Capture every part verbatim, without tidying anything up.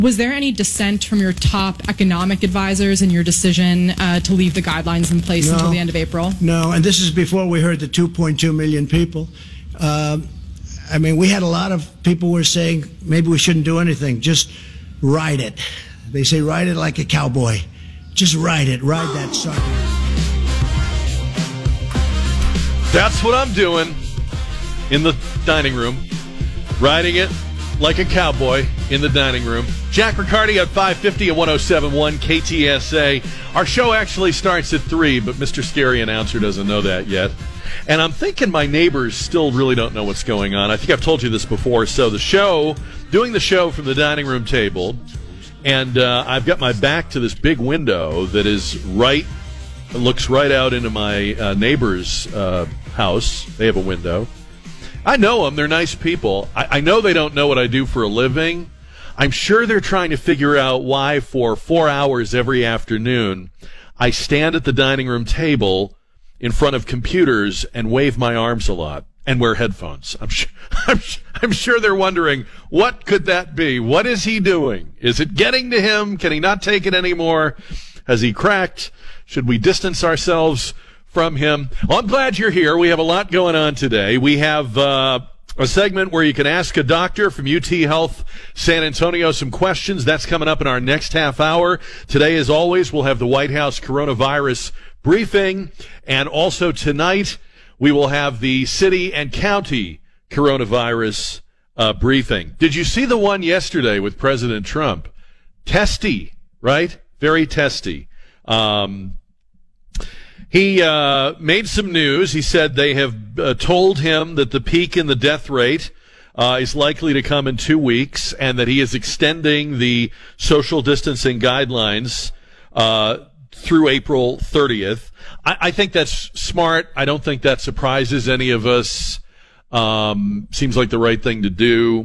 Was there any dissent from your top economic advisors in your decision uh, to leave the guidelines in place no, until the end of April? No, and this is before we heard the two point two million people. Um, I mean, we had a lot of people who were saying maybe we shouldn't do anything. Just ride it. They say ride it like a cowboy. Just ride it. Ride that sucker. That's what I'm doing in the dining room. Riding it like a cowboy in the dining room. Jack Riccardi at five fifty at one oh seven point one K T S A. Our show actually starts at three, but Mister Scary Announcer doesn't know that yet. And I'm thinking my neighbors still really don't know what's going on. I think I've told you this before. So the show, doing the show from the dining room table, and uh, I've got my back to this big window that is right, looks right out into my uh, neighbor's uh, house. They have a window. I know them. They're nice people. I, I know they don't know what I do for a living. I'm sure they're trying to figure out why for four hours every afternoon I stand at the dining room table in front of computers and wave my arms a lot and wear headphones. I'm sure, I'm, I'm sure they're wondering, what could that be? What is he doing? Is it getting to him? Can he not take it anymore? Has he cracked? Should we distance ourselves from him? Well, I'm glad you're here. We have a lot going on today. We have uh, a segment where you can ask a doctor from U T Health San Antonio some questions. That's coming up in our next half hour. Today, as always, we'll have the White House coronavirus briefing. And also tonight, we will have the city and county coronavirus uh, briefing. Did you see the one yesterday with President Trump? Testy, right? Very testy. Um, He uh, made some news. He said they have uh, told him that the peak in the death rate uh, is likely to come in two weeks and that he is extending the social distancing guidelines uh, through April thirtieth. I, I think that's smart. I don't think that surprises any of us. Um, seems like the right thing to do.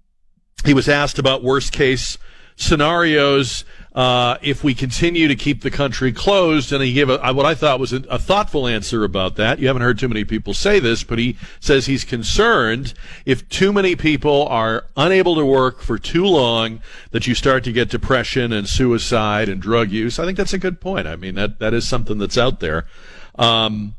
He was asked about worst case scenarios uh, if we continue to keep the country closed, and he gave a, what I thought was a, a thoughtful answer about that. You haven't heard too many people say this, but he says he's concerned if too many people are unable to work for too long that you start to get depression and suicide and drug use. I think that's a good point. I mean, that that is something that's out there. Um,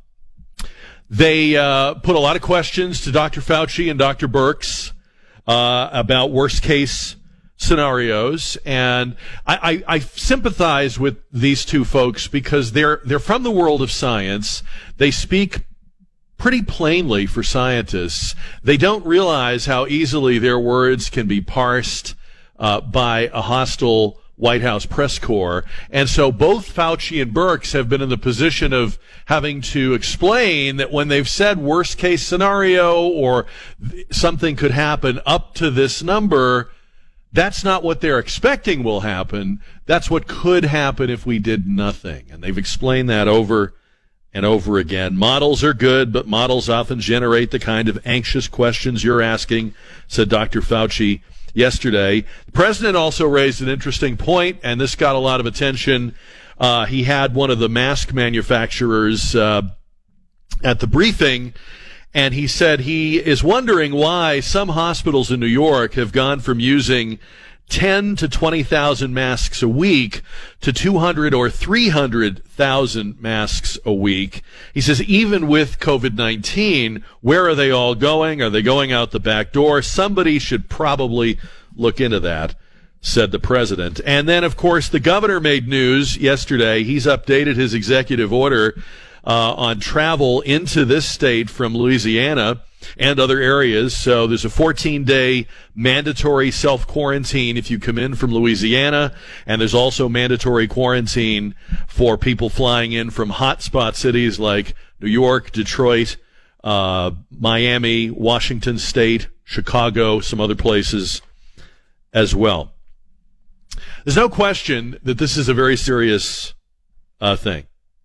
they uh, put a lot of questions to Doctor Fauci and Doctor Birx uh, about worst case scenarios, and I, I, I sympathize with these two folks because they're they're from the world of science. They speak pretty plainly for scientists. They don't realize how easily their words can be parsed uh, by a hostile White House press corps. And so both Fauci and Birx have been in the position of having to explain that when they've said worst case scenario or something could happen up to this number, that's not what they're expecting will happen. That's what could happen if we did nothing. And they've explained that over and over again. Models are good, but models often generate the kind of anxious questions you're asking, said Doctor Fauci yesterday. The president also raised an interesting point, and this got a lot of attention. Uh, he had one of the mask manufacturers uh, at the briefing, and he said he is wondering why some hospitals in New York have gone from using ten to twenty thousand masks a week to two hundred or three hundred thousand masks a week. He says even with COVID nineteen, where are they all going? Are they going out the back door? Somebody should probably look into that, said the president. And then, of course, the governor made news yesterday. He's updated his executive order Uh, on travel into this state from Louisiana and other areas. So there's a fourteen-day mandatory self-quarantine if you come in from Louisiana, and there's also mandatory quarantine for people flying in from hotspot cities like New York, Detroit, uh, Miami, Washington State, Chicago, some other places as well. There's no question that this is a very serious uh, thing.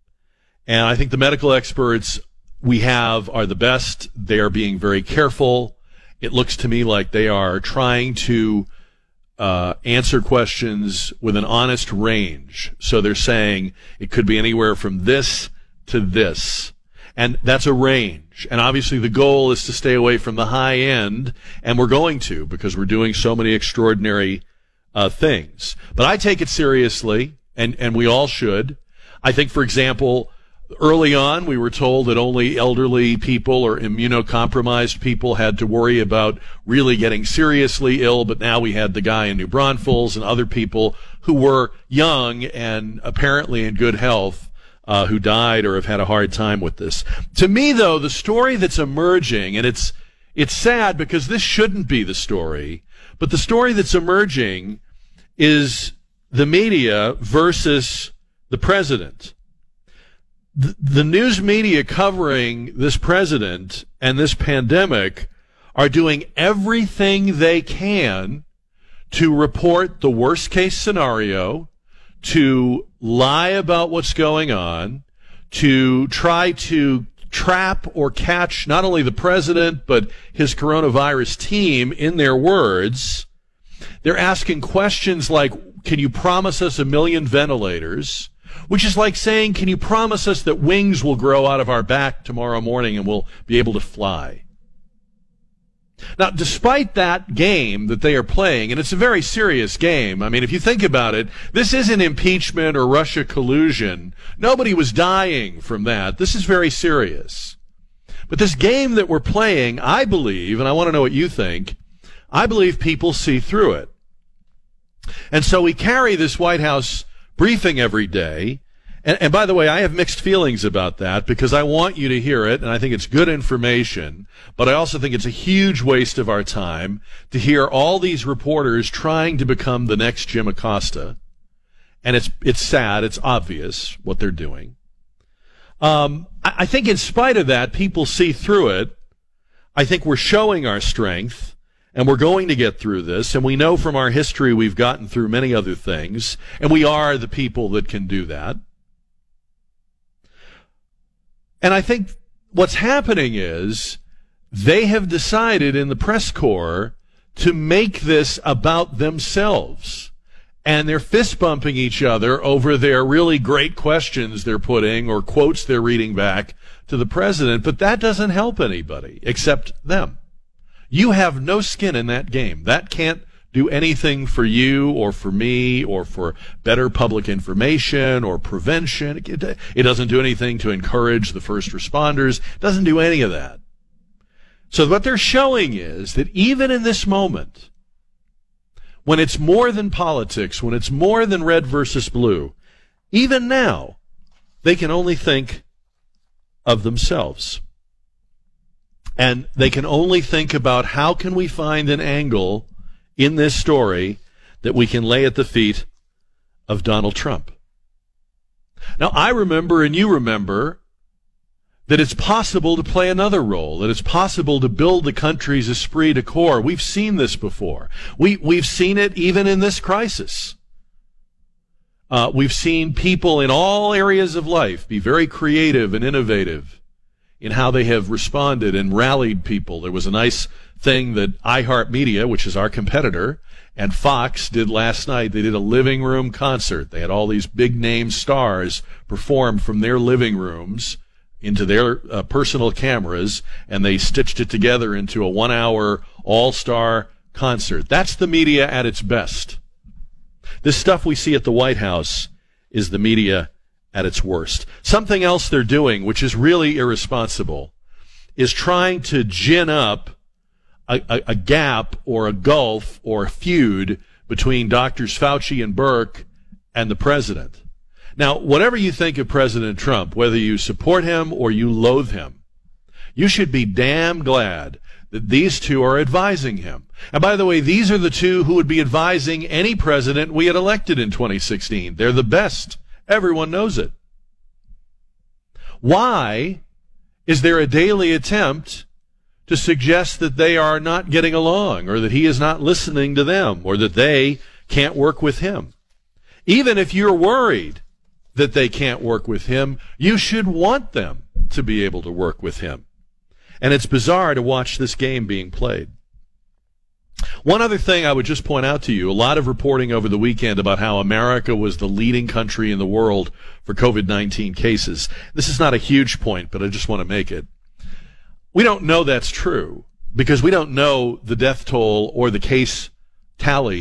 And I think the medical experts we have are the best. They are being very careful. It looks to me like they are trying to uh, answer questions with an honest range. So they're saying it could be anywhere from this to this. And that's a range. And obviously the goal is to stay away from the high end. And we're going to, because we're doing so many extraordinary uh, things. But I take it seriously, and, and we all should. I think, for example, early on, we were told that only elderly people or immunocompromised people had to worry about really getting seriously ill, but now we had the guy in New Braunfels and other people who were young and apparently in good health uh, who died or have had a hard time with this. To me, though, the story that's emerging, and it's it's sad because this shouldn't be the story, but the story that's emerging is the media versus the president. The, the news media covering this president and this pandemic are doing everything they can to report the worst case scenario, to lie about what's going on, to try to trap or catch not only the president but his coronavirus team in their words. They're asking questions like, can you promise us a million ventilators? Which is like saying, can you promise us that wings will grow out of our back tomorrow morning and we'll be able to fly? Now, despite that game that they are playing, and it's a very serious game, I mean, if you think about it, this isn't impeachment or Russia collusion. Nobody was dying from that. This is very serious. But this game that we're playing, I believe, and I want to know what you think, I believe people see through it. And so we carry this White House briefing every day. And, and by the way, I have mixed feelings about that because I want you to hear it, and I think it's good information, but I also think it's a huge waste of our time to hear all these reporters trying to become the next Jim Acosta. And it's it's sad, it's obvious what they're doing. Um, I, I think in spite of that, people see through it. I think we're showing our strength. And we're going to get through this, and we know from our history we've gotten through many other things, and we are the people that can do that. And I think what's happening is they have decided in the press corps to make this about themselves. And they're fist bumping each other over their really great questions they're putting or quotes they're reading back to the president, but that doesn't help anybody except them. You have no skin in that game. That can't do anything for you or for me or for better public information or prevention. It, it doesn't do anything to encourage the first responders. It doesn't do any of that. So what they're showing is that even in this moment, when it's more than politics, when it's more than red versus blue, even now, they can only think of themselves. And they can only think about how can we find an angle in this story that we can lay at the feet of Donald Trump. Now, I remember and you remember that it's possible to play another role, that it's possible to build the country's esprit de corps. We've seen this before. We, we've seen it even in this crisis. Uh, we've seen people in all areas of life be very creative and innovative in how they have responded and rallied people. There was a nice thing that iHeartMedia, which is our competitor, and Fox did last night. They did a living room concert. They had all these big name stars perform from their living rooms into their uh, personal cameras, and they stitched it together into a one-hour all-star concert. That's the media at its best. This stuff we see at the White House is the media at its worst. Something else they're doing, which is really irresponsible, is trying to gin up a, a, a gap or a gulf or a feud between Doctors Fauci and Birx and the president. Now, whatever you think of President Trump, whether you support him or you loathe him, you should be damn glad that these two are advising him. And by the way, these are the two who would be advising any president we had elected in twenty sixteen. They're the best. Everyone knows it. Why is there a daily attempt to suggest that they are not getting along or that he is not listening to them or that they can't work with him? Even if you're worried that they can't work with him, you should want them to be able to work with him. And it's bizarre to watch this game being played. One other thing I would just point out to you, a lot of reporting over the weekend about how America was the leading country in the world for COVID nineteen cases. This is not a huge point, but I just want to make it. We don't know that's true because we don't know the death toll or the case tally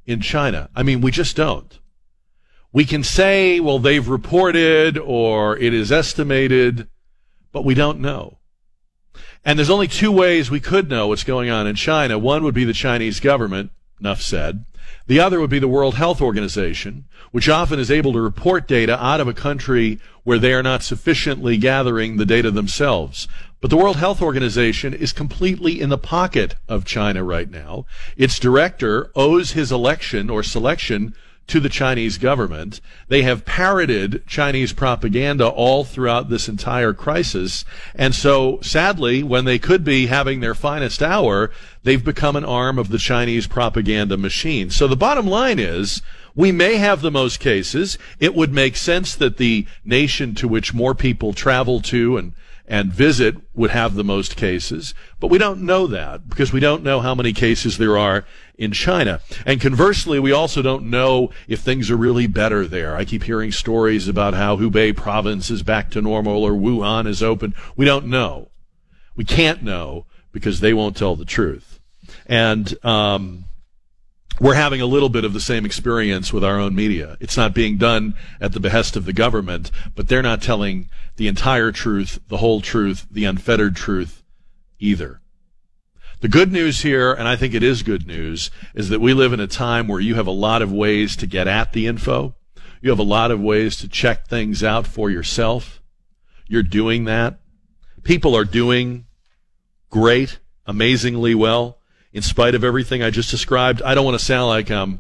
in China. I mean, we just don't. We can say, well, they've reported or it is estimated, but we don't know. And there's only two ways we could know what's going on in China. One would be the Chinese government, enough said. The other would be the World Health Organization, which often is able to report data out of a country where they are not sufficiently gathering the data themselves. But the World Health Organization is completely in the pocket of China right now. Its director owes his election or selection to the Chinese government. They have parroted Chinese propaganda all throughout this entire crisis. And so, sadly, when they could be having their finest hour, they've become an arm of the Chinese propaganda machine. So the bottom line is, we may have the most cases. It would make sense that the nation to which more people travel to and and visit would have the most cases, but we don't know that because we don't know how many cases there are in China. And conversely, we also don't know if things are really better there. I keep hearing stories about how Hubei province is back to normal or Wuhan is open. We don't know. We can't know because they won't tell the truth. And um we're having a little bit of the same experience with our own media. It's not being done at the behest of the government, but they're not telling the entire truth, the whole truth, the unfettered truth either. The good news here, and I think it is good news, is that we live in a time where you have a lot of ways to get at the info. You have a lot of ways to check things out for yourself. You're doing that. People are doing great, amazingly well. In spite of everything I just described, I don't want to sound like I'm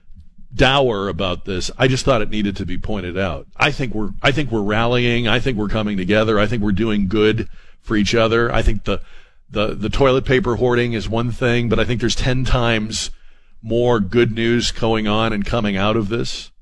dour about this. I just thought it needed to be pointed out. I think we're, I think we're rallying. I think we're coming together. I think we're doing good for each other. I think the, the, the toilet paper hoarding is one thing, but I think there's ten times more good news going on and coming out of this.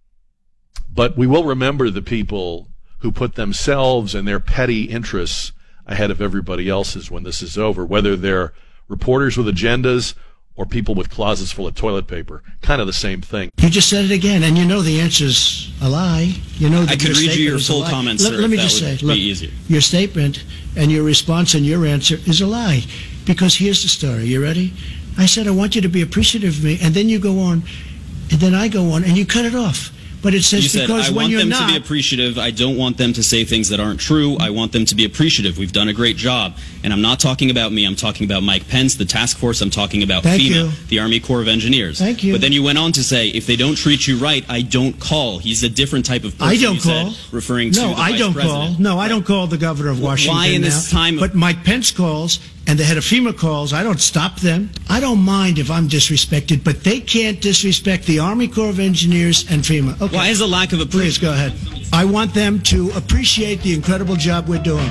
But we will remember the people who put themselves and their petty interests ahead of everybody else's when this is over, whether they're reporters with agendas or people with closets full of toilet paper. Kind of the same thing. You just said it again, and you know the answer's a lie. You know that I could your read you your statement is a full lie. comments, Let, sir, let me if just that say, would look, be easier. Your statement and your response and your answer is a lie. Because here's the story. You ready? I said I want you to be appreciative of me, and then you go on, and then I go on, and you cut it off. But it says You said, because I when want you're them not, to be appreciative. I don't want them to say things that aren't true. I want them to be appreciative. We've done a great job. And I'm not talking about me. I'm talking about Mike Pence, the task force. I'm talking about Thank FEMA, you. the Army Corps of Engineers. Thank you. But then you went on to say, if they don't treat you right, I don't call. He's a different type of person. I don't you said, call. referring to no, the I vice don't president. call. No, I don't call the governor of Washington Why in this now. time of- But Mike Pence calls, and the head of FEMA calls. I don't stop them. I don't mind if I'm disrespected, but they can't disrespect the Army Corps of Engineers and FEMA. Okay. Why is a lack of appreciation? Please go ahead. I want them to appreciate the incredible job we're doing.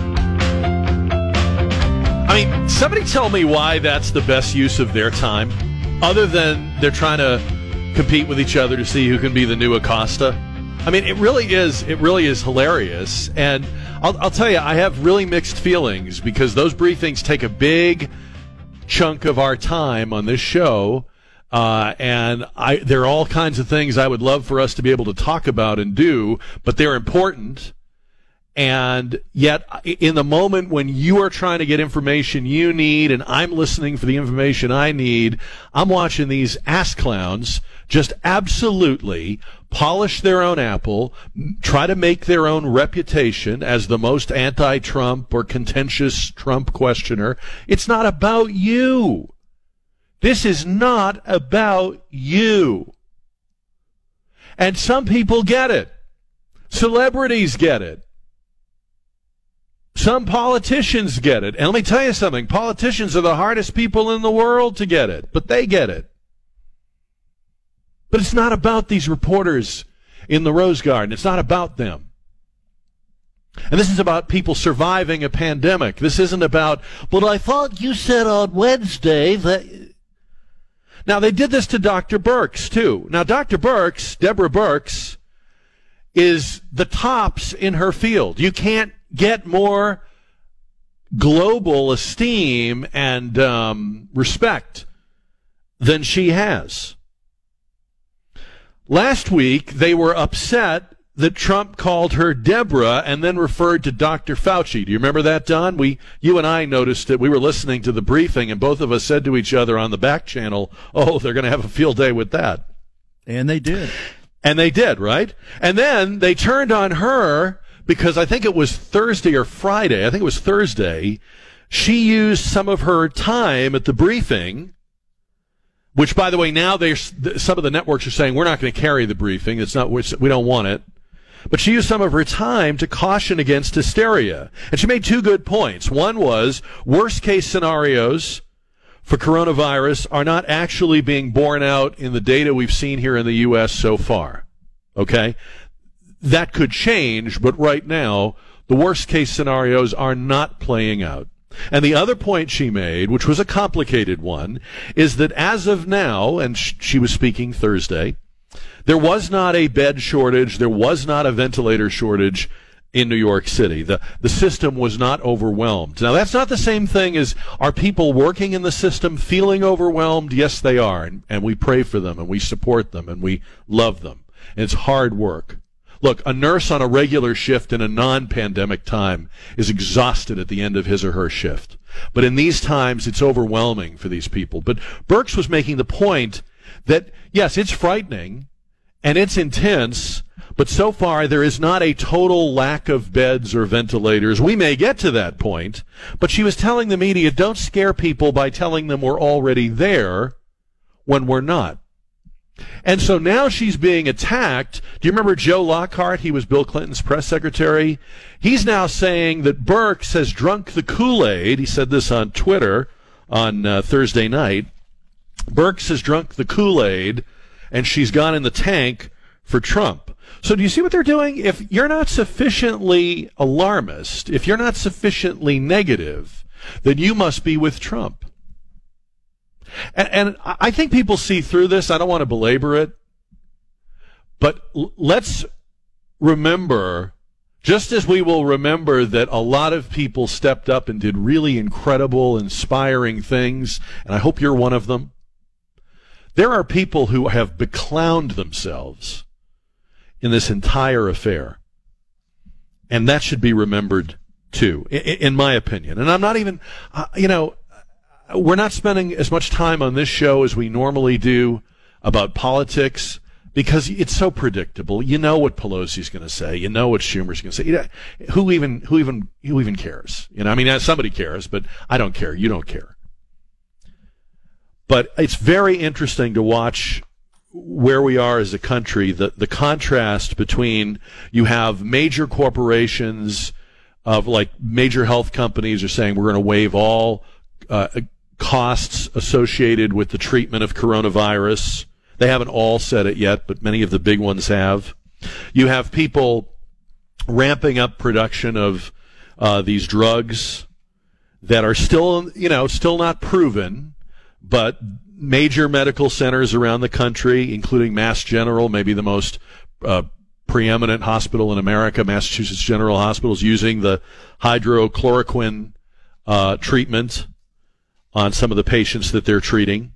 I mean, somebody tell me why that's the best use of their time, other than they're trying to compete with each other to see who can be the new Acosta. I mean, it really is, it really is hilarious. And I'll, I'll tell you, I have really mixed feelings because those briefings take a big chunk of our time on this show. Uh, and I, there are all kinds of things I would love for us to be able to talk about and do, but they're important. And yet, in the moment when you are trying to get information you need and I'm listening for the information I need, I'm watching these ass clowns just absolutely polish their own apple, try to make their own reputation as the most anti-Trump or contentious Trump questioner. It's not about you. This is not about you. And some people get it. Celebrities get it. Some politicians get it. And let me tell you something. Politicians are the hardest people in the world to get it, but they get it. But it's not about these reporters in the Rose Garden. It's not about them. And this is about people surviving a pandemic. This isn't about, but I thought you said on Wednesday that... Now, they did this to Doctor Birx, too. Now, Doctor Birx, Deborah Birx, is the tops in her field. You can't get more global esteem and um, respect than she has. Last week, they were upset that Trump called her Deborah and then referred to Doctor Fauci. Do you remember that, Don? We, you and I noticed it. We were listening to the briefing, and both of us said to each other on the back channel, oh, they're going to have a field day with that. And they did. And they did, right? And then they turned on her because I think it was Thursday or Friday. I think it was Thursday. She used some of her time at the briefing, which, by the way, now they some of the networks are saying we're not going to carry the briefing. It's not, we don't want it. But she used some of her time to caution against hysteria. And she made two good points. One was worst case scenarios for coronavirus are not actually being borne out in the data we've seen here in the U S so far. Okay? That could change, but right now, the worst case scenarios are not playing out. And the other point she made, which was a complicated one, is that as of now, and sh- she was speaking Thursday, there was not a bed shortage, there was not a ventilator shortage in New York City. The the system was not overwhelmed. Now, that's not the same thing as are people working in the system feeling overwhelmed? Yes, they are, and, and we pray for them, and we support them, and we love them. And it's hard work. Look, a nurse on a regular shift in a non-pandemic time is exhausted at the end of his or her shift. But in these times, it's overwhelming for these people. But Birx was making the point that, yes, it's frightening, and it's intense, but so far there is not a total lack of beds or ventilators. We may get to that point, but she was telling the media, don't scare people by telling them we're already there when we're not. And so now she's being attacked. Do you remember Joe Lockhart? He was Bill Clinton's press secretary. He's now saying that Birx has drunk the Kool-Aid. He said this on Twitter on uh, Thursday night. Birx has drunk the Kool-Aid, and she's gone in the tank for Trump. So do you see what they're doing? If you're not sufficiently alarmist, if you're not sufficiently negative, then you must be with Trump. And, and I think people see through this. I don't want to belabor it. But l- let's remember, just as we will remember that a lot of people stepped up and did really incredible, inspiring things, and I hope you're one of them, there are people who have beclowned themselves in this entire affair. And that should be remembered, too, in, in my opinion. And I'm not even, uh, you know, we're not spending as much time on this show as we normally do about politics because it's so predictable. You know what Pelosi's going to say. You know what Schumer's going to say. You know, who even, who even, who even cares? You know, I mean, somebody cares, but I don't care. You don't care. But it's very interesting to watch where we are as a country, the, the contrast between you have major corporations of like major health companies are saying we're going to waive all uh, costs associated with the treatment of coronavirus. They haven't all said it yet, but many of the big ones have. You have people ramping up production of uh, these drugs that are still, you know, still not proven, but major medical centers around the country, including Mass General, maybe the most uh, preeminent hospital in America, Massachusetts General Hospital, is using the hydrochloroquine uh, treatment on some of the patients that they're treating.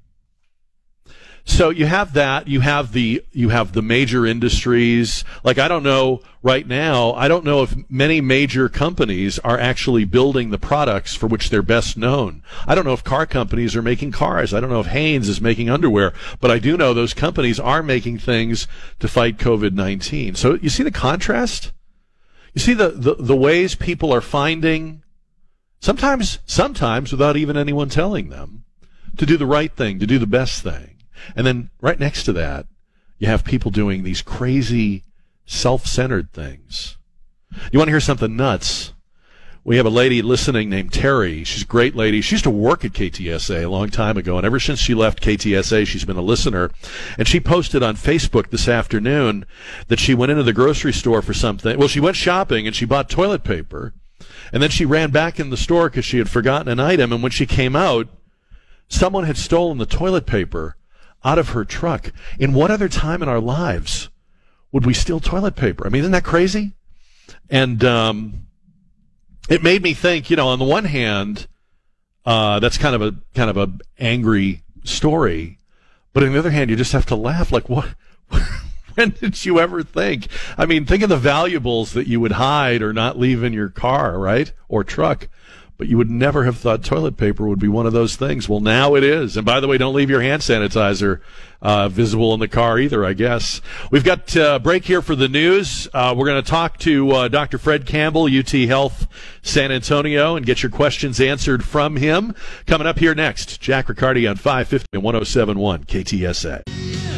So you have that. You have the you have the major industries. Like, I don't know right now, I don't know if many major companies are actually building the products for which they're best known. I don't know if car companies are making cars. I don't know if Hanes is making underwear. But I do know those companies are making things to fight COVID nineteen. So you see the contrast? You see the, the, the ways people are finding, sometimes, sometimes without even anyone telling them, to do the right thing, to do the best thing. And then right next to that, you have people doing these crazy, self-centered things. You want to hear something nuts? We have a lady listening named Terry. She's a great lady. She used to work at K T S A a long time ago, and ever since she left K T S A, she's been a listener. And she posted on Facebook this afternoon that she went into the grocery store for something. Well, she went shopping, and she bought toilet paper. And then she ran back in the store because she had forgotten an item. And when she came out, someone had stolen the toilet paper out of her truck. In what other time in our lives would we steal toilet paper? I mean, isn't that crazy? And um, it made me think, you know, on the one hand, uh, that's kind of a kind of a angry story, but on the other hand, you just have to laugh. Like, what when did you ever think? I mean, think of the valuables that you would hide or not leave in your car, right? Or truck. But you would never have thought toilet paper would be one of those things. Well, now it is. And by the way, don't leave your hand sanitizer uh, visible in the car either, I guess. We've got a break here for the news. Uh, we're going to talk to uh, Doctor Fred Campbell, U T Health San Antonio, and get your questions answered from him. Coming up here next, Jack Riccardi on five fifty and one oh seven point one K T S A.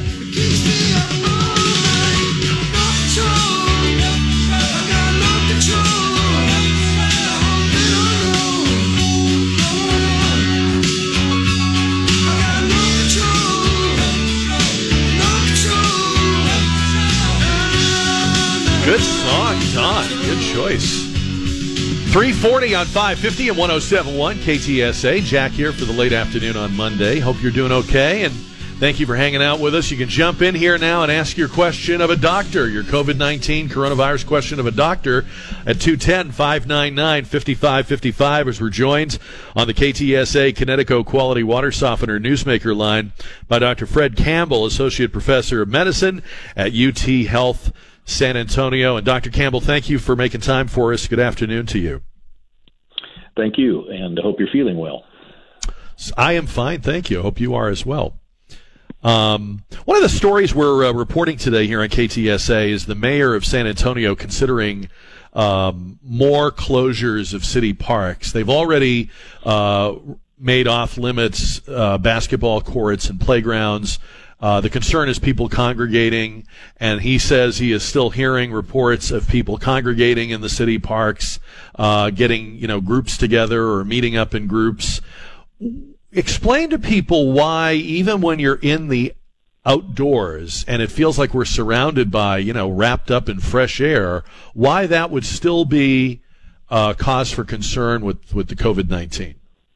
Good song, Don. Good choice. three forty on five fifty and one oh seven point one K T S A. Jack here for the late afternoon on Monday. Hope you're doing okay, and thank you for hanging out with us. You can jump in here now and ask your question of a doctor, your COVID nineteen coronavirus question of a doctor at two one zero, five nine nine, five five five five as we're joined on the K T S A Connecticut Quality Water Softener Newsmaker line by Doctor Fred Campbell, Associate Professor of Medicine at U T Health San Antonio. And Doctor Campbell, thank you for making time for us. Good afternoon to you. Thank you, and I hope you're feeling well. I am fine, thank you. I hope you are as well. Um, one of the stories we're uh, reporting today here on K T S A is the mayor of San Antonio considering um, more closures of city parks. They've already uh, made off limits uh, basketball courts and playgrounds. Uh, the concern is people congregating, and he says he is still hearing reports of people congregating in the city parks, uh, getting, you know, groups together or meeting up in groups. Explain to people why, even when you're in the outdoors and it feels like we're surrounded by, you know, wrapped up in fresh air, why that would still be uh, cause for concern with, with the COVID nineteen.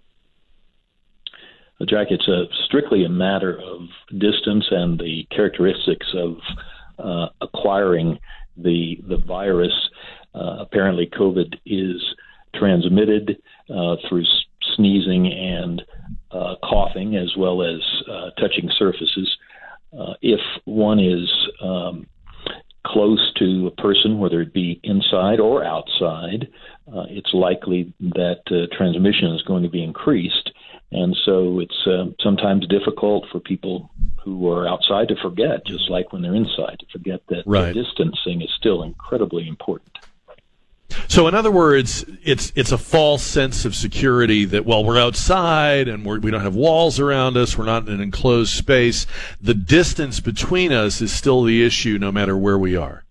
Jack, it's a, strictly a matter of distance and the characteristics of uh, acquiring the the virus. Uh, apparently, COVID is transmitted uh, through s- sneezing and uh, coughing, as well as uh, touching surfaces. Uh, if one is um, close to a person, whether it be inside or outside, uh, it's likely that uh, transmission is going to be increased. And so it's uh, sometimes difficult for people who are outside to forget, just like when they're inside, to forget that right. the distancing is still incredibly important. So in other words, it's it's a false sense of security that, well, we're outside and we're, we don't have walls around us, we're not in an enclosed space. The distance between us is still the issue no matter where we are.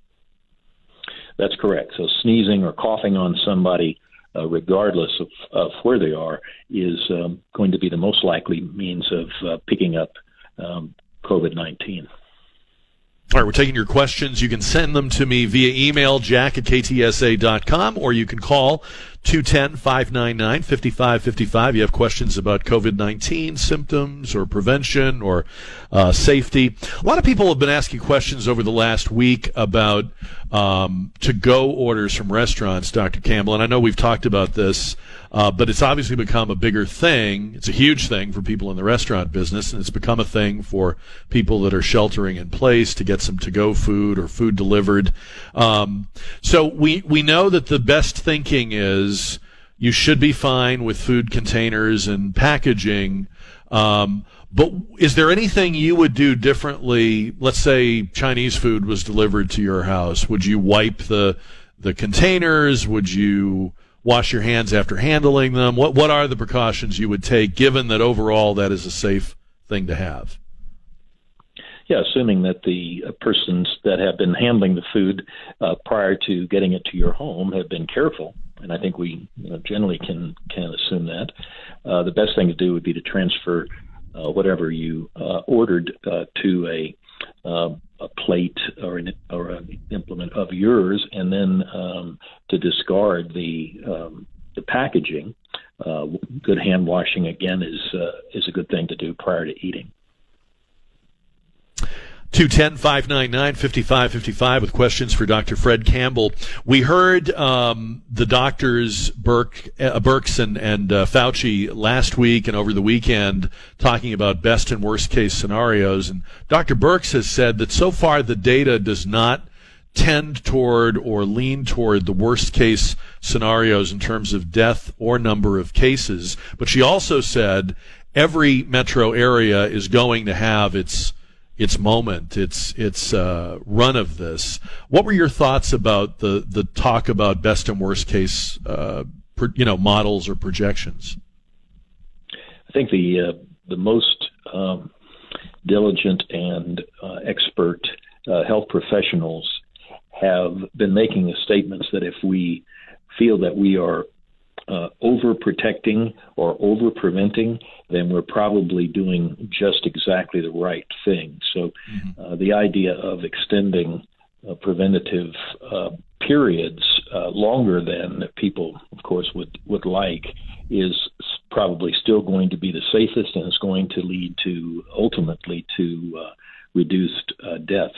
That's correct. So sneezing or coughing on somebody, Uh, regardless of, of where they are, is um, going to be the most likely means of uh, picking up um, COVID nineteen. All right, we're taking your questions. You can send them to me via email, jack at k t s a dot com, or you can call two one zero, five nine nine, five five five five. You have questions about COVID nineteen symptoms or prevention or uh, safety. A lot of people have been asking questions over the last week about um, to-go orders from restaurants, Doctor Campbell, and I know we've talked about this, uh, but it's obviously become a bigger thing. It's a huge thing for people in the restaurant business, and it's become a thing for people that are sheltering in place to get some to-go food or food delivered. Um, so we, we know that the best thinking is you should be fine with food containers and packaging. Um, but is there anything you would do differently? Let's say Chinese food was delivered to your house. Would you wipe the the containers? Would you wash your hands after handling them? What what are the precautions you would take, given that overall that is a safe thing to have? Yeah, assuming that the uh, persons that have been handling the food uh, prior to getting it to your home have been careful, and I think we you know, generally can can assume that. Uh, the best thing to do would be to transfer uh, whatever you uh, ordered uh, to a uh, a plate or an or an implement of yours, and then um, to discard the um, the packaging. Uh, good hand washing again is uh, is a good thing to do prior to eating. two one zero, five nine nine, five five five five with questions for Doctor Fred Campbell. We heard um, the doctors, Burke, uh, Birx and, and uh, Fauci, last week and over the weekend talking about best and worst case scenarios. And Doctor Birx has said that so far the data does not tend toward or lean toward the worst case scenarios in terms of death or number of cases. But she also said every metro area is going to have its its moment, its its uh, run of this. What were your thoughts about the the talk about best and worst case, uh, pro, you know, models or projections? I think the uh, the most um, diligent and uh, expert uh, health professionals have been making statements that if we feel that we are uh, overprotecting or over-preventing, then we're probably doing just exactly the right thing. So uh, the idea of extending uh, preventative uh, periods uh, longer than people, of course, would, would like is probably still going to be the safest, and is going to lead to, ultimately, to uh, reduced uh, death.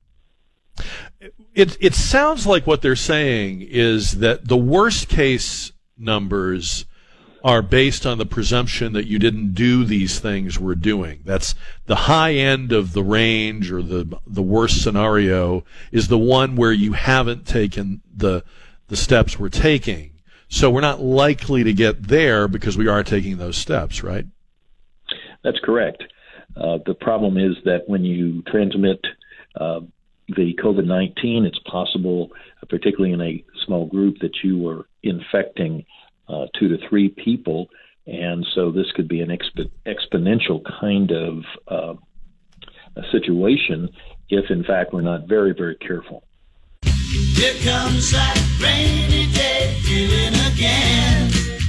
It it sounds like what they're saying is that the worst case numbers are based on the presumption that you didn't do these things we're doing. That's the high end of the range, or the the worst scenario is the one where you haven't taken the the steps we're taking. So we're not likely to get there because we are taking those steps, right? That's correct. Uh, the problem is that when you transmit uh, the COVID nineteen, it's possible, particularly in a small group, that you are infecting uh, two to three people. And so this could be an exp- exponential kind of uh, a situation if, in fact, we're not very, very careful. Here comes that rainy day feeling again.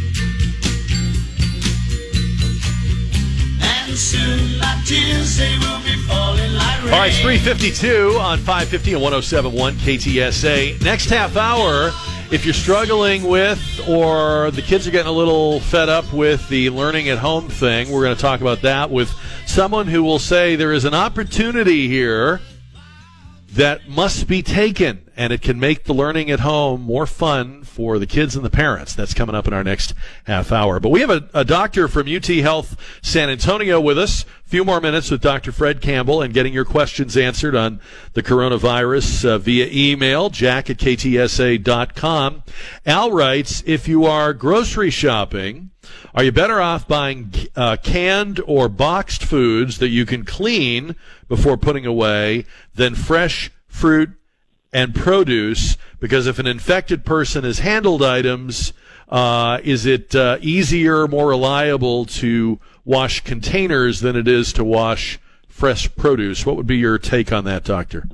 And soon my tears, they will be falling like rain. All right, it's three fifty-two on five fifty and one oh seven point one K T S A. Next half hour, if you're struggling with, or the kids are getting a little fed up with the learning at home thing, we're going to talk about that with someone who will say there is an opportunity here that must be taken, and it can make the learning at home more fun for the kids and the parents. That's coming up in our next half hour. But we have a, a doctor from U T Health San Antonio with us. A few more minutes with Doctor Fred Campbell and getting your questions answered on the coronavirus uh, via email, jack at K T S A dot com. Al writes, if you are grocery shopping, are you better off buying uh, canned or boxed foods that you can clean before putting away than fresh fruit and produce? Because if an infected person has handled items, uh, is it uh, easier, more reliable to wash containers than it is to wash fresh produce? What would be your take on that, Doctor?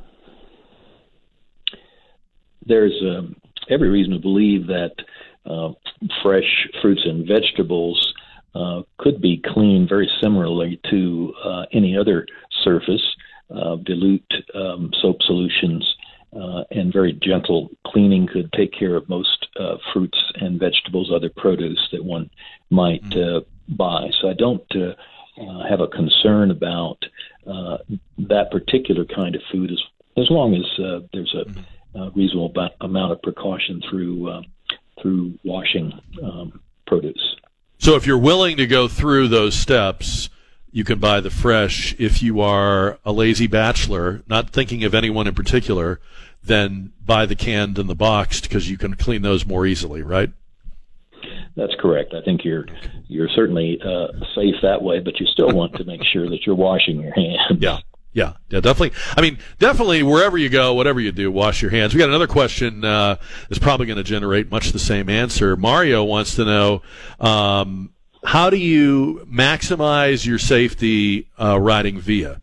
There's um, every reason to believe that uh, fresh fruits and vegetables uh, could be cleaned very similarly to uh, any other surface. Uh, dilute um, soap solutions uh, and very gentle cleaning could take care of most uh, fruits and vegetables, other produce that one might uh, buy. So I don't uh, uh, have a concern about uh, that particular kind of food as as long as uh, there's a, a reasonable ba- amount of precaution through uh, through washing um, produce. So if you're willing to go through those steps, you can buy the fresh. If you are a lazy bachelor, not thinking of anyone in particular, then buy the canned and the boxed because you can clean those more easily, right? That's correct. I think you're you're certainly uh, safe that way, but you still want to make sure that you're washing your hands. Yeah, yeah, yeah, definitely. I mean, definitely wherever you go, whatever you do, wash your hands. We got another question uh, that's probably going to generate much the same answer. Mario wants to know, um, how do you maximize your safety uh, riding via?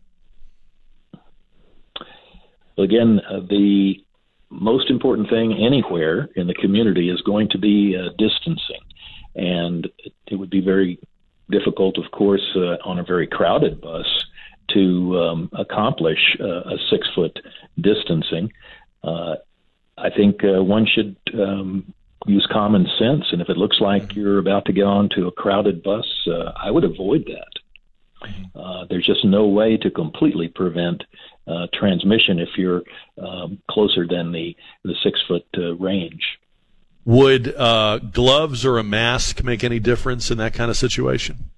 Well, again, uh, the most important thing anywhere in the community is going to be uh, distancing. And it would be very difficult, of course, uh, on a very crowded bus to um, accomplish uh, a six-foot distancing. Uh, I think uh, one should um, use common sense, and if it looks like you're about to get onto a crowded bus, uh, I would avoid that. Uh, there's just no way to completely prevent uh, transmission if you're um, closer than the, the six-foot uh, range. Would uh, gloves or a mask make any difference in that kind of situation?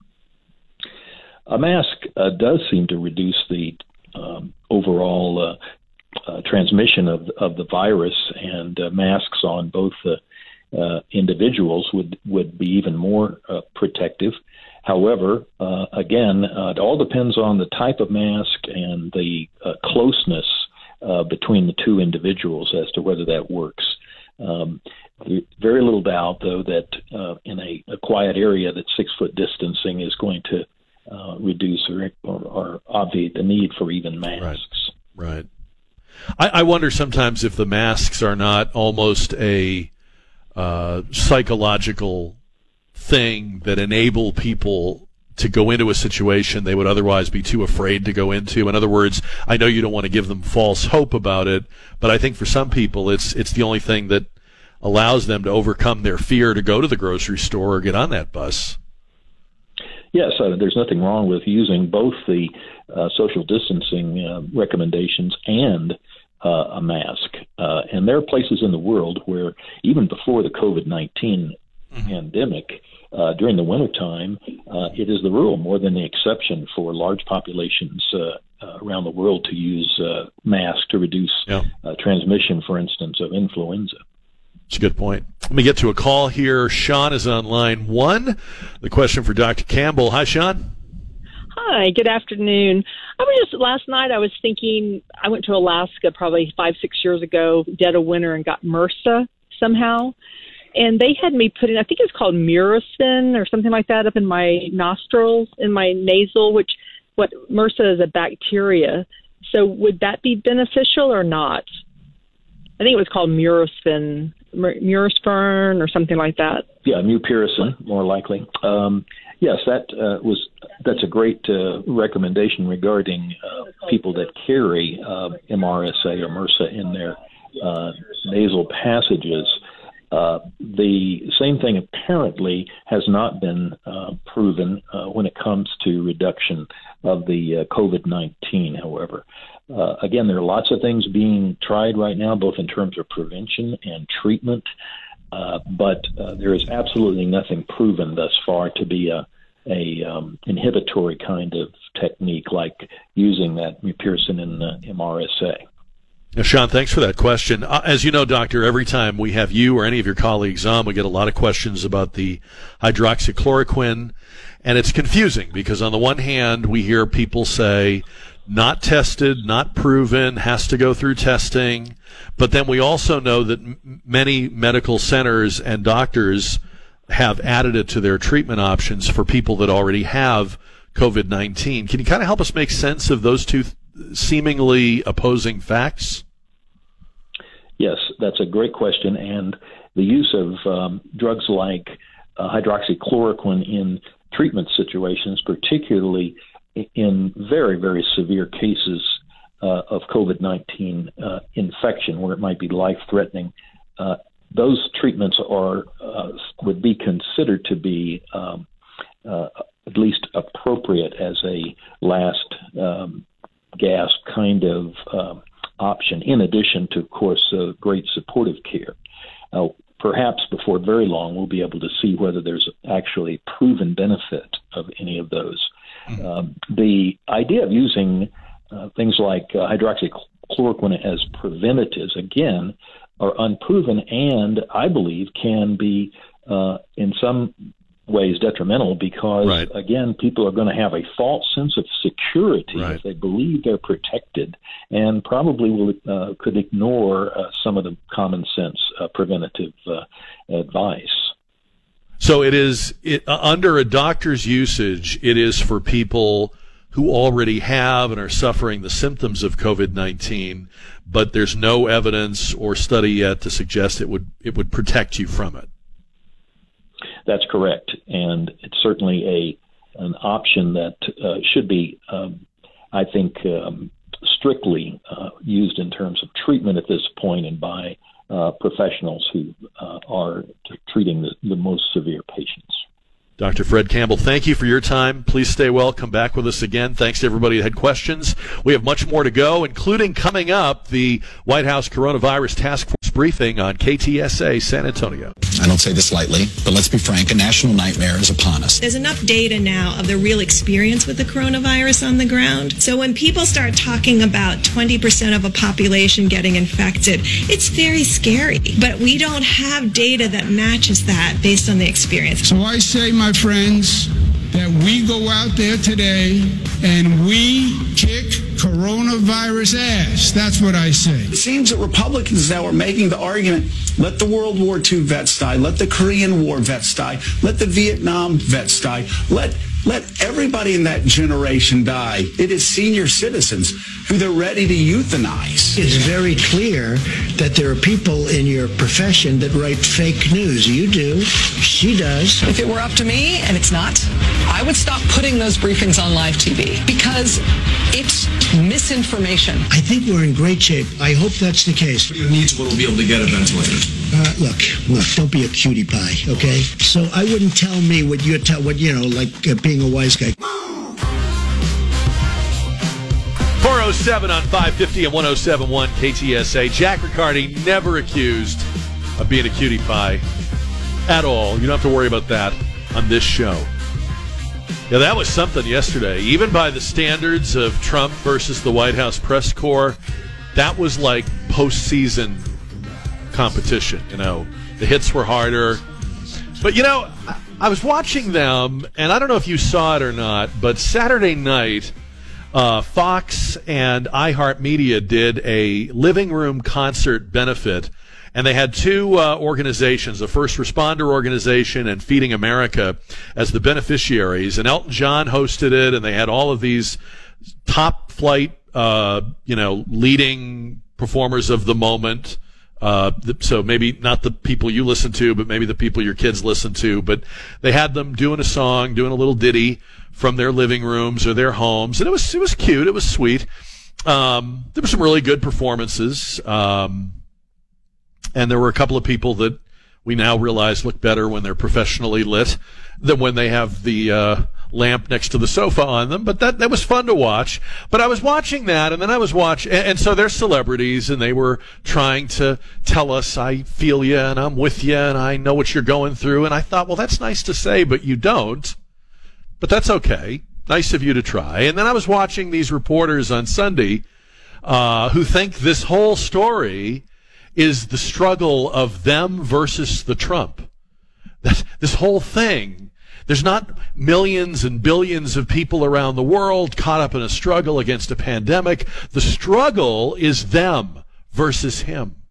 A mask uh, does seem to reduce the um, overall uh, uh, transmission of, of the virus, and uh, masks on both the uh, individuals would, would be even more uh, protective. However, uh, again, uh, it all depends on the type of mask and the uh, closeness uh, between the two individuals as to whether that works. Um, very little doubt, though, that uh, in a, a quiet area that six-foot distancing is going to uh, reduce or, or, or obviate the need for even masks. Right. right. I, I wonder sometimes if the masks are not almost a uh, psychological thing that enable people to go into a situation they would otherwise be too afraid to go into. In other words, I know you don't want to give them false hope about it, but I think for some people it's it's the only thing that allows them to overcome their fear to go to the grocery store or get on that bus. Yes, uh, there's nothing wrong with using both the uh, social distancing uh, recommendations and uh, a mask. Uh, and there are places in the world where even before the COVID nineteen mm-hmm. pandemic, uh, during the wintertime, uh, it is the rule more than the exception for large populations uh, uh, around the world to use uh, masks to reduce yeah. uh, transmission, for instance, of influenza. That's a good point. Let me get to a call here. Sean is on line one. The question for Doctor Campbell. Hi, Sean. Hi, good afternoon. I was just, last night I was thinking, I went to Alaska probably five, six years ago, dead of winter, and got MRSA somehow. And they had me put in, I think it's called Muracin or something like that, up in my nostrils, in my nasal, which what MRSA is a bacteria. So would that be beneficial or not? I think it was called Muracin, Murasfern or something like that. Yeah, mupirocin, more likely. Um, yes, that uh, was that's a great uh, recommendation regarding uh, people that carry uh, M R S A or MRSA in their uh, nasal passages. Uh, the same thing apparently has not been uh, proven uh, when it comes to reduction of the uh, COVID nineteen, however. Uh, again, there are lots of things being tried right now, both in terms of prevention and treatment, uh, but uh, there is absolutely nothing proven thus far to be a, a um, inhibitory kind of technique like using that mupirocin in the M R S A. Now, Sean, thanks for that question. Uh, as you know, Doctor, every time we have you or any of your colleagues on, we get a lot of questions about the hydroxychloroquine, and it's confusing because on the one hand, we hear people say, not tested, not proven, has to go through testing, but then we also know that m- many medical centers and doctors have added it to their treatment options for people that already have COVID nineteen. Can you kind of help us make sense of those two th- seemingly opposing facts? Yes, that's a great question. And the use of um, drugs like uh, hydroxychloroquine in treatment situations, particularly in very, very severe cases uh, of COVID nineteen uh, infection, where it might be life-threatening, uh, those treatments are uh, would be considered to be um, uh, at least appropriate as a last um, gasp kind of um, option, in addition to, of course, uh, great supportive care. Uh, perhaps before very long, we'll be able to see whether there's actually proven benefit of any of those. Mm-hmm. Um, the idea of using uh, things like uh, hydroxychloroquine as preventatives, again, are unproven and, I believe, can be uh, in some ways detrimental because, right. again, people are going to have a false sense of security right. if they believe they're protected, and probably will uh, could ignore uh, some of the common sense uh, preventative uh, advice. So it is it, uh, under a doctor's usage, it is for people who already have and are suffering the symptoms of COVID nineteen, but there's no evidence or study yet to suggest it would it would protect you from it. That's correct, and it's certainly a an option that uh, should be, um, I think, um, strictly uh, used in terms of treatment at this point and by uh, professionals who uh, are t- treating the, the most severe patients. Doctor Fred Campbell, thank you for your time. Please stay well. Come back with us again. Thanks to everybody that had questions. We have much more to go, including coming up the White House Coronavirus Task Force briefing on K T S A San Antonio. I don't say this lightly, but let's be frank, a national nightmare is upon us. There's enough data now of the real experience with the coronavirus on the ground. So when people start talking about twenty percent of a population getting infected, it's very scary. But we don't have data that matches that based on the experience. So I say, my friends, that we go out there today and we kick coronavirus ass. That's what I say. It seems that Republicans now are making the argument, let the World War Two vets die, let the Korean War vets die, let the Vietnam vets die, let let everybody in that generation die. It is senior citizens who they're ready to euthanize. It's very clear that there are people in your profession that write fake news. You do. She does. If it were up to me, and it's not, I would stop putting those briefings on live T V because it's misinformation. I think we're in great shape. I hope that's the case. Who needs one will be able to get a ventilator? Uh, look, look, don't be a cutie pie, okay? So I wouldn't tell me what you tell, what, you know, like uh, being a wise guy. four oh seven on five fifty and one oh seven point one K T S A. Jack Riccardi never accused of being a cutie pie at all. You don't have to worry about that on this show. Yeah, that was something yesterday. Even by the standards of Trump versus the White House press corps, that was like postseason competition. You know, the hits were harder. But, you know, I was watching them, and I don't know if you saw it or not, but Saturday night, uh, Fox and iHeartMedia did a living room concert benefit, and they had two uh, organizations, a first responder organization and Feeding America, as the beneficiaries. And Elton John hosted it, and they had all of these top flight, uh, you know, leading performers of the moment. Uh, so maybe not the people you listen to, but maybe the people your kids listen to. But they had them doing a song, doing a little ditty from their living rooms or their homes, and it was it was cute, it was sweet. Um, there were some really good performances. Um, And there were a couple of people that we now realize look better when they're professionally lit than when they have the uh, lamp next to the sofa on them. But that, that was fun to watch. But I was watching that, and then I was watching, and, and so they're celebrities, and they were trying to tell us, I feel you, and I'm with you, and I know what you're going through. And I thought, well, that's nice to say, but you don't. But that's okay. Nice of you to try. And then I was watching these reporters on Sunday uh, who think this whole story is the struggle of them versus the Trump. That, this whole thing, there's not millions and billions of people around the world caught up in a struggle against a pandemic. The struggle is them versus him.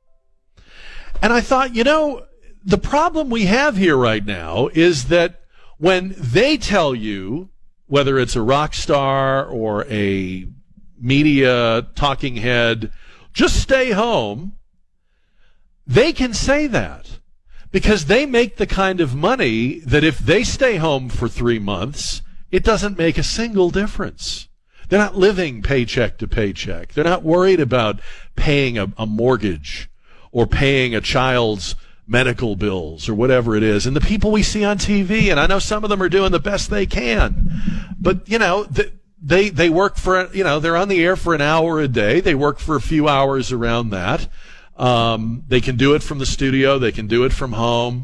And I thought, you know, the problem we have here right now is that when they tell you, whether it's a rock star or a media talking head, just stay home, they can say that because they make the kind of money that if they stay home for three months, it doesn't make a single difference. They're not living paycheck to paycheck. They're not worried about paying a, a mortgage or paying a child's medical bills or whatever it is. And the people we see on T V, and I know some of them are doing the best they can, but, you know, the, they, they work for, you know, they're on the air for an hour a day. They work for a few hours around that. Um, they can do it from the studio. They can do it from home.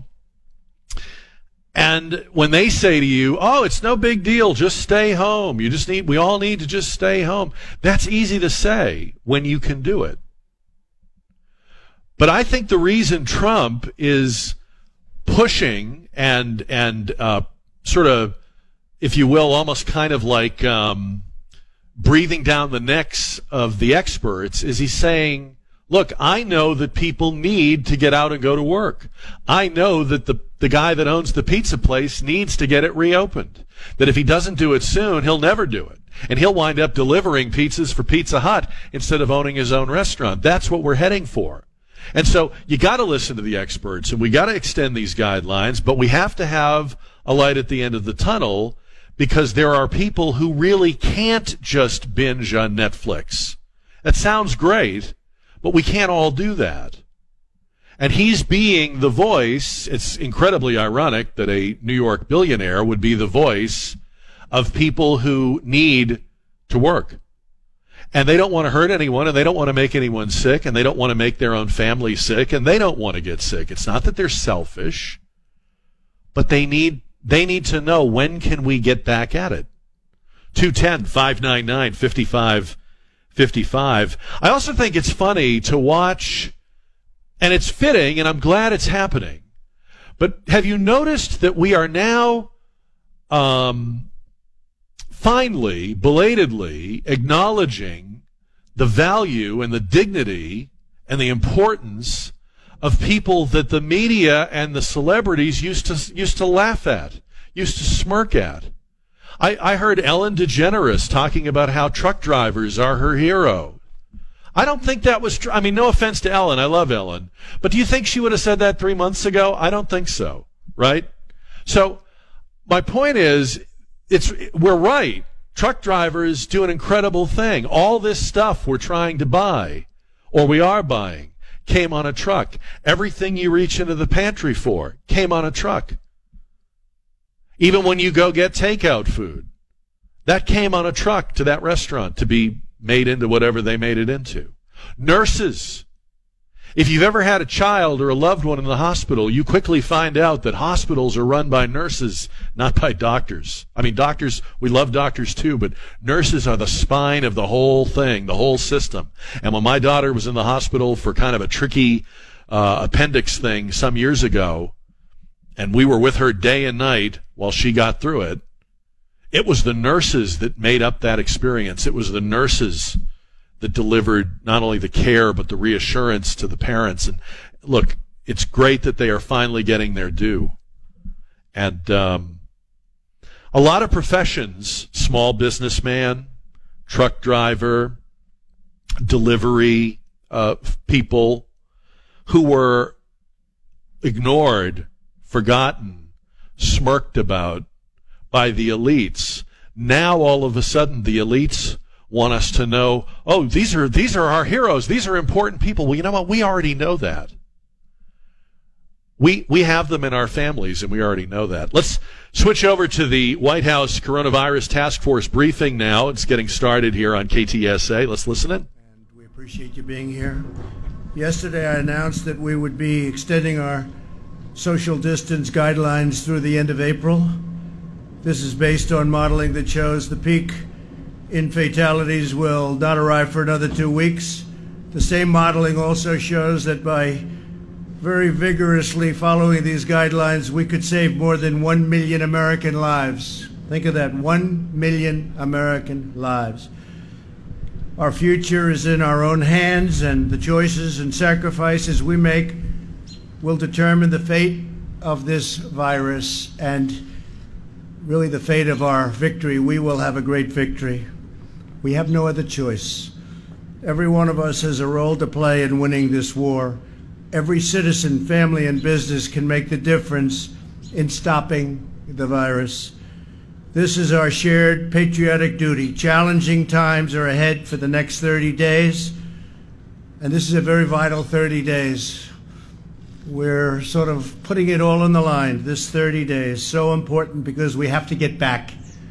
And when they say to you, oh, it's no big deal, just stay home. You just need, we all need to just stay home. That's easy to say when you can do it. But I think the reason Trump is pushing and, and, uh, sort of, if you will, almost kind of like, um, breathing down the necks of the experts is he's saying, look, I know that people need to get out and go to work. I know that the, the guy that owns the pizza place needs to get it reopened. That if he doesn't do it soon, he'll never do it. And he'll wind up delivering pizzas for Pizza Hut instead of owning his own restaurant. That's what we're heading for. And so you got to listen to the experts, and we got to extend these guidelines, but we have to have a light at the end of the tunnel because there are people who really can't just binge on Netflix. That sounds great, but we can't all do that. And he's being the voice. It's incredibly ironic that a New York billionaire would be the voice of people who need to work. And they don't want to hurt anyone, and they don't want to make anyone sick, and they don't want to make their own family sick, and they don't want to get sick. It's not that they're selfish, but they need they need to know, when can we get back at it? two one zero, five nine nine, five five five five. I also think it's funny to watch, and it's fitting, and I'm glad it's happening. But have you noticed that we are now um, finally, belatedly acknowledging the value and the dignity and the importance of people that the media and the celebrities used to used to laugh at, used to smirk at? I, I heard Ellen DeGeneres talking about how truck drivers are her hero. I don't think that was true. I mean, no offense to Ellen. I love Ellen. But do you think she would have said that three months ago? I don't think so, right? So my point is, it's we're right. Truck drivers do an incredible thing. All this stuff we're trying to buy, or we are buying, came on a truck. Everything you reach into the pantry for came on a truck. Even when you go get takeout food, that came on a truck to that restaurant to be made into whatever they made it into. Nurses. If you've ever had a child or a loved one in the hospital, you quickly find out that hospitals are run by nurses, not by doctors. I mean, doctors, we love doctors too, but nurses are the spine of the whole thing, the whole system. And when my daughter was in the hospital for kind of a tricky uh, appendix thing some years ago, and we were with her day and night while she got through it, it was the nurses that made up that experience. It was the nurses that delivered not only the care but the reassurance to the parents. And look, it's great that they are finally getting their due. And um, a lot of professions, small businessman, truck driver, delivery uh, people, who were ignored, forgotten, smirked about by the elites. Now all of a sudden the elites want us to know, oh, these are these are our heroes. These are important people. Well, you know what? We already know that. We we have them in our families, and we already know that. Let's switch over to the White House Coronavirus Task Force briefing now. It's getting started here on K T S A. Let's listen in. And we appreciate you being here. Yesterday I announced that we would be extending our social distance guidelines through the end of April. This is based on modeling that shows the peak in fatalities will not arrive for another two weeks. The same modeling also shows that by very vigorously following these guidelines, we could save more than one million American lives. Think of that, one million American lives. Our future is in our own hands, and the choices and sacrifices we make will determine the fate of this virus and really the fate of our victory. We will have a great victory. We have no other choice. Every one of us has a role to play in winning this war. Every citizen, family, and business can make the difference in stopping the virus. This is our shared patriotic duty. Challenging times are ahead for the next thirty days, and this is a very vital thirty days. We're sort of putting it all on the line. This thirty days, so important because we have to get back.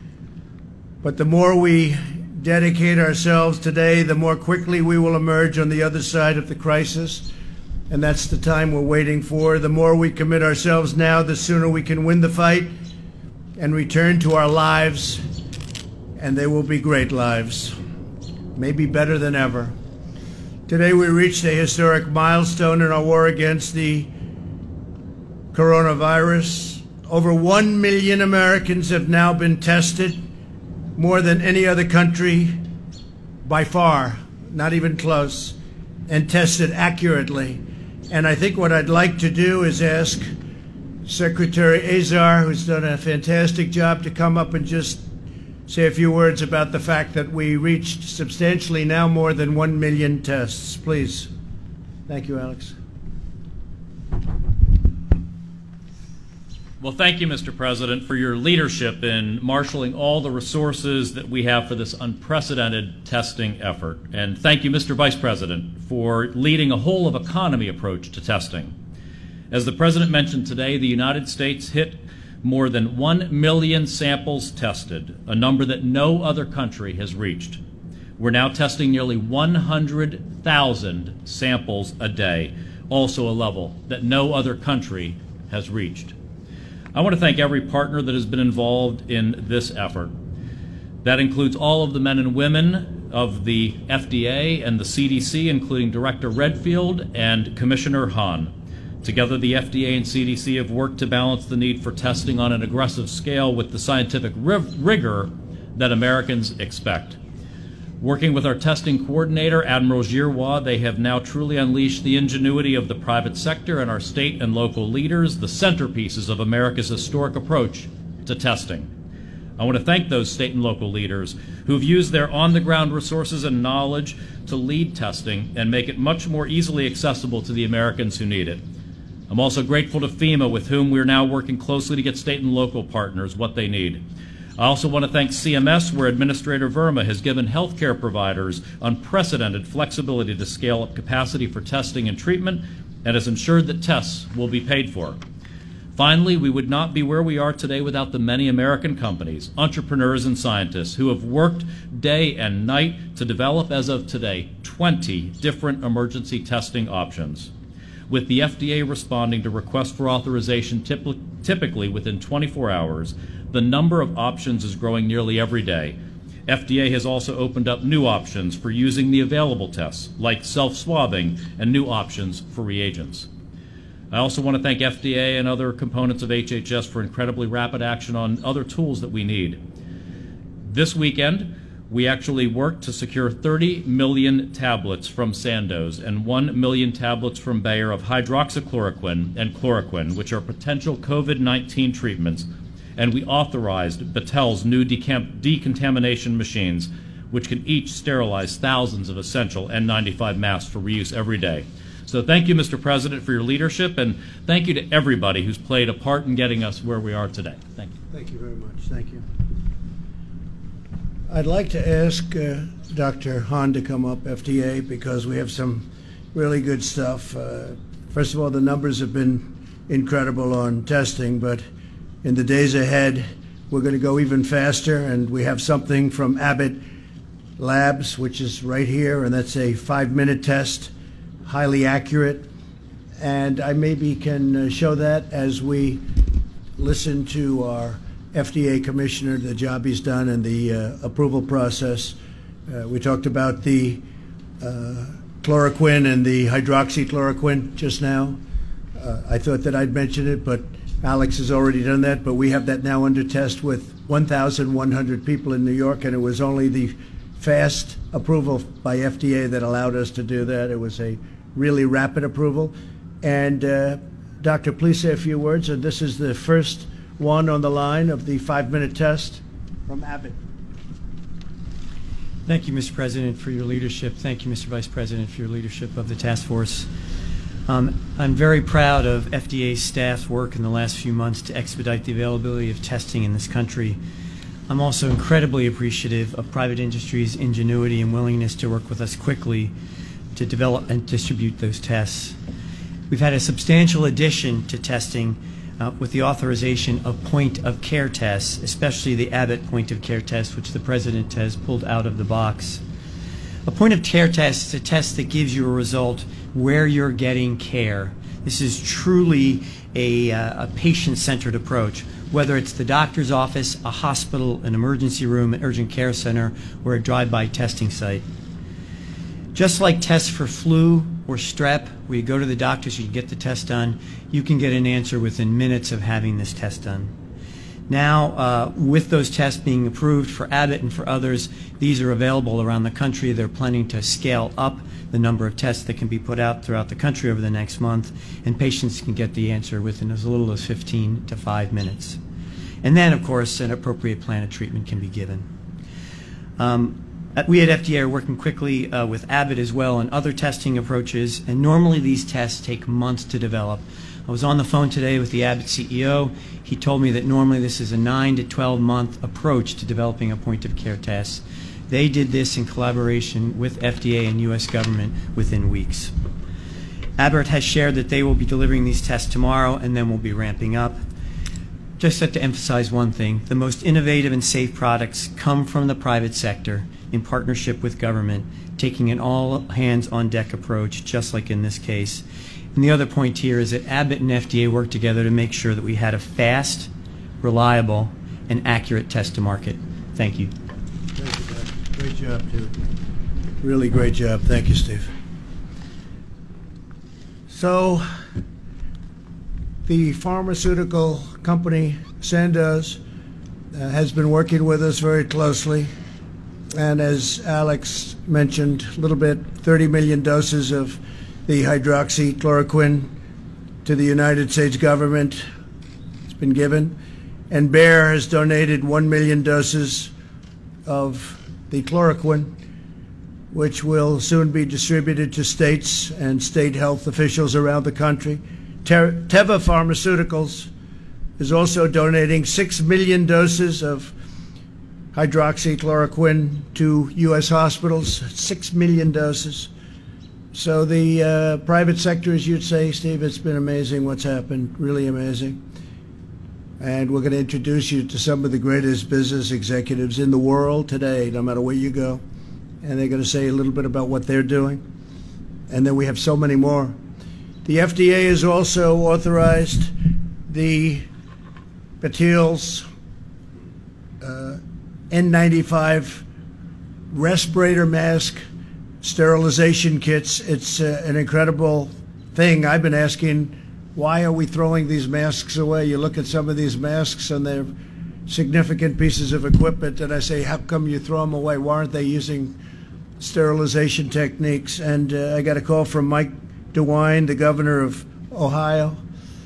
But the more we dedicate ourselves today, the more quickly we will emerge on the other side of the crisis. And that's the time we're waiting for. The more we commit ourselves now, the sooner we can win the fight and return to our lives. And they will be great lives, maybe better than ever. Today we reached a historic milestone in our war against the coronavirus. Over one million Americans have now been tested, more than any other country by far, not even close, and tested accurately. And I think what I'd like to do is ask Secretary Azar, who's done a fantastic job, to come up and just say a few words about the fact that we reached substantially now more than one million tests. Please. Thank you, Alex. Well, thank you, Mister President, for your leadership in marshaling all the resources that we have for this unprecedented testing effort. And thank you, Mister Vice President, for leading a whole-of-economy approach to testing. As the President mentioned today, the United States hit more than one million samples tested, a number that no other country has reached. We're now testing nearly one hundred thousand samples a day, also a level that no other country has reached. I want to thank every partner that has been involved in this effort. That includes all of the men and women of the F D A and the C D C, including Director Redfield and Commissioner Hahn. Together, the F D A and C D C have worked to balance the need for testing on an aggressive scale with the scientific rigor that Americans expect. Working with our testing coordinator, Admiral Giroir, they have now truly unleashed the ingenuity of the private sector and our state and local leaders, the centerpieces of America's historic approach to testing. I want to thank those state and local leaders who've used their on-the-ground resources and knowledge to lead testing and make it much more easily accessible to the Americans who need it. I'm also grateful to FEMA, with whom we're now working closely to get state and local partners what they need. I also want to thank C M S, where Administrator Verma has given healthcare providers unprecedented flexibility to scale up capacity for testing and treatment and has ensured that tests will be paid for. Finally, we would not be where we are today without the many American companies, entrepreneurs, and scientists who have worked day and night to develop, as of today, twenty different emergency testing options. With the F D A responding to requests for authorization typically within twenty-four hours, the number of options is growing nearly every day. F D A has also opened up new options for using the available tests, like self-swabbing, and new options for reagents. I also want to thank F D A and other components of H H S for incredibly rapid action on other tools that we need. This weekend, we actually worked to secure thirty million tablets from Sandoz and one million tablets from Bayer of hydroxychloroquine and chloroquine, which are potential COVID nineteen treatments, and we authorized Battelle's new decam- decontamination machines, which can each sterilize thousands of essential N ninety-five masks for reuse every day. So thank you, Mister President, for your leadership, and thank you to everybody who's played a part in getting us where we are today. Thank you. Thank you very much. Thank you. I'd like to ask uh, Doctor Hahn to come up, F D A, because we have some really good stuff. Uh, first of all, the numbers have been incredible on testing, but in the days ahead, we're going to go even faster, and we have something from Abbott Labs, which is right here, and that's a five-minute test, highly accurate. And I maybe can uh, show that as we listen to our F D A commissioner, the job he's done, and the uh, approval process. Uh, we talked about the uh, chloroquine and the hydroxychloroquine just now. Uh, I thought that I'd mention it, but Alex has already done that. But we have that now under test with one thousand one hundred people in New York, and it was only the fast approval by F D A that allowed us to do that. It was a really rapid approval. And uh, Doctor, please say a few words. And this is the first one on the line of the five-minute test from Abbott. Thank you, Mister President, for your leadership. Thank you, Mister Vice President, for your leadership of the task force. Um, I'm very proud of F D A staff's work in the last few months to expedite the availability of testing in this country. I'm also incredibly appreciative of private industry's ingenuity and willingness to work with us quickly to develop and distribute those tests. We've had a substantial addition to testing Uh, with the authorization of point-of-care tests, especially the Abbott point-of-care test, which the President has pulled out of the box. A point-of-care test is a test that gives you a result where you're getting care. This is truly a, uh, a patient-centered approach, whether it's the doctor's office, a hospital, an emergency room, an urgent care center, or a drive-by testing site. Just like tests for flu or strep, where you go to the doctor so you get the test done, you can get an answer within minutes of having this test done. Now, uh, with those tests being approved for Abbott and for others, these are available around the country. They're planning to scale up the number of tests that can be put out throughout the country over the next month, and patients can get the answer within as little as fifteen to five minutes. And then, of course, an appropriate plan of treatment can be given. Um, We at F D A are working quickly uh, with Abbott as well on other testing approaches, and normally these tests take months to develop. I was on the phone today with the Abbott C E O. He told me that normally this is a nine to twelve month approach to developing a point-of-care test. They did this in collaboration with F D A and U S government within weeks. Abbott has shared that they will be delivering these tests tomorrow and then we'll be ramping up. Just to emphasize one thing, the most innovative and safe products come from the private sector in partnership with government, taking an all-hands-on-deck approach, just like in this case. And the other point here is that Abbott and F D A worked together to make sure that we had a fast, reliable, and accurate test to market. Thank you. Thank you, Doug. Great job, too. Really great job. Thank you, Steve. So, the pharmaceutical company, Sandoz, uh, has been working with us very closely. And as Alex mentioned a little bit, thirty million doses of the hydroxychloroquine to the United States government has been given. And Bayer has donated one million doses of the chloroquine, which will soon be distributed to states and state health officials around the country. Teva Pharmaceuticals is also donating six million doses of hydroxychloroquine to U S hospitals, six million doses. So the uh, private sector, as you'd say, Steve, it's been amazing what's happened, really amazing. And we're going to introduce you to some of the greatest business executives in the world today, no matter where you go. And they're going to say a little bit about what they're doing. And then we have so many more. The F D A has also authorized the Batil's uh, N ninety-five respirator mask sterilization kits. It's uh, an incredible thing. I've been asking, why are we throwing these masks away? You look at some of these masks and they're significant pieces of equipment, and I say, how come you throw them away? Why aren't they using sterilization techniques? And uh, I got a call from Mike DeWine, the governor of Ohio,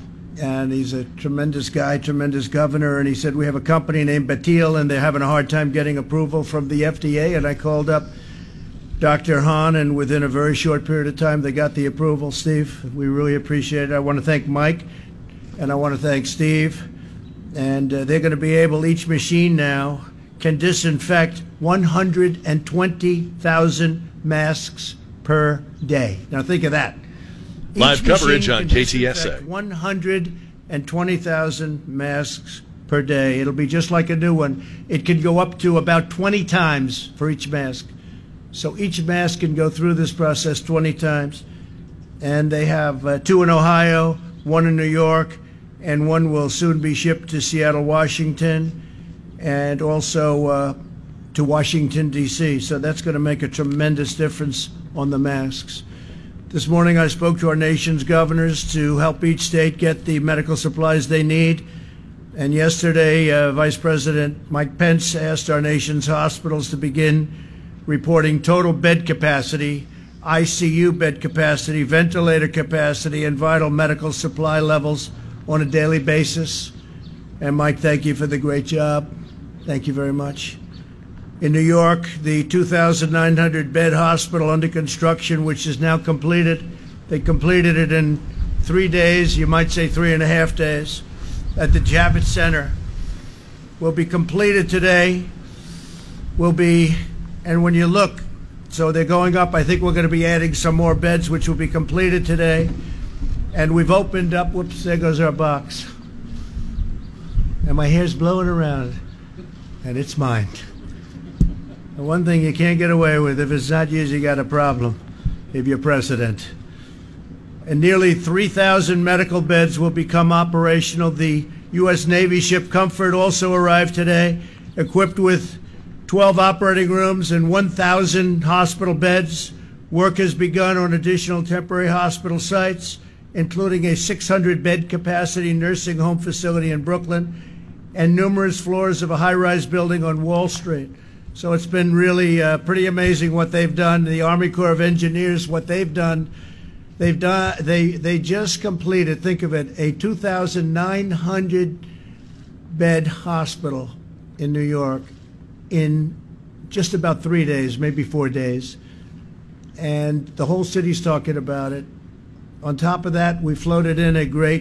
and he's a tremendous guy, tremendous governor, and he said, we have a company named Batil, and they're having a hard time getting approval from the F D A, and I called up Doctor Hahn, and within a very short period of time, they got the approval. Steve, we really appreciate it. I want to thank Mike, and I want to thank Steve, and uh, they're going to be able, each machine now can disinfect one hundred twenty thousand masks per day. Now think of that. Live coverage on K T S A. one hundred twenty thousand masks per day. It'll be just like a new one. It can go up to about twenty times for each mask. So each mask can go through this process twenty times. And they have uh, two in Ohio, one in New York, and one will soon be shipped to Seattle, Washington, and also uh, to Washington, D C So that's going to make a tremendous difference on the masks. This morning I spoke to our nation's governors to help each state get the medical supplies they need. And yesterday, uh, Vice President Mike Pence asked our nation's hospitals to begin reporting total bed capacity, I C U bed capacity, ventilator capacity, and vital medical supply levels on a daily basis. And Mike, thank you for the great job. Thank you very much. In New York, the two thousand nine hundred bed hospital under construction, which is now completed, they completed it in three days, you might say three and a half days, at the Javits Center, will be completed today, will be, and when you look, so they're going up, I think we're going to be adding some more beds, which will be completed today, and we've opened up, whoops, there goes our box, and my hair's blowing around, and it's mine. The one thing you can't get away with, if it's not yours, you got a problem if you're president. And nearly three thousand medical beds will become operational. The U S Navy ship Comfort also arrived today, equipped with twelve operating rooms and one thousand hospital beds. Work has begun on additional temporary hospital sites, including a six hundred bed capacity nursing home facility in Brooklyn and numerous floors of a high-rise building on Wall Street. So it's been really uh, pretty amazing what they've done. The Army Corps of Engineers, what they've done, they've done. They they just completed. Think of it, a two thousand nine hundred bed hospital in New York in just about three days, maybe four days, and the whole city's talking about it. On top of that, we floated in a great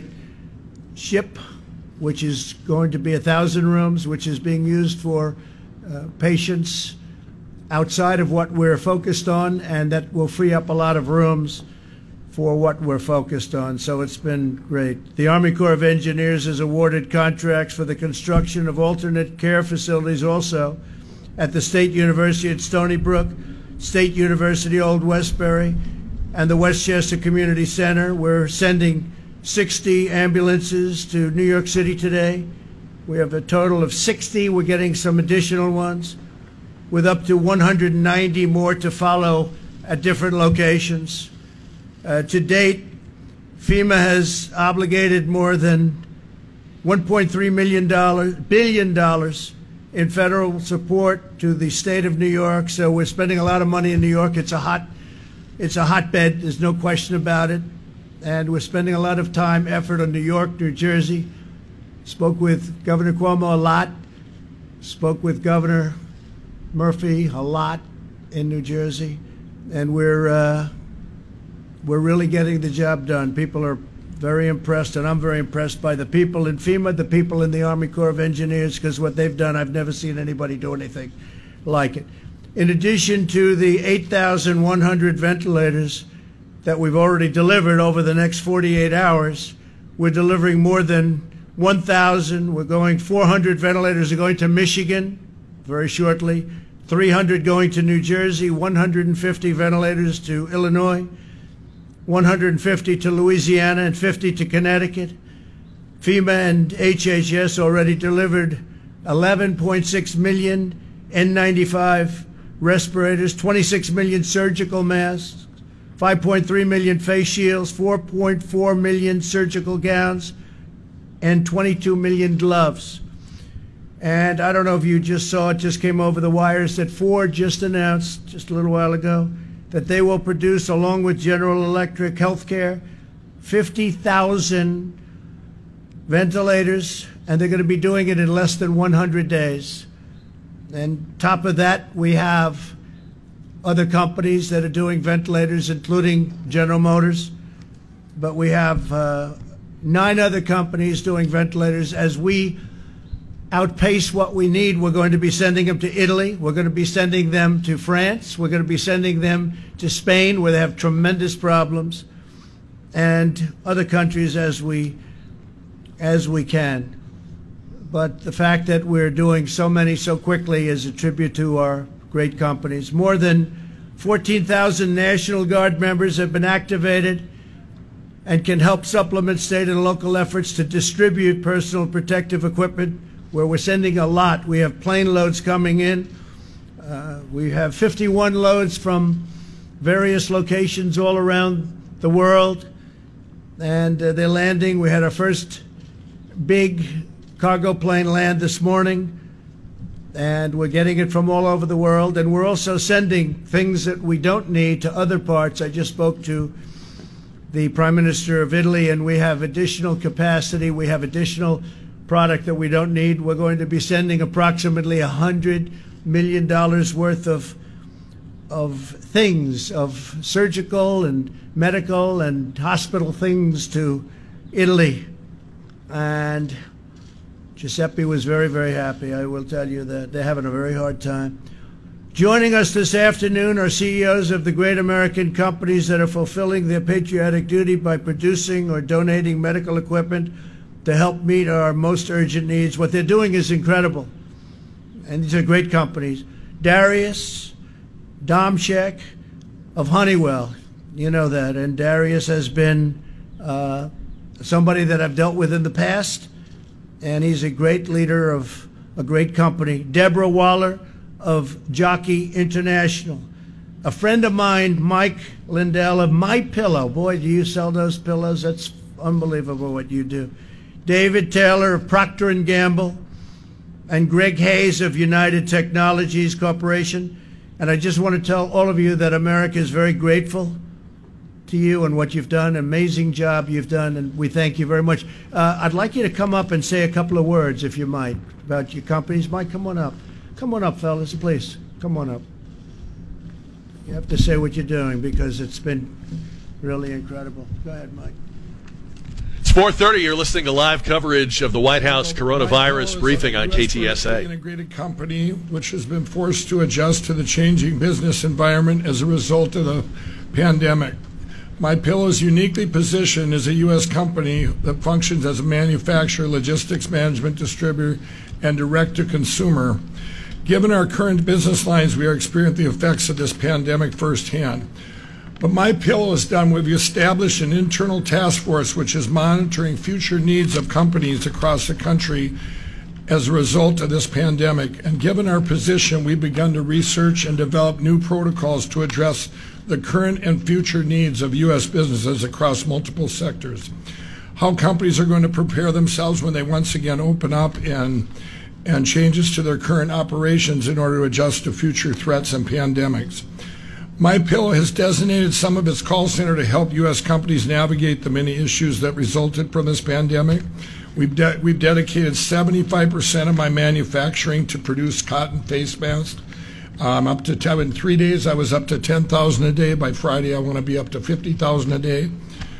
ship, which is going to be a thousand rooms, which is being used for uh, patients outside of what we're focused on, and that will free up a lot of rooms for what we're focused on. So it's been great. The Army Corps of Engineers has awarded contracts for the construction of alternate care facilities also at the State University at Stony Brook, State University Old Westbury, and the Westchester Community Center. We're sending sixty ambulances to New York City today. We have a total of sixty. We're getting some additional ones, with up to one hundred ninety more to follow at different locations. Uh, to date, FEMA has obligated more than one point three million dollars, billion dollars in federal support to the state of New York. So we're spending a lot of money in New York. It's a hot, it's a hotbed. There's no question about it. And we're spending a lot of time, effort on New York, New Jersey. Spoke with Governor Cuomo a lot. Spoke with Governor Murphy a lot in New Jersey. And we're uh, we're really getting the job done. People are very impressed, and I'm very impressed by the people in FEMA, the people in the Army Corps of Engineers, because what they've done, I've never seen anybody do anything like it. In addition to the eight thousand one hundred ventilators that we've already delivered over the next forty-eight hours, we're delivering more than one thousand. We're going, four hundred ventilators are going to Michigan very shortly, three hundred going to New Jersey, one hundred fifty ventilators to Illinois, one hundred fifty to Louisiana, and fifty to Connecticut. FEMA and H H S already delivered eleven point six million N ninety-five respirators, twenty-six million surgical masks, five point three million face shields, four point four million surgical gowns, and twenty-two million gloves. And I don't know if you just saw, it just came over the wires that Ford just announced just a little while ago that they will produce, along with General Electric Healthcare, fifty thousand ventilators, and they're going to be doing it in less than one hundred days. And top of that, we have other companies that are doing ventilators, including General Motors. But we have uh, nine other companies doing ventilators. As we outpace what we need, we're going to be sending them to Italy. We're going to be sending them to France. We're going to be sending them to Spain, where they have tremendous problems, and other countries as we as we can. But the fact that we're doing so many so quickly is a tribute to our great companies. More than fourteen thousand National Guard members have been activated and can help supplement state and local efforts to distribute personal protective equipment, where we're sending a lot. We have plane loads coming in. Uh, we have fifty-one loads from various locations all around the world, and uh, they're landing. We had our first big cargo plane land this morning, and we're getting it from all over the world. And we're also sending things that we don't need to other parts. I just spoke to the Prime Minister of Italy, and we have additional capacity. We have additional product that we don't need. We're going to be sending approximately one hundred million dollars worth of of things, of surgical and medical and hospital things to Italy. And Giuseppe was very, very happy. I will tell you that they're having a very hard time. Joining us this afternoon are C E Os of the great American companies that are fulfilling their patriotic duty by producing or donating medical equipment to help meet our most urgent needs. What they're doing is incredible. And these are great companies. Darius Domschek of Honeywell, you know that. And Darius has been uh, somebody that I've dealt with in the past, and he's a great leader of a great company. Deborah Waller of Jockey International. A friend of mine, Mike Lindell of My Pillow. Boy, do you sell those pillows? That's unbelievable what you do. David Taylor of Procter and Gamble, and Greg Hayes of United Technologies Corporation. And I just want to tell all of you that America is very grateful to you and what you've done. Amazing job you've done, and we thank you very much. Uh, I'd like you to come up and say a couple of words, if you might, about your companies. Mike, come on up. Come on up, fellas, please. Come on up. You have to say what you're doing, because it's been Really incredible. Go ahead, Mike. It's four thirty. You're listening to live coverage of the White House coronavirus briefing on K T S A. Integrated company which has been forced to adjust to the changing business environment as a result of the pandemic. MyPillow is uniquely positioned as a U S company that functions as a manufacturer, logistics management distributor, and direct-to-consumer. Given our current business lines, we are experiencing the effects of this pandemic firsthand. But MyPillow has done, we've established an internal task force which is monitoring future needs of companies across the country as a result of this pandemic. And given our position, we've begun to research and develop new protocols to address the current and future needs of U S businesses across multiple sectors. How companies are going to prepare themselves when they once again open up and, and changes to their current operations in order to adjust to future threats and pandemics. MyPillow has designated some of its call center to help U S companies navigate the many issues that resulted from this pandemic. We've, de- we've dedicated seventy-five percent of my manufacturing to produce cotton face masks. Um, up to ten, in three days, I was up to ten thousand a day. By Friday, I want to be up to fifty thousand a day.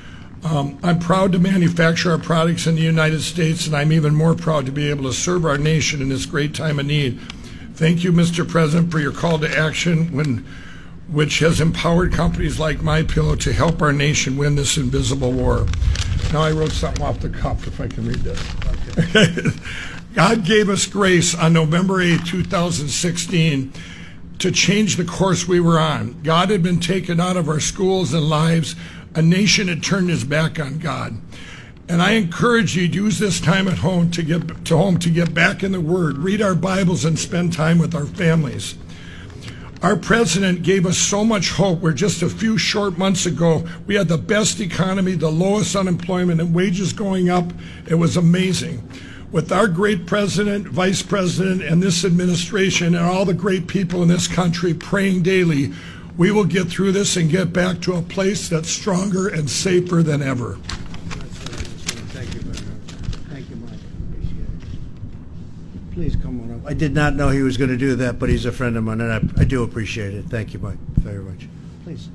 Um, I'm proud to manufacture our products in the United States, and I'm even more proud to be able to serve our nation in this great time of need. Thank you, Mister President, for your call to action when which has empowered companies like MyPillow to help our nation win this invisible war. Now I wrote something off the cuff, if I can read this. Okay. God gave us grace on November eighth, two thousand sixteen to change the course we were on. God had been taken out of our schools and lives. A nation had turned its back on God. And I encourage you to use this time at home to get to home to get back in the Word, read our Bibles, and spend time with our families. Our president gave us so much hope where just a few short months ago, we had the best economy, the lowest unemployment, and wages going up. It was amazing. With our great president, vice president, and this administration, and all the great people in this country praying daily, we will get through this and get back to a place that's stronger and safer than ever. Thank you very much. Thank you, Mike. Appreciate it. Please come on up. I did not know he was going to do that, but he's a friend of mine, and I, I do appreciate it. Thank you, Mike, very much. Please.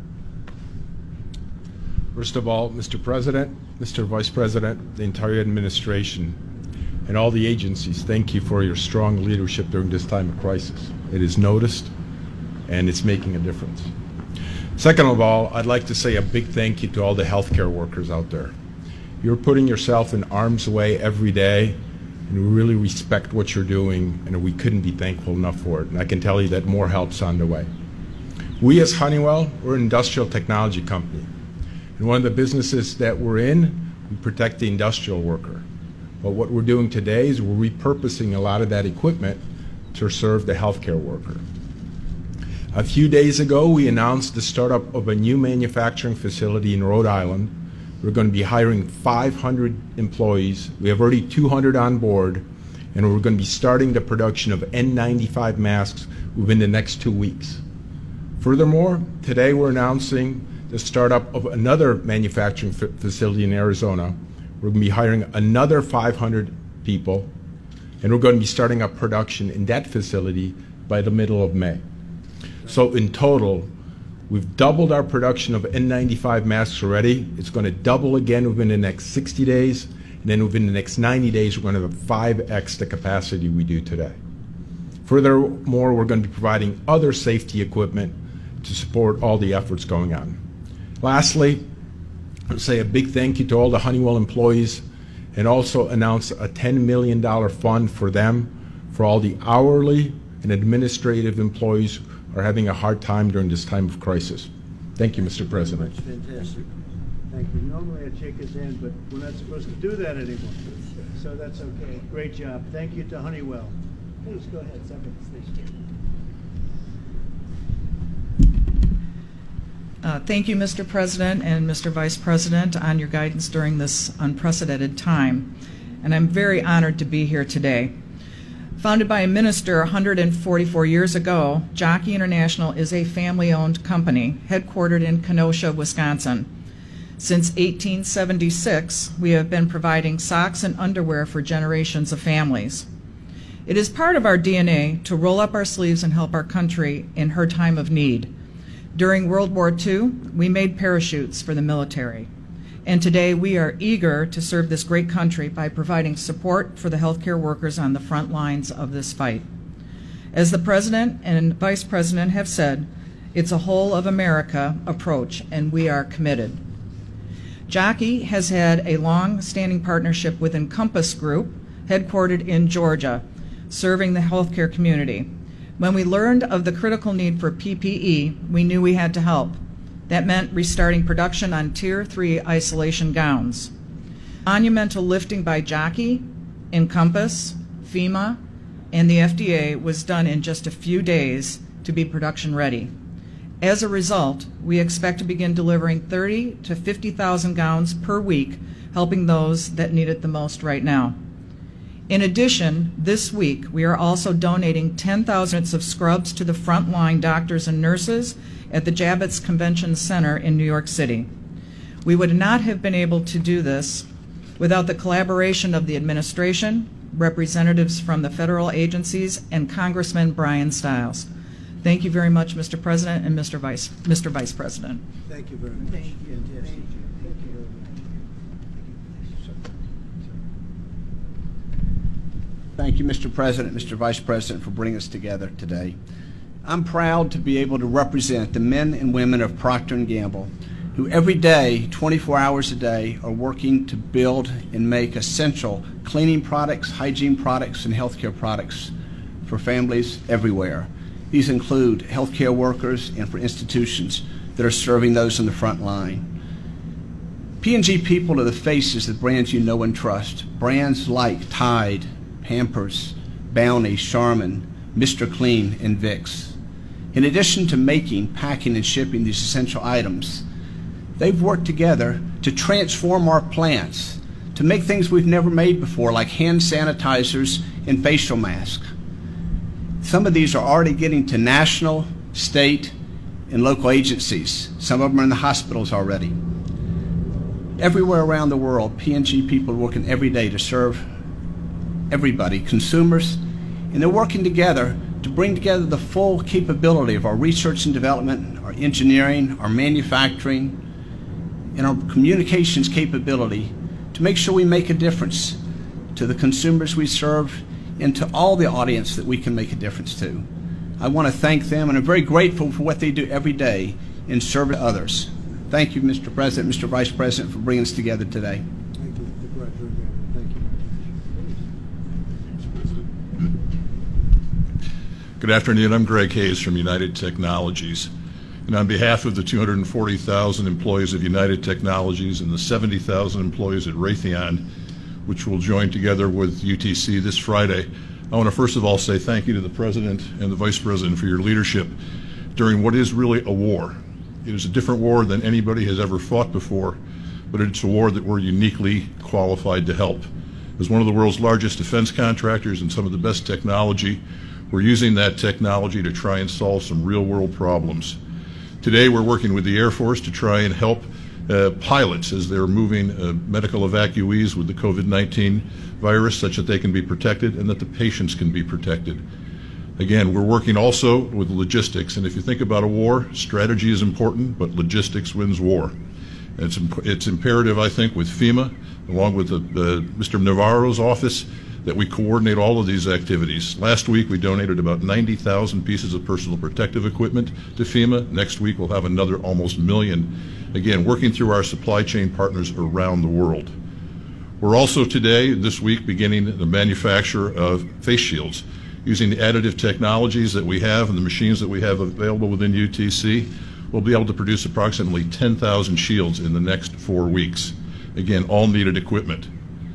First of all, Mister President, Mister Vice President, the entire administration, and all the agencies, thank you for your strong leadership during this time of crisis. It is noticed, and it's making a difference. Second of all, I'd like to say a big thank you to all the healthcare workers out there. You're putting yourself in harm's way every day, and we really respect what you're doing, and we couldn't be thankful enough for it. And I can tell you that more help's on the way. We as Honeywell, we're an industrial technology company. And one of the businesses that we're in, we protect the industrial worker. But what we're doing today is we're repurposing a lot of that equipment to serve the healthcare worker. A few days ago, we announced the startup of a new manufacturing facility in Rhode Island. We're going to be hiring five hundred employees. We have already two hundred on board, and we're going to be starting the production of N ninety-five masks within the next two weeks. Furthermore, today we're announcing the startup of another manufacturing f- facility in Arizona. We're going to be hiring another five hundred people, and we're going to be starting up production in that facility by the middle of May. So in total, we've doubled our production of N ninety-five masks already. It's going to double again within the next sixty days, and then within the next ninety days, we're going to have five x the capacity we do today. Furthermore, we're going to be providing other safety equipment to support all the efforts going on. Lastly, I'll say a big thank you to all the Honeywell employees, and also announce a ten million dollars fund for them, for all the hourly and administrative employees who are having a hard time during this time of crisis. Thank you, Mister President. That's fantastic. Thank you. Normally I'd shake his hand, but we're not supposed to do that anymore. So that's okay. Great job. Thank you to Honeywell. Please go ahead. Uh, thank you, Mister President and Mister Vice President, on your guidance during this unprecedented time. And I'm very honored to be here today. Founded by a minister one hundred forty-four years ago, Jockey International is a family-owned company headquartered in Kenosha, Wisconsin. Since eighteen seventy-six, we have been providing socks and underwear for generations of families. It is part of our D N A to roll up our sleeves and help our country in her time of need. During World War Two, we made parachutes for the military. And today we are eager to serve this great country by providing support for the healthcare workers on the front lines of this fight. As the President and Vice President have said, it's a whole of America approach, and we are committed. Jockey has had a long-standing partnership with Encompass Group, headquartered in Georgia, serving the healthcare community. When we learned of the critical need for P P E, we knew we had to help. That meant restarting production on Tier three isolation gowns. Monumental lifting by Jockey, Encompass, FEMA, and the F D A was done in just a few days to be production ready. As a result, we expect to begin delivering thirty to fifty thousand gowns per week, helping those that need it the most right now. In addition, this week we are also donating ten thousand of scrubs to the frontline doctors and nurses at the Javits Convention Center in New York City. We would not have been able to do this without the collaboration of the administration, representatives from the federal agencies, and Congressman Brian Stiles. Thank you very much, Mister President and Mister Vice, Mister Vice President. Thank you very much. Thank you. Thank you. Thank you very much. Thank you, Mister President, Mister Vice President, for bringing us together today. I'm proud to be able to represent the men and women of Procter and Gamble who every day, twenty-four hours a day, are working to build and make essential cleaning products, hygiene products, and healthcare products for families everywhere. These include healthcare workers and for institutions that are serving those on the front line. P and G people are the faces of brands you know and trust. Brands like Tide, Pampers, Bounty, Charmin, Mister Clean, and Vicks. In addition to making, packing, and shipping these essential items, they've worked together to transform our plants, to make things we've never made before, like hand sanitizers and facial masks. Some of these are already getting to national, state, and local agencies. Some of them are in the hospitals already. Everywhere around the world, P and G people are working every day to serve everybody, consumers, and they're working together to bring together the full capability of our research and development, our engineering, our manufacturing, and our communications capability to make sure we make a difference to the consumers we serve and to all the audience that we can make a difference to. I want to thank them, and I'm very grateful for what they do every day in serving others. Thank you, Mister President, Mister Vice President, for bringing us together today. Thank you. Thank you. Good afternoon. I'm Greg Hayes from United Technologies. And on behalf of the two hundred forty thousand employees of United Technologies and the seventy thousand employees at Raytheon, which will join together with U T C this Friday, I want to first of all say thank you to the President and the Vice President for your leadership during what is really a war. It is a different war than anybody has ever fought before, but it's a war that we're uniquely qualified to help. As one of the world's largest defense contractors and some of the best technology, we're using that technology to try and solve some real-world problems. Today we're working with the Air Force to try and help uh, pilots as they're moving uh, medical evacuees with the COVID nineteen virus such that they can be protected and that the patients can be protected. Again, we're working also with logistics, and if you think about a war, strategy is important, but logistics wins war. And it's, imp it's imperative, I think, with FEMA, along with the, uh, Mister Navarro's office, that we coordinate all of these activities. Last week we donated about ninety thousand pieces of personal protective equipment to FEMA. Next week we'll have another almost million. Again, working through our supply chain partners around the world. We're also today, this week, beginning the manufacture of face shields. Using the additive technologies that we have and the machines that we have available within U T C, we'll be able to produce approximately ten thousand shields in the next four weeks. Again, all needed equipment.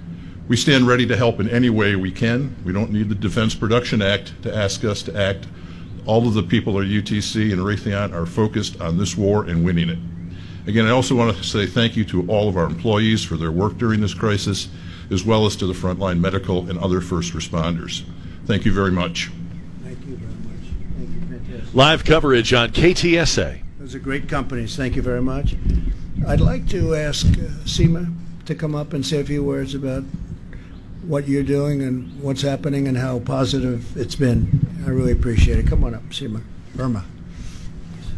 We stand ready to help in any way we can. We don't need the Defense Production Act to ask us to act. All of the people at U T C and Raytheon are focused on this war and winning it. Again, I also want to say thank you to all of our employees for their work during this crisis, as well as to the frontline medical and other first responders. Thank you very much. Thank you very much. Thank you. Fantastic. Live coverage on K T S A. Those are great companies. Thank you very much. I'd like to ask uh, Seema to come up and say a few words about what you're doing and what's happening and how positive it's been. I really appreciate it. Come on up, Seema. Burma.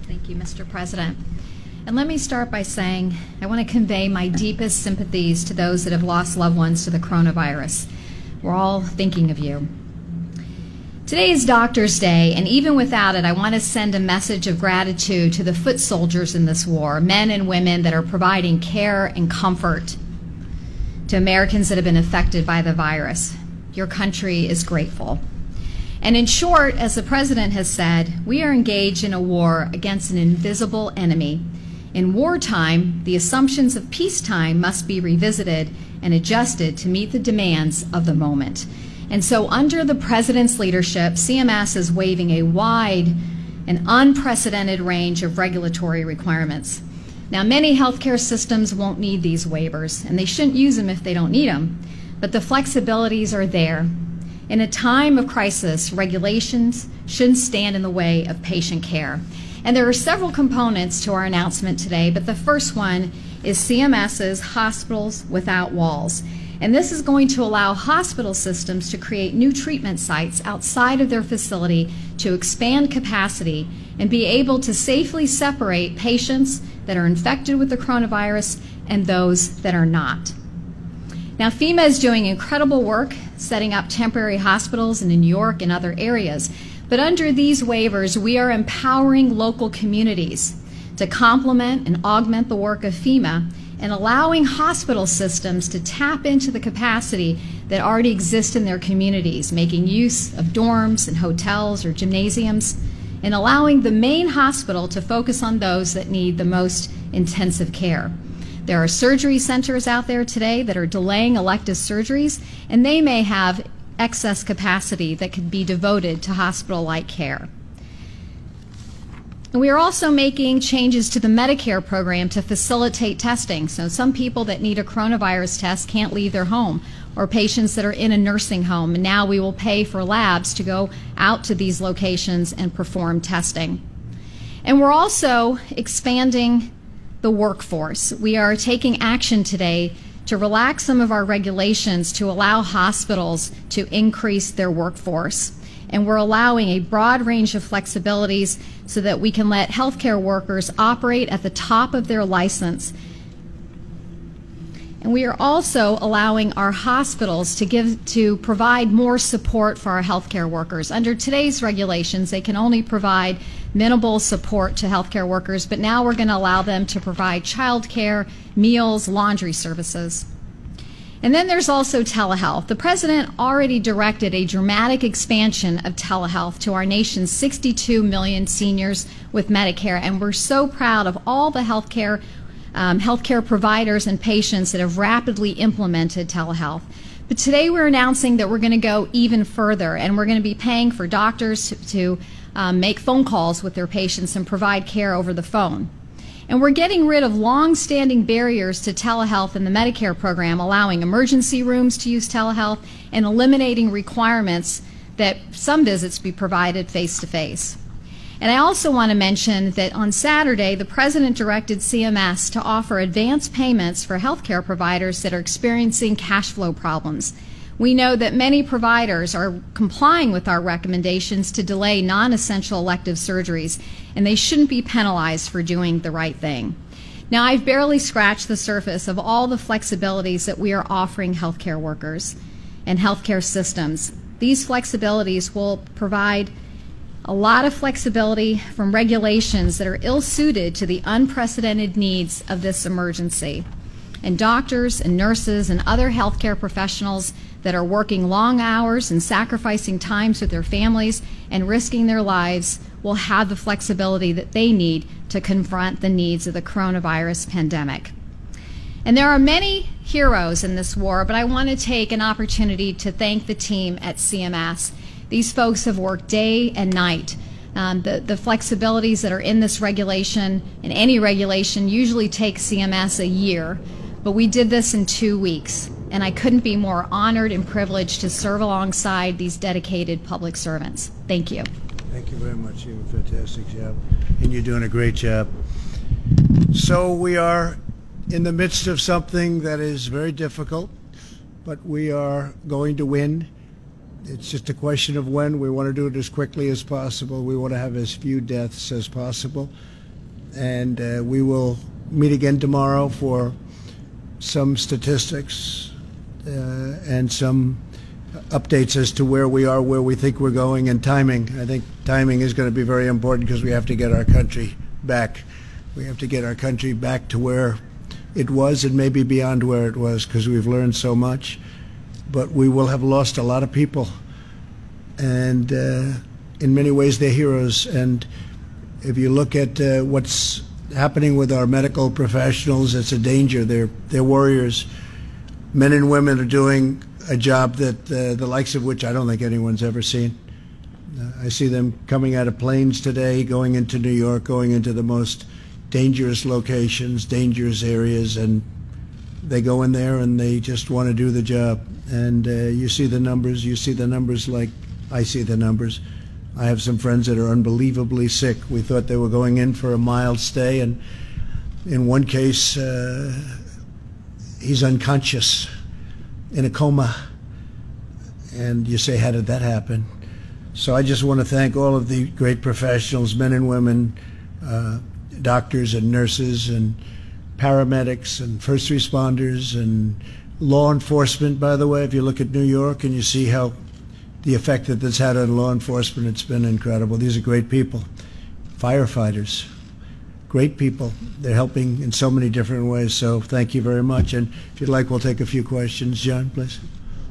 Thank you, Mister President. And let me start by saying I want to convey my deepest sympathies to those that have lost loved ones to the coronavirus. We're all thinking of you. Today is Doctors' Day, and even without it, I want to send a message of gratitude to the foot soldiers in this war, men and women that are providing care and comfort to Americans that have been affected by the virus. Your country is grateful. And in short, as the President has said, we are engaged in a war against an invisible enemy. In wartime, the assumptions of peacetime must be revisited and adjusted to meet the demands of the moment. And so under the President's leadership, C M S is waiving a wide and unprecedented range of regulatory requirements. Now, many healthcare systems won't need these waivers, and they shouldn't use them if they don't need them, but the flexibilities are there. In a time of crisis, regulations shouldn't stand in the way of patient care. And there are several components to our announcement today, but the first one is CMS's Hospitals Without Walls. And this is going to allow hospital systems to create new treatment sites outside of their facility to expand capacity and be able to safely separate patients that are infected with the coronavirus and those that are not. Now, FEMA is doing incredible work setting up temporary hospitals in New York and other areas. But under these waivers, we are empowering local communities to complement and augment the work of FEMA and allowing hospital systems to tap into the capacity that already exists in their communities, making use of dorms and hotels or gymnasiums, and allowing the main hospital to focus on those that need the most intensive care. There are surgery centers out there today that are delaying elective surgeries, and they may have excess capacity that could be devoted to hospital-like care. And we are also making changes to the Medicare program to facilitate testing. So some people that need a coronavirus test can't leave their home, or patients that are in a nursing home. And now we will pay for labs to go out to these locations and perform testing. And we're also expanding the workforce. We are taking action today to relax some of our regulations to allow hospitals to increase their workforce. And we're allowing a broad range of flexibilities so that we can let healthcare workers operate at the top of their license. And we are also allowing our hospitals to give to provide more support for our healthcare workers. Under today's regulations, they can only provide minimal support to healthcare workers, but now we're going to allow them to provide child care, meals, laundry services. And then there's also telehealth. The President already directed a dramatic expansion of telehealth to our nation's sixty-two million seniors with Medicare, and we're so proud of all the healthcare um, healthcare providers and patients that have rapidly implemented telehealth. But today we're announcing that we're going to go even further, and we're going to be paying for doctors to, to um, make phone calls with their patients and provide care over the phone. And we're getting rid of long-standing barriers to telehealth in the Medicare program, allowing emergency rooms to use telehealth and eliminating requirements that some visits be provided face-to-face. And I also want to mention that on Saturday, the President directed C M S to offer advance payments for healthcare providers that are experiencing cash flow problems. We know that many providers are complying with our recommendations to delay non-essential elective surgeries, and they shouldn't be penalized for doing the right thing. Now, I've barely scratched the surface of all the flexibilities that we are offering healthcare workers and healthcare systems. These flexibilities will provide a lot of flexibility from regulations that are ill-suited to the unprecedented needs of this emergency. And doctors and nurses and other healthcare professionals that are working long hours and sacrificing times with their families and risking their lives will have the flexibility that they need to confront the needs of the coronavirus pandemic. And there are many heroes in this war, but I want to take an opportunity to thank the team at C M S. These folks have worked day and night. Um, the, the flexibilities that are in this regulation, and any regulation, usually take C M S a year, but we did this in two weeks. And I couldn't be more honored and privileged to serve alongside these dedicated public servants. Thank you. Thank you very much. You did a fantastic job, and you're doing a great job. So we are in the midst of something that is very difficult, but we are going to win. It's just a question of when. We want to do it as quickly as possible. We want to have as few deaths as possible. and uh, we will meet again tomorrow for some statistics uh, and some updates as to where we are, where we think we're going, and timing. I think timing is going to be very important because we have to get our country back. We have to get our country back to where it was and maybe beyond where it was, because we've learned so much. But we will have lost a lot of people, and uh, in many ways they're heroes. And if you look at uh, what's happening with our medical professionals, it's a danger. They're, they're warriors. Men and women are doing a job that uh, the likes of which I don't think anyone's ever seen. Uh, I see them coming out of planes today, going into New York, going into the most dangerous locations, dangerous areas, and they go in there and they just want to do the job. And uh, you see the numbers, you see the numbers like I see the numbers. I have some friends that are unbelievably sick. We thought they were going in for a mild stay, and in one case, uh, he's unconscious in a coma. And you say, how did that happen? So I just want to thank all of the great professionals, men and women, uh, doctors and nurses and paramedics and first responders and law enforcement. By the way, if you look at New York and you see how the effect that this had on law enforcement, it's been incredible. These are great people. Firefighters, great people. They're helping in so many different ways, so thank you very much. And if you'd like, we'll take a few questions. John, please.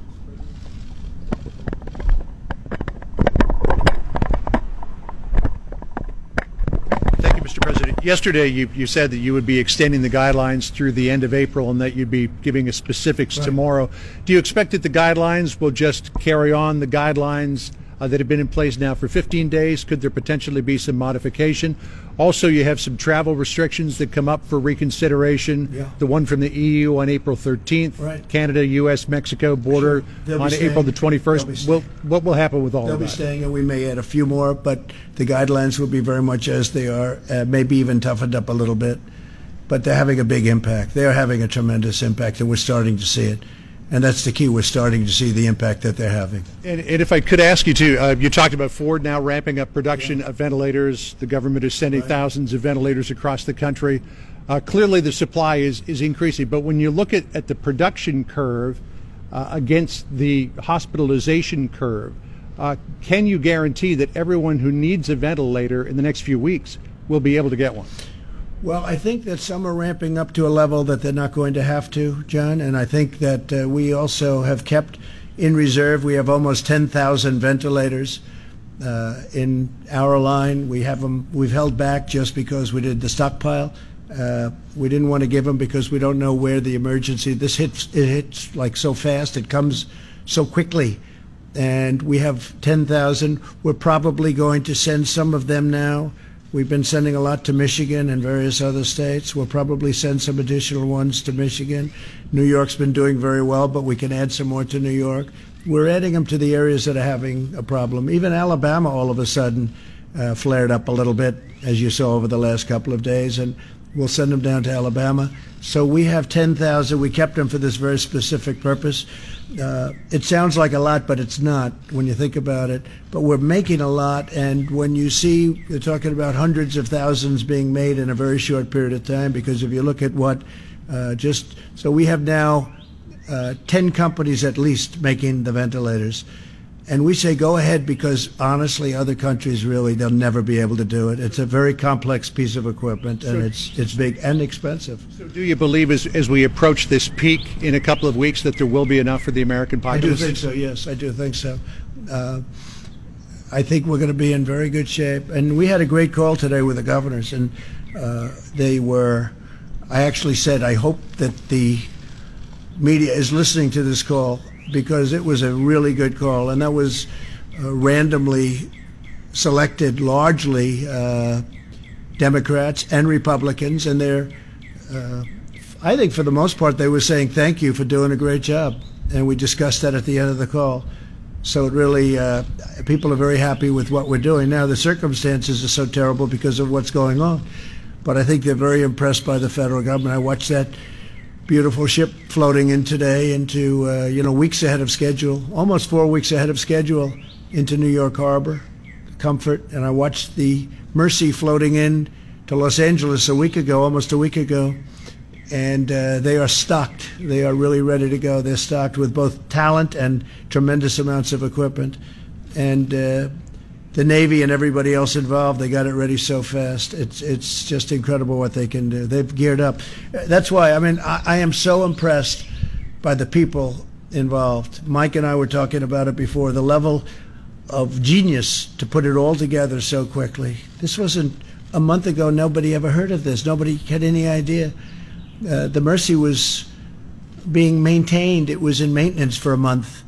Thank you, Mister President. Yesterday, you, you said that you would be extending the guidelines through the end of April and that you'd be giving us specifics right. tomorrow. Do you expect that the guidelines will just carry on the guidelines uh, that have been in place now for fifteen days? Could there potentially be some modification? Also, you have some travel restrictions that come up for reconsideration. Yeah. The one from the E U on April thirteenth, right. Canada, U S, Mexico border sure. on April the twenty-first. Will, what will happen with all They'll of that? They'll be staying, and we may add a few more, but the guidelines will be very much as they are, uh, maybe even toughened up a little bit. But they're having a big impact. They're having a tremendous impact, and we're starting to see it. And that's the key. We're starting to see the impact that they're having. And, and if I could ask you to, uh, you talked about Ford now ramping up production yeah. of ventilators. The government is sending right. thousands of ventilators across the country. Uh, clearly the supply is, is increasing. But when you look at, at the production curve uh, against the hospitalization curve, uh, can you guarantee that everyone who needs a ventilator in the next few weeks will be able to get one? Well, I think that some are ramping up to a level that they're not going to have to, John, and I think that uh, we also have kept in reserve. We have almost ten thousand ventilators uh, in our line. We have them. We've held back just because we did the stockpile. Uh, we didn't want to give them because we don't know where the emergency. This hits. It hits like so fast. It comes so quickly, and we have ten thousand. We're probably going to send some of them now. We've been sending a lot to Michigan and various other states. We'll probably send some additional ones to Michigan. New York's been doing very well, but we can add some more to New York. We're adding them to the areas that are having a problem. Even Alabama all of a sudden uh, flared up a little bit, as you saw over the last couple of days, and we'll send them down to Alabama. So we have ten thousand. We kept them for this very specific purpose. Uh, it sounds like a lot, but it's not when you think about it. But we're making a lot, and when you see, you're talking about hundreds of thousands being made in a very short period of time, because if you look at what uh, just, so we have now uh, ten companies at least making the ventilators. And we say go ahead because, honestly, other countries really, they'll never be able to do it. It's a very complex piece of equipment, and it's it's big and expensive. So do you believe as, as we approach this peak in a couple of weeks that there will be enough for the American populace? I do think so, yes. I do think so. Uh, I think we're going to be in very good shape. And we had a great call today with the governors, and uh, they were, I actually said, I hope that the media is listening to this call, because it was a really good call, and that was uh, randomly selected, largely uh, Democrats and Republicans, and they're, uh, I think for the most part, they were saying thank you for doing a great job, and we discussed that at the end of the call. So it really, uh, people are very happy with what we're doing. Now, the circumstances are so terrible because of what's going on, but I think they're very impressed by the federal government. I watched that beautiful ship floating in today into, uh, you know, weeks ahead of schedule, almost four weeks ahead of schedule into New York Harbor, Comfort. And I watched the Mercy floating in to Los Angeles a week ago, almost a week ago, and uh, they are stocked. They are really ready to go. They're stocked with both talent and tremendous amounts of equipment. And uh, the Navy and everybody else involved, they got it ready so fast. It's it's just incredible what they can do. They've geared up. That's why, I mean, I, I am so impressed by the people involved. Mike and I were talking about it before, the level of genius to put it all together so quickly. This wasn't a month ago. Nobody ever heard of this. Nobody had any idea. Uh, the Mercy was being maintained. It was in maintenance for a month.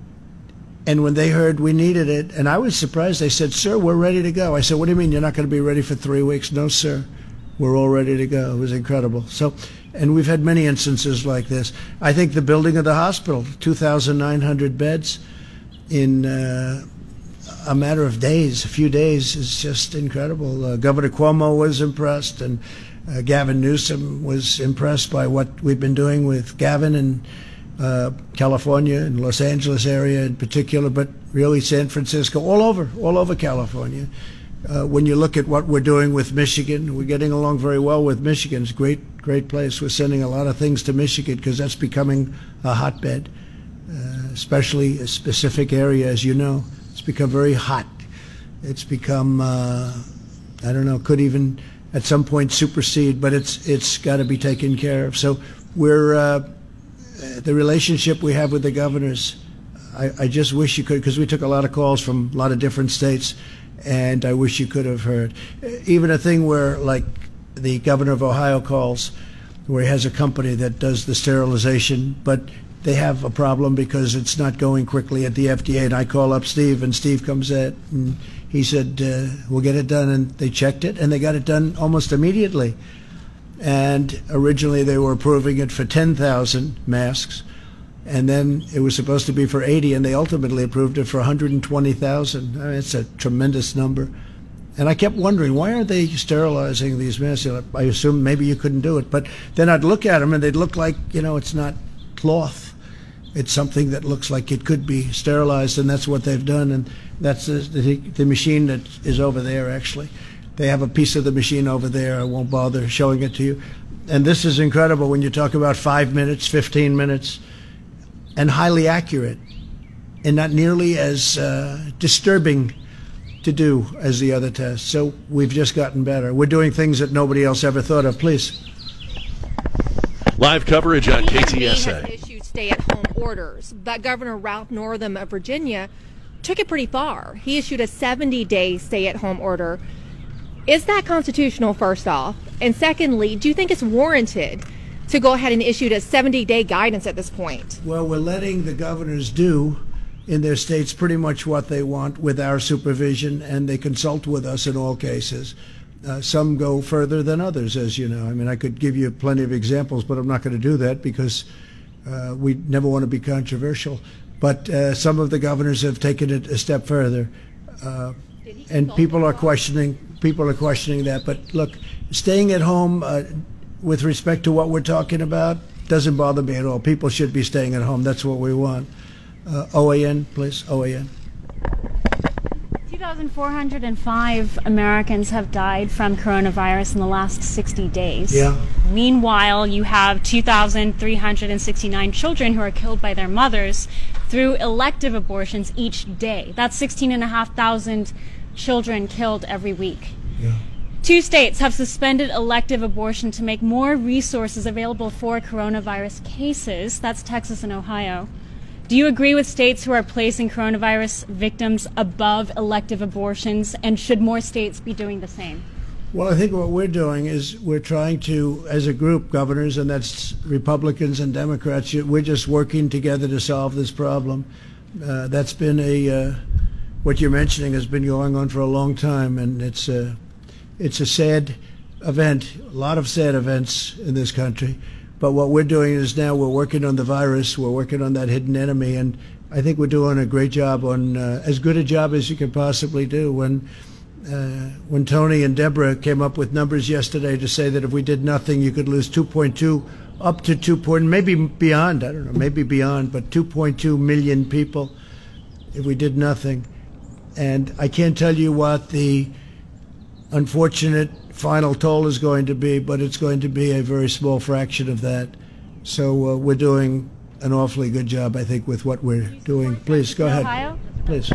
And when they heard we needed it, and I was surprised, they said, "Sir, we're ready to go." I said, "What do you mean you're not going to be ready for three weeks?" "No, sir, we're all ready to go." It was incredible. So, and we've had many instances like this. I think the building of the hospital, two thousand nine hundred beds in uh, a matter of days, a few days, is just incredible. Uh, Governor Cuomo was impressed, and Uh, Gavin Newsom was impressed by what we've been doing with Gavin in uh, California and Los Angeles area in particular, but really San Francisco, all over, all over California. Uh, when you look at what we're doing with Michigan, we're getting along very well with Michigan. It's a great, great place. We're sending a lot of things to Michigan because that's becoming a hotbed, uh, especially a specific area, as you know. It's become very hot. It's become, uh, I don't know, could even at some point supersede, but it's it's got to be taken care of. So we're uh, the relationship we have with the governors. I, I just wish you could, because we took a lot of calls from a lot of different states, and I wish you could have heard. Even a thing where, like, the governor of Ohio calls, where he has a company that does the sterilization, but they have a problem because it's not going quickly at the F D A. And I call up Steve, and Steve comes in, and he said, uh, we'll get it done. And they checked it, and they got it done almost immediately. And originally they were approving it for ten thousand masks, and then it was supposed to be for eighty, and they ultimately approved it for one hundred twenty thousand. I mean, it's a tremendous number. And I kept wondering, why aren't they sterilizing these masks? I assumed maybe you couldn't do it. But then I'd look at them, and they'd look like, you know, it's not cloth. It's something that looks like it could be sterilized, and that's what they've done. And that's the, the, the machine that is over there, actually. They have a piece of the machine over there. I won't bother showing it to you. And this is incredible when you talk about five minutes, fifteen minutes, and highly accurate, and not nearly as uh, disturbing to do as the other tests. So we've just gotten better. We're doing things that nobody else ever thought of. Please. Live coverage on K T S A. Stay-at-home orders, but Governor Ralph Northam of Virginia took it pretty far. He issued a seventy-day stay-at-home order. Is that constitutional, first off? And secondly, do you think it's warranted to go ahead and issue a seventy-day guidance at this point? Well, we're letting the governors do in their states pretty much what they want with our supervision, and they consult with us in all cases. Uh, some go further than others, as you know. I mean, I could give you plenty of examples, but I'm not going to do that because Uh, we never want to be controversial, but uh, some of the governors have taken it a step further, uh, and people are questioning. People are questioning that. But look, staying at home, uh, with respect to what we're talking about, doesn't bother me at all. People should be staying at home. That's what we want. Uh, O A N, please. O A N. two thousand four hundred five Americans have died from coronavirus in the last sixty days. Yeah. Meanwhile, you have two thousand three hundred sixty-nine children who are killed by their mothers through elective abortions each day. That's sixteen and a half thousand children killed every week. Yeah. Two states have suspended elective abortion to make more resources available for coronavirus cases. That's Texas and Ohio. Do you agree with states who are placing coronavirus victims above elective abortions, and should more states be doing the same? Well, I think what we're doing is we're trying to, as a group, governors, and that's Republicans and Democrats, we're just working together to solve this problem. Uh, that's been a, uh, what you're mentioning has been going on for a long time, and it's a, it's a sad event, a lot of sad events in this country. But what we're doing is now we're working on the virus, we're working on that hidden enemy, and I think we're doing a great job on, uh, as good a job as you can possibly do. When uh, when Tony and Deborah came up with numbers yesterday to say that if we did nothing, you could lose two point two, up to two point, maybe beyond, I don't know, maybe beyond, but two point two million people if we did nothing. And I can't tell you what the unfortunate final toll is going to be, but it's going to be a very small fraction of that. So uh, we're doing an awfully good job, I think, with what we're doing. Please, go ahead. Ohio? Please.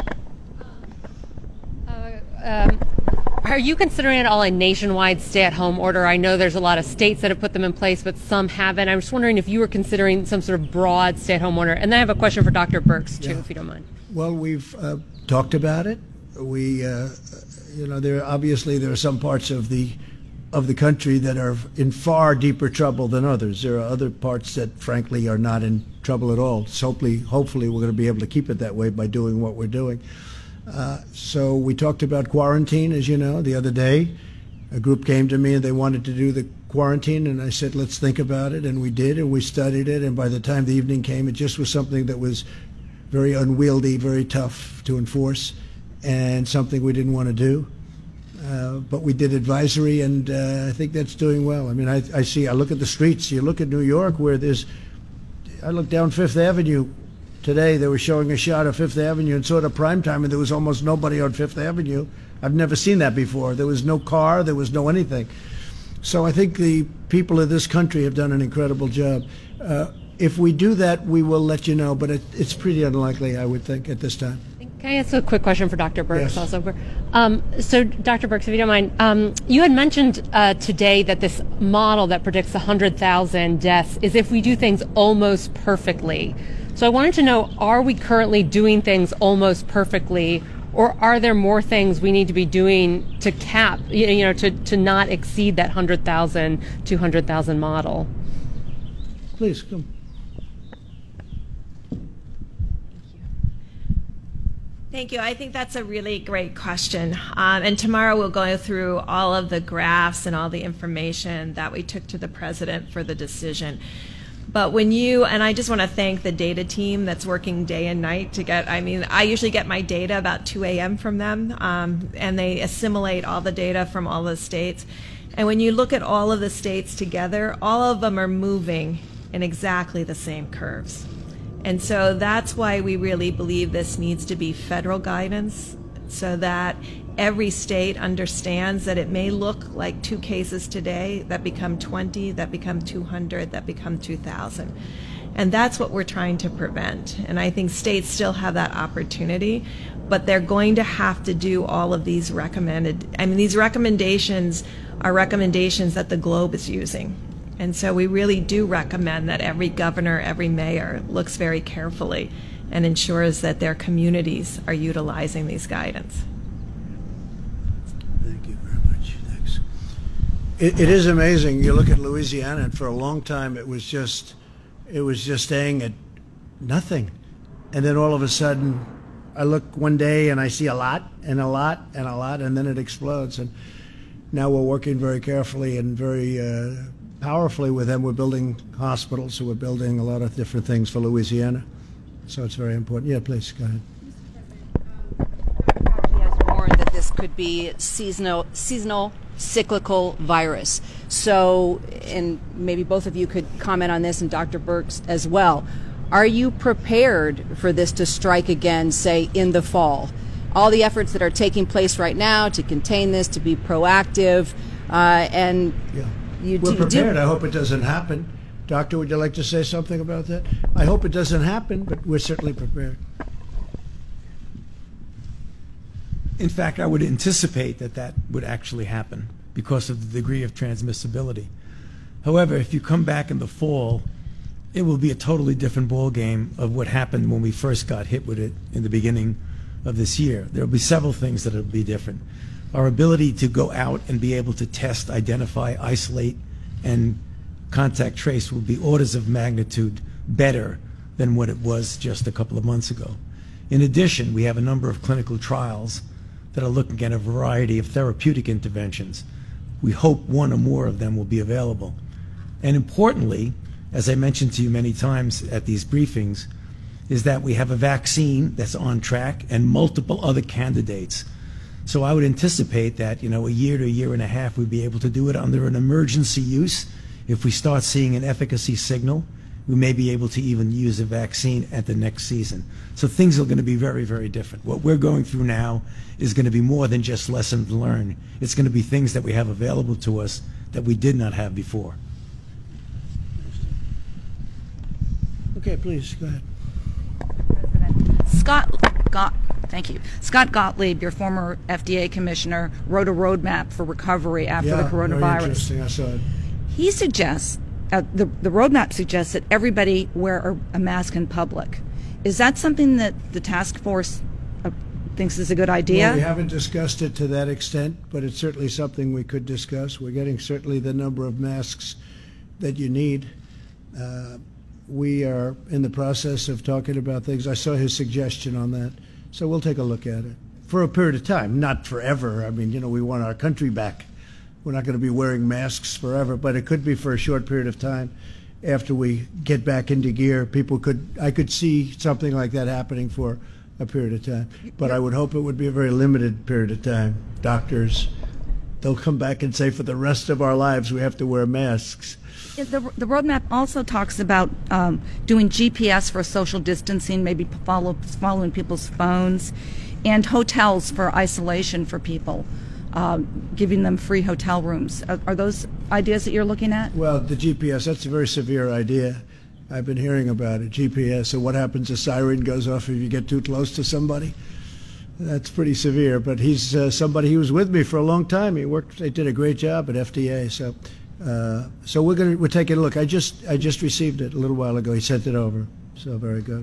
Um, are you considering at all a nationwide stay-at-home order? I know there's a lot of states that have put them in place, but some haven't. I'm just wondering if you were considering some sort of broad stay-at-home order. And then I have a question for Doctor Birx, too, Yeah. if you don't mind. Well, we've uh, talked about it. We, uh, you know, there obviously there are some parts of the of the country that are in far deeper trouble than others. There are other parts that, frankly, are not in trouble at all. So hopefully, hopefully, we're going to be able to keep it that way by doing what we're doing. Uh, so we talked about quarantine, as you know, the other day. A group came to me and they wanted to do the quarantine, and I said, let's think about it, and we did, and we studied it, and by the time the evening came, it just was something that was very unwieldy, very tough to enforce, and something we didn't want to do. Uh, but we did advisory, and uh, I think that's doing well. I mean, I, I see, I look at the streets, you look at New York where there's, I look down Fifth Avenue today, they were showing a shot of Fifth Avenue and sort of prime time, and there was almost nobody on Fifth Avenue. I've never seen that before. There was no car, there was no anything. So I think the people of this country have done an incredible job. Uh, if we do that, we will let you know, but it, it's pretty unlikely, I would think, at this time. Can I ask a quick question for Doctor Birx Yes. also? Um, so, Doctor Birx, if you don't mind, um, you had mentioned uh, today that this model that predicts one hundred thousand deaths is if we do things almost perfectly. So I wanted to know, are we currently doing things almost perfectly, or are there more things we need to be doing to cap, you know, to, to not exceed that one hundred thousand, two hundred thousand model? Please, come. Thank you. I think that's a really great question. Um, and tomorrow we'll go through all of the graphs and all the information that we took to the president for the decision. But when you, and I just want to thank the data team that's working day and night to get, I mean, I usually get my data about two a.m. from them, um, and they assimilate all the data from all the states. And when you look at all of the states together, all of them are moving in exactly the same curves. And so that's why we really believe this needs to be federal guidance, so that every state understands that it may look like two cases today that become twenty, that become two hundred, that become two thousand. And that's what we're trying to prevent. And I think states still have that opportunity, but they're going to have to do all of these recommended, I mean, these recommendations are recommendations that the globe is using. And so we really do recommend that every governor, every mayor looks very carefully and ensures that their communities are utilizing these guidance. Thank you very much. Thanks. It, it is amazing. You look at Louisiana, and for a long time it was just, it was just staying at nothing. And then all of a sudden, I look one day and I see a lot and a lot and a lot, and then it explodes. And now we're working very carefully and very uh, powerfully with them. We're building hospitals, so we're building a lot of different things for Louisiana. So it's very important. Yeah, please, go ahead. Has warned that this could be seasonal, seasonal cyclical virus. So, and maybe both of you could comment on this, and Doctor Birx as well. Are you prepared for this to strike again, say, in the fall? All the efforts that are taking place right now to contain this, to be proactive, uh, and yeah. you We're do, prepared. do I hope it doesn't happen. Doctor, would you like to say something about that? I hope it doesn't happen, but we're certainly prepared. In fact, I would anticipate that that would actually happen because of the degree of transmissibility. However, if you come back in the fall, it will be a totally different ballgame of what happened when we first got hit with it in the beginning of this year. There will be several things that will be different. Our ability to go out and be able to test, identify, isolate, and contact trace will be orders of magnitude better than what it was just a couple of months ago. In addition, we have a number of clinical trials that are looking at a variety of therapeutic interventions. We hope one or more of them will be available. And importantly, as I mentioned to you many times at these briefings, is that we have a vaccine that's on track and multiple other candidates. So I would anticipate that, you know, a year to a year and a half, we'd be able to do it under an emergency use if we start seeing an efficacy signal we may be able to even use a vaccine at the next season. So things are going to be very, very different. What we're going through now is going to be more than just lessons learned. It's going to be things that we have available to us that we did not have before. Okay, please, go ahead. Scott, Got, thank you. Scott Gottlieb, your former F D A commissioner, wrote a roadmap for recovery after yeah, the coronavirus. Very interesting. I saw it. He suggests, uh, the, the roadmap suggests that everybody wear a, a mask in public. Is that something that the task force uh, thinks is a good idea? Well, we haven't discussed it to that extent, but it's certainly something we could discuss. We're getting certainly the number of masks that you need. Uh, we are in the process of talking about things. I saw his suggestion on that, so we'll take a look at it for a period of time, not forever. I mean, you know, we want our country back. We're not going to be wearing masks forever, but it could be for a short period of time. After we get back into gear, people could, I could see something like that happening for a period of time. But I would hope it would be a very limited period of time. Doctors, they'll come back and say for the rest of our lives we have to wear masks. The, the roadmap also talks about um, doing G P S for social distancing, maybe follow, following people's phones, and hotels for isolation for people, um, giving them free hotel rooms. Are, are those ideas that you're looking at? Well, the G P S, that's a very severe idea. I've been hearing about it, G P S. So what happens? A siren goes off if you get too close to somebody? That's pretty severe. But he's uh, somebody, he was with me for a long time. He worked, they did a great job at F D A. So uh, so we're going to, we're taking a look. I just, I just received it a little while ago. He sent it over. So very good.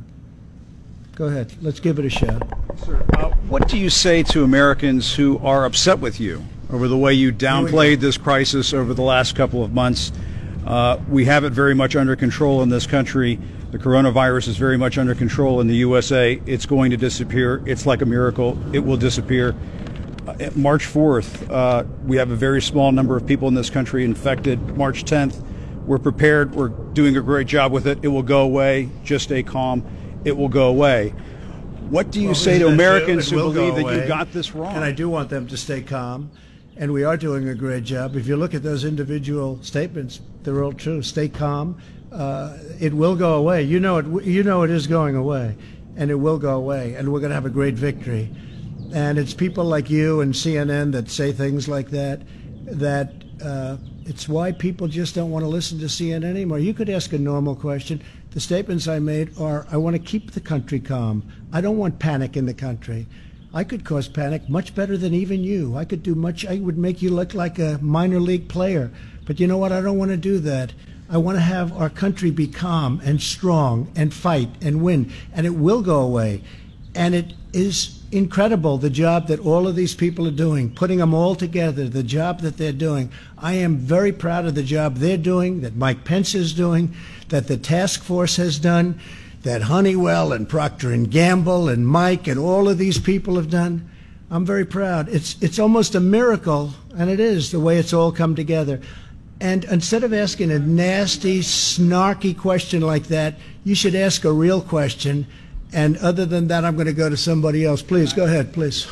Go ahead. Let's give it a shot. Sir, uh, what do you say to Americans who are upset with you over the way you downplayed this crisis over the last couple of months? Uh, we have it very much under control in this country. The coronavirus is very much under control in the U S A. It's going to disappear. It's like a miracle. It will disappear. Uh, March fourth, uh, we have a very small number of people in this country infected. March tenth, we're prepared. We're doing a great job with it. It will go away. Just stay calm. It will go away. What do you Well, say to isn't that Americans true? It who will go believe that you away. got this wrong? And I do want them to stay calm. And we are doing a great job. If you look at those individual statements, they're all true. Stay calm. Uh, it will go away. You know it. You know it is going away, and it will go away. And we're going to have a great victory. And it's people like you and C N N that say things like that. That uh, it's why people just don't want to listen to C N N anymore. You could ask a normal question. The statements I made are: I want to keep the country calm. I don't want panic in the country. I could cause panic much better than even you. I could do much. I would make you look like a minor league player. But you know what? I don't want to do that. I want to have our country be calm and strong and fight and win. And it will go away. And it is incredible, the job that all of these people are doing, putting them all together, the job that they're doing. I am very proud of the job they're doing, that Mike Pence is doing, that the task force has done, that Honeywell and Procter and Gamble and Mike and all of these people have done. I'm very proud. It's it's almost a miracle, and it is, the way it's all come together. And instead of asking a nasty, snarky question like that, you should ask a real question. And other than that, I'm going to go to somebody else. Please, go ahead, please.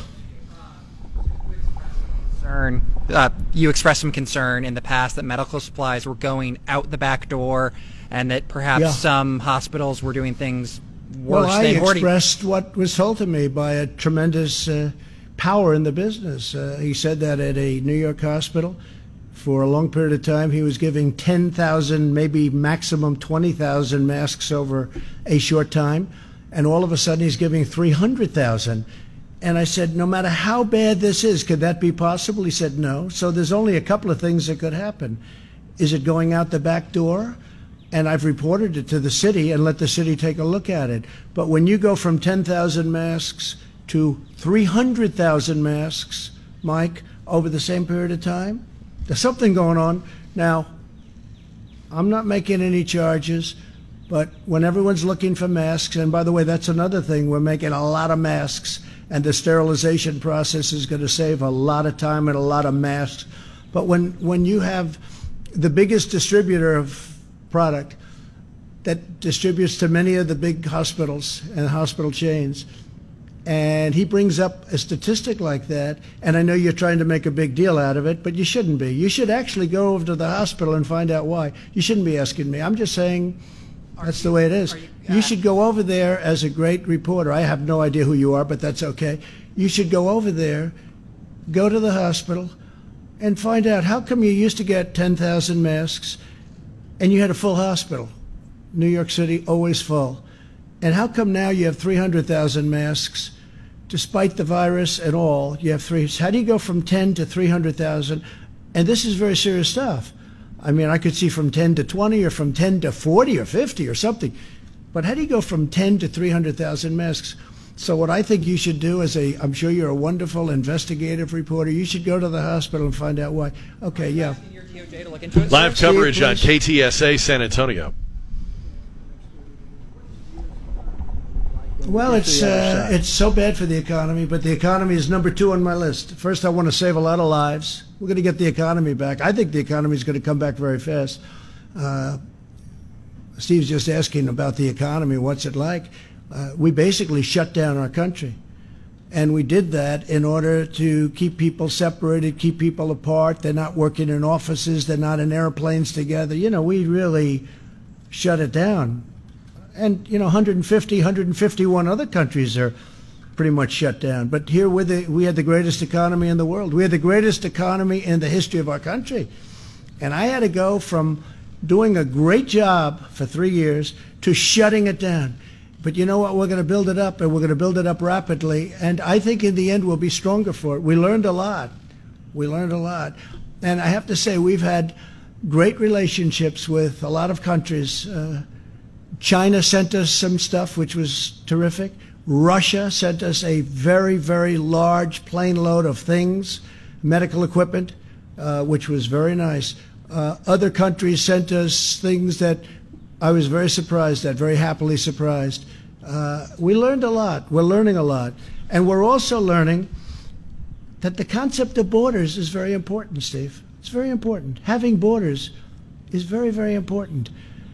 Concern. Uh, you expressed some concern in the past that medical supplies were going out the back door, and that perhaps Yeah. some hospitals were doing things worse Well, I than hoarding. expressed what was told to me by a tremendous uh, power in the business. Uh, he said that at a New York hospital, for a long period of time, he was giving ten thousand, maybe maximum twenty thousand masks over a short time, and all of a sudden he's giving three hundred thousand. And I said, no matter how bad this is, could that be possible? He said, no. So there's only a couple of things that could happen. Is it going out the back door? And I've reported it to the city and let the city take a look at it. But when you go from ten thousand masks to three hundred thousand masks, Mike, over the same period of time, there's something going on. Now, I'm not making any charges, but when everyone's looking for masks, and by the way, that's another thing, we're making a lot of masks, and the sterilization process is going to save a lot of time and a lot of masks. But when, when you have the biggest distributor of product that distributes to many of the big hospitals and hospital chains, and he brings up a statistic like that, and I know you're trying to make a big deal out of it, but you shouldn't be. You should actually go over to the hospital and find out why. You shouldn't be asking me. I'm just saying That's the way it is. You should go over there as a great reporter. I have no idea who you are, but that's okay. You should go over there, go to the hospital, and find out how come you used to get ten thousand masks and you had a full hospital. New York City, always full. And how come now you have three hundred thousand masks, despite the virus and all, you have three. How do you go from ten to three hundred thousand? And this is very serious stuff. I mean, I could see from ten to twenty or from ten to forty or fifty or something. But how do you go from ten to three hundred thousand masks? So what I think you should do is a, I'm sure you're a wonderful investigative reporter. You should go to the hospital and find out why. Okay, yeah. Live coverage on K T S A San Antonio. Well, it's uh, it's so bad for the economy, but the economy is number two on my list. First, I want to save a lot of lives. We're going to get the economy back. I think the economy is going to come back very fast. Uh, Steve's just asking about the economy. What's it like? Uh, we basically shut down our country. And we did that in order to keep people separated, keep people apart. They're not working in offices. They're not in airplanes together. You know, we really shut it down. And, you know, one hundred fifty, one hundred fifty-one other countries are pretty much shut down. But here we're the, we had the greatest economy in the world. We had the greatest economy in the history of our country. And I had to go from doing a great job for three years to shutting it down. But you know what? We're going to build it up, and we're going to build it up rapidly. And I think in the end we'll be stronger for it. We learned a lot. We learned a lot. And I have to say we've had great relationships with a lot of countries. Uh, China sent us some stuff, which was terrific. Russia sent us a very, very large plane load of things, medical equipment, uh, which was very nice. Uh, other countries sent us things that I was very surprised at, very happily surprised. Uh, we learned a lot. We're learning a lot. And we're also learning that the concept of borders is very important, Steve. It's very important. Having borders is very, very important.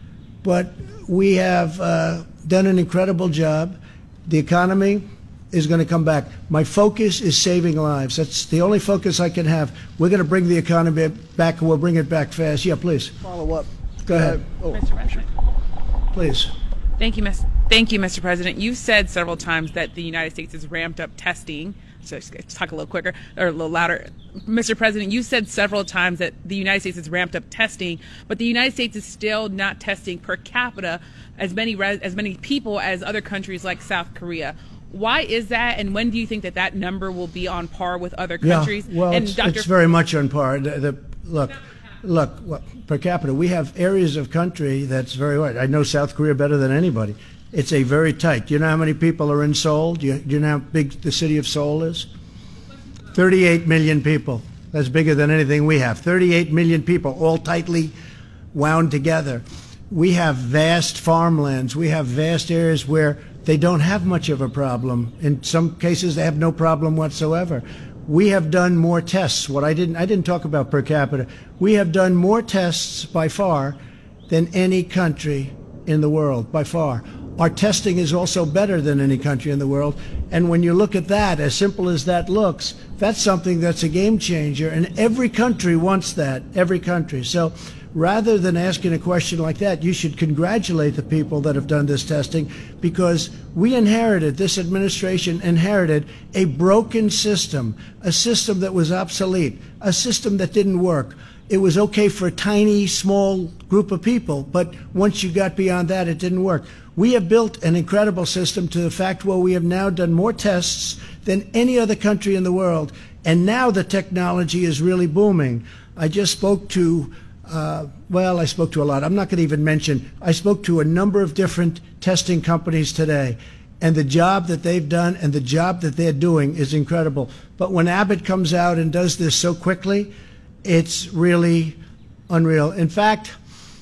But we have uh, done an incredible job. The economy is going to come back. My focus is saving lives. That's the only focus I can have. We're going to bring the economy back, and we'll bring it back fast. Yeah, please. Follow up. Go ahead. Uh, oh, Mister President. Please. Thank you, Miss. Thank you, Mister President. You've said several times that the United States has ramped up testing. So let's talk a little quicker or a little louder. Mister President, you said several times that the United States has ramped up testing, but the United States is still not testing per capita as many as many people as other countries like South Korea. Why is that, and when do you think that that number will be on par with other countries? Yeah, well, and it's, Doctor it's very much on par. The, the, look, look, well, per capita, we have areas of country that's very wide. I know South Korea better than anybody. It's a very tight. Do you know how many people are in Seoul? Do you, do you know how big the city of Seoul is? thirty-eight million people. That's bigger than anything we have. thirty-eight million people, all tightly wound together. We have vast farmlands. We have vast areas where they don't have much of a problem. In some cases, they have no problem whatsoever. We have done more tests. What I didn't, I didn't talk about per capita. We have done more tests by far than any country in the world, by far. Our testing is also better than any country in the world. And when you look at that, as simple as that looks, that's something that's a game changer. And every country wants that, every country. So rather than asking a question like that, you should congratulate the people that have done this testing, because we inherited, this administration inherited a broken system, a system that was obsolete, a system that didn't work. It was okay for a tiny, small group of people, but once you got beyond that, it didn't work. We have built an incredible system to the fact where we have now done more tests than any other country in the world, and now the technology is really booming. I just spoke to, uh, well, I spoke to a lot. I'm not going to even mention, I spoke to a number of different testing companies today, and the job that they've done and the job that they're doing is incredible. But when Abbott comes out and does this so quickly, it's really unreal. In fact,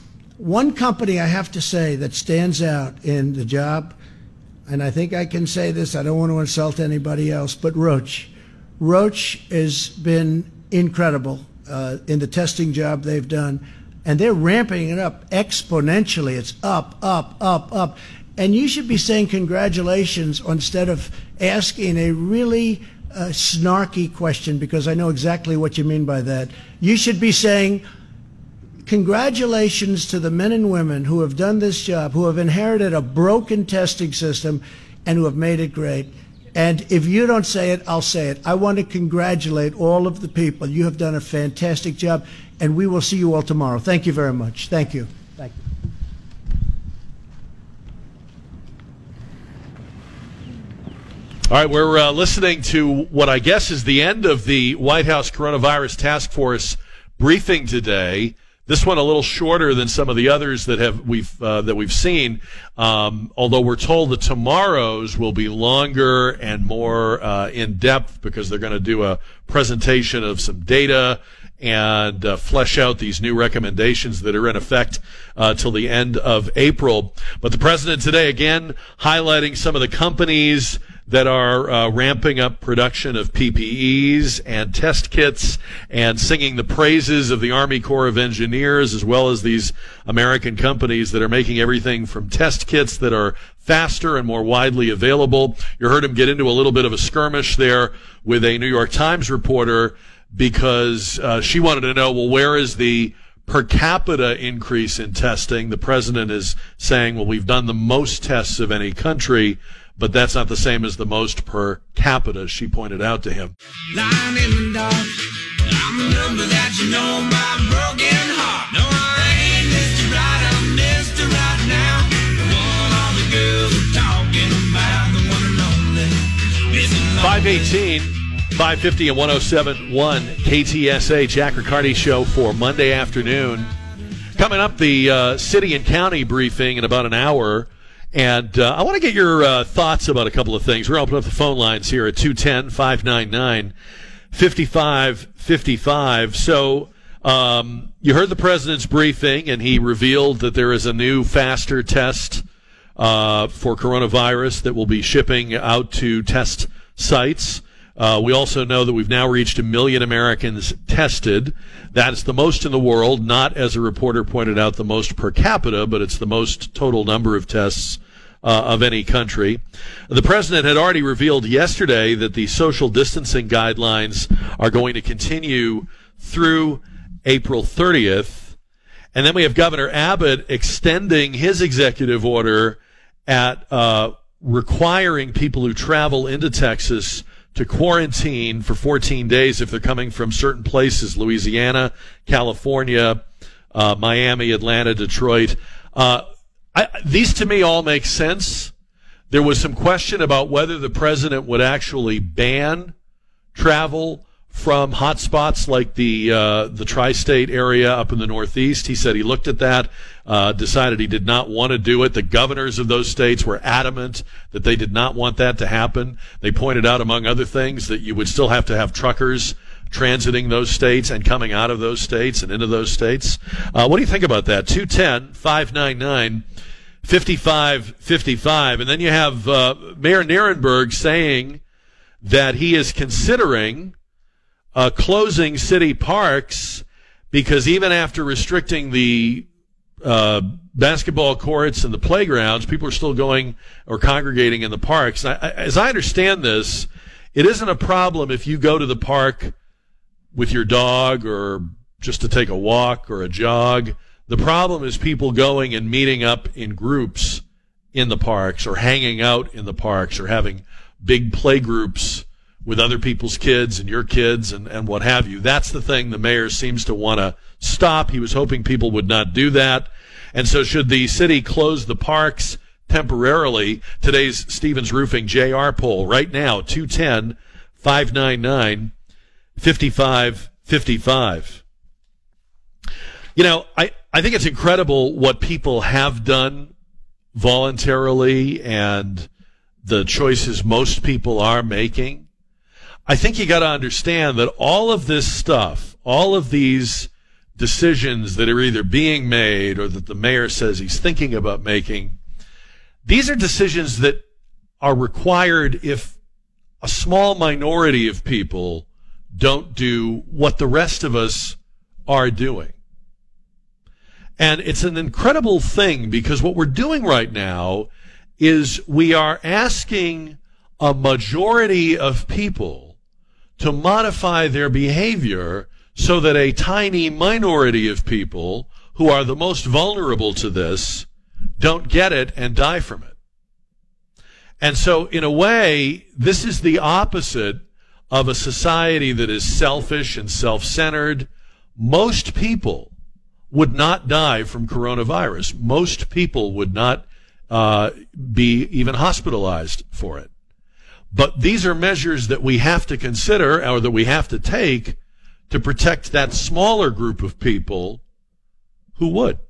one company I have to say that stands out in the job, and I think I can say this, I don't want to insult anybody else, but Roche. Roche has been incredible uh, in the testing job they've done, and they're ramping it up exponentially. It's up, up, up, up. And you should be saying congratulations instead of asking a really uh, snarky question, because I know exactly what you mean by that. You should be saying congratulations to the men and women who have done this job, who have inherited a broken testing system and who have made it great. And if you don't say it, I'll say it. I want to congratulate all of the people. You have done a fantastic job, and we will see you all tomorrow. Thank you very much. Thank you. Thank you. All right, we're uh, listening to what I guess is the end of the White House Coronavirus Task Force briefing today. This one a little shorter than some of the others that have we've uh, that we've seen. Um, although we're told that tomorrow's will be longer and more uh, in depth because they're going to do a presentation of some data and uh, flesh out these new recommendations that are in effect uh, till the end of April. But the president today again highlighting some of the companies that are uh, ramping up production of P P Es and test kits and singing the praises of the Army Corps of Engineers as well as these American companies that are making everything from test kits that are faster and more widely available. You heard him get into a little bit of a skirmish there with a New York Times reporter because uh, she wanted to know, well, where is the per capita increase in testing? The president is saying, well, we've done the most tests of any country, but that's not the same as the most per capita, she pointed out to him. Lying in the dark, I'm a number that you know my broken heart. No, I ain't Mister Right, I'm Mister Right now. The one all the girls are talking about, the one and only. five eighteen, five fifty and one oh seven point one K T S A, Jack Riccardi Show for Monday afternoon. Coming up, the uh, city and county briefing in about an hour. And uh, I want to get your uh, thoughts about a couple of things. We're going to open up the phone lines here at two one zero, five nine nine, five five five five. So um, you heard the president's briefing, and he revealed that there is a new, faster test uh, for coronavirus that will be shipping out to test sites. Uh, we also know that we've now reached a million Americans tested. That's the most in the world, not, as a reporter pointed out, the most per capita, but it's the most total number of tests uh, of any country. The president had already revealed yesterday that the social distancing guidelines are going to continue through April thirtieth. And then we have Governor Abbott extending his executive order at uh, requiring people who travel into Texas to quarantine for fourteen days if they're coming from certain places, Louisiana, California, uh, Miami, Atlanta, Detroit. Uh, I, these to me all make sense. There was some question about whether the president would actually ban travel from hotspots like the uh, the tri-state area up in the Northeast. He said he looked at that, uh, decided he did not want to do it. The governors of those states were adamant that they did not want that to happen. They pointed out, among other things, that you would still have to have truckers transiting those states and coming out of those states and into those states. Uh, what do you think about that? two one zero, five nine nine, five five five five. And then you have uh, Mayor Nierenberg saying that he is considering Uh, closing city parks because even after restricting the uh, basketball courts and the playgrounds, people are still going or congregating in the parks. I, I, as I understand this, it isn't a problem if you go to the park with your dog or just to take a walk or a jog. The problem is people going and meeting up in groups in the parks or hanging out in the parks or having big play groups with other people's kids and your kids and, and what have you. That's the thing the mayor seems to want to stop. He was hoping people would not do that. And so should the city close the parks temporarily? Today's Stevens Roofing J R poll right now, two one zero, five nine nine, five five five five. You know, I, I think it's incredible what people have done voluntarily and the choices most people are making. I think you got to understand that all of this stuff, all of these decisions that are either being made or that the mayor says he's thinking about making, these are decisions that are required if a small minority of people don't do what the rest of us are doing. And it's an incredible thing because what we're doing right now is we are asking a majority of people to modify their behavior so that a tiny minority of people who are the most vulnerable to this don't get it and die from it. And so, in a way, this is the opposite of a society that is selfish and self-centered. Most people would not die from coronavirus. Most people would not uh, be even hospitalized for it. But these are measures that we have to consider, or that we have to take, to protect that smaller group of people who would.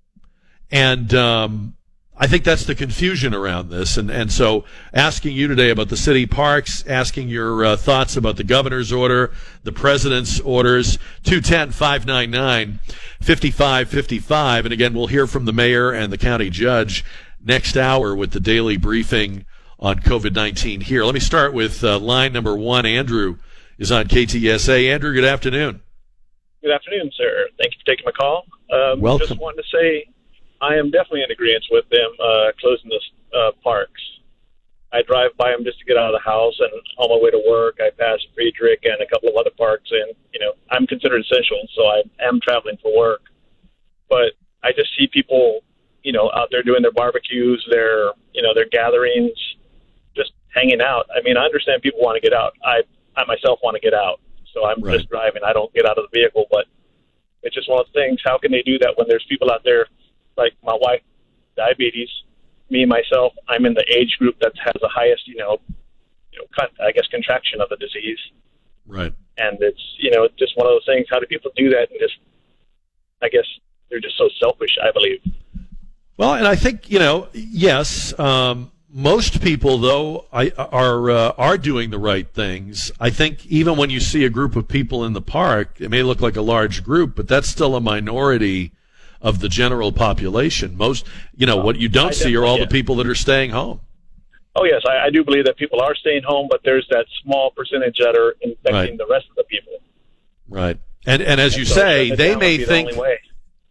And um, I think that's the confusion around this. And, and so asking you today about the city parks, asking your uh, thoughts about the governor's order, the president's orders, two one zero, five nine nine, five five five five. And again, we'll hear from the mayor and the county judge next hour with the daily briefing on COVID nineteen here. Let me start with uh, line number one. Andrew is on K T S A. Andrew, good afternoon. Good afternoon, sir. Thank you for taking my call. Um, Welcome. Just wanted to say I am definitely in agreement with them uh, closing the uh, parks. I drive by them just to get out of the house, and on my way to work, I pass Friedrich and a couple of other parks, and, you know, I'm considered essential, so I am traveling for work. But I just see people, you know, out there doing their barbecues, their, you know, their gatherings, just hanging out. I mean, I understand people want to get out. I, I myself want to get out, so I'm Right. just driving. I don't get out of the vehicle, but it's just one of the things. How can they do that when there's people out there, like my wife, diabetes, me, myself, I'm in the age group that has the highest, you know, you know, con- I guess, contraction of the disease. Right. And it's, you know, just one of those things. How do people do that? And just, I guess, they're just so selfish, I believe. Well, and I think, you know, yes, um, most people, though, I, are uh, are doing the right things. I think even when you see a group of people in the park, it may look like a large group, but that's still a minority of the general population. Most, you know, what you don't I see are all definitely- the people that are staying home. Oh, yes, I, I do believe that people are staying home, but there's that small percentage that are infecting Right. the rest of the people. Right. And and as you And so say, shutting it they down may would be the think, only way.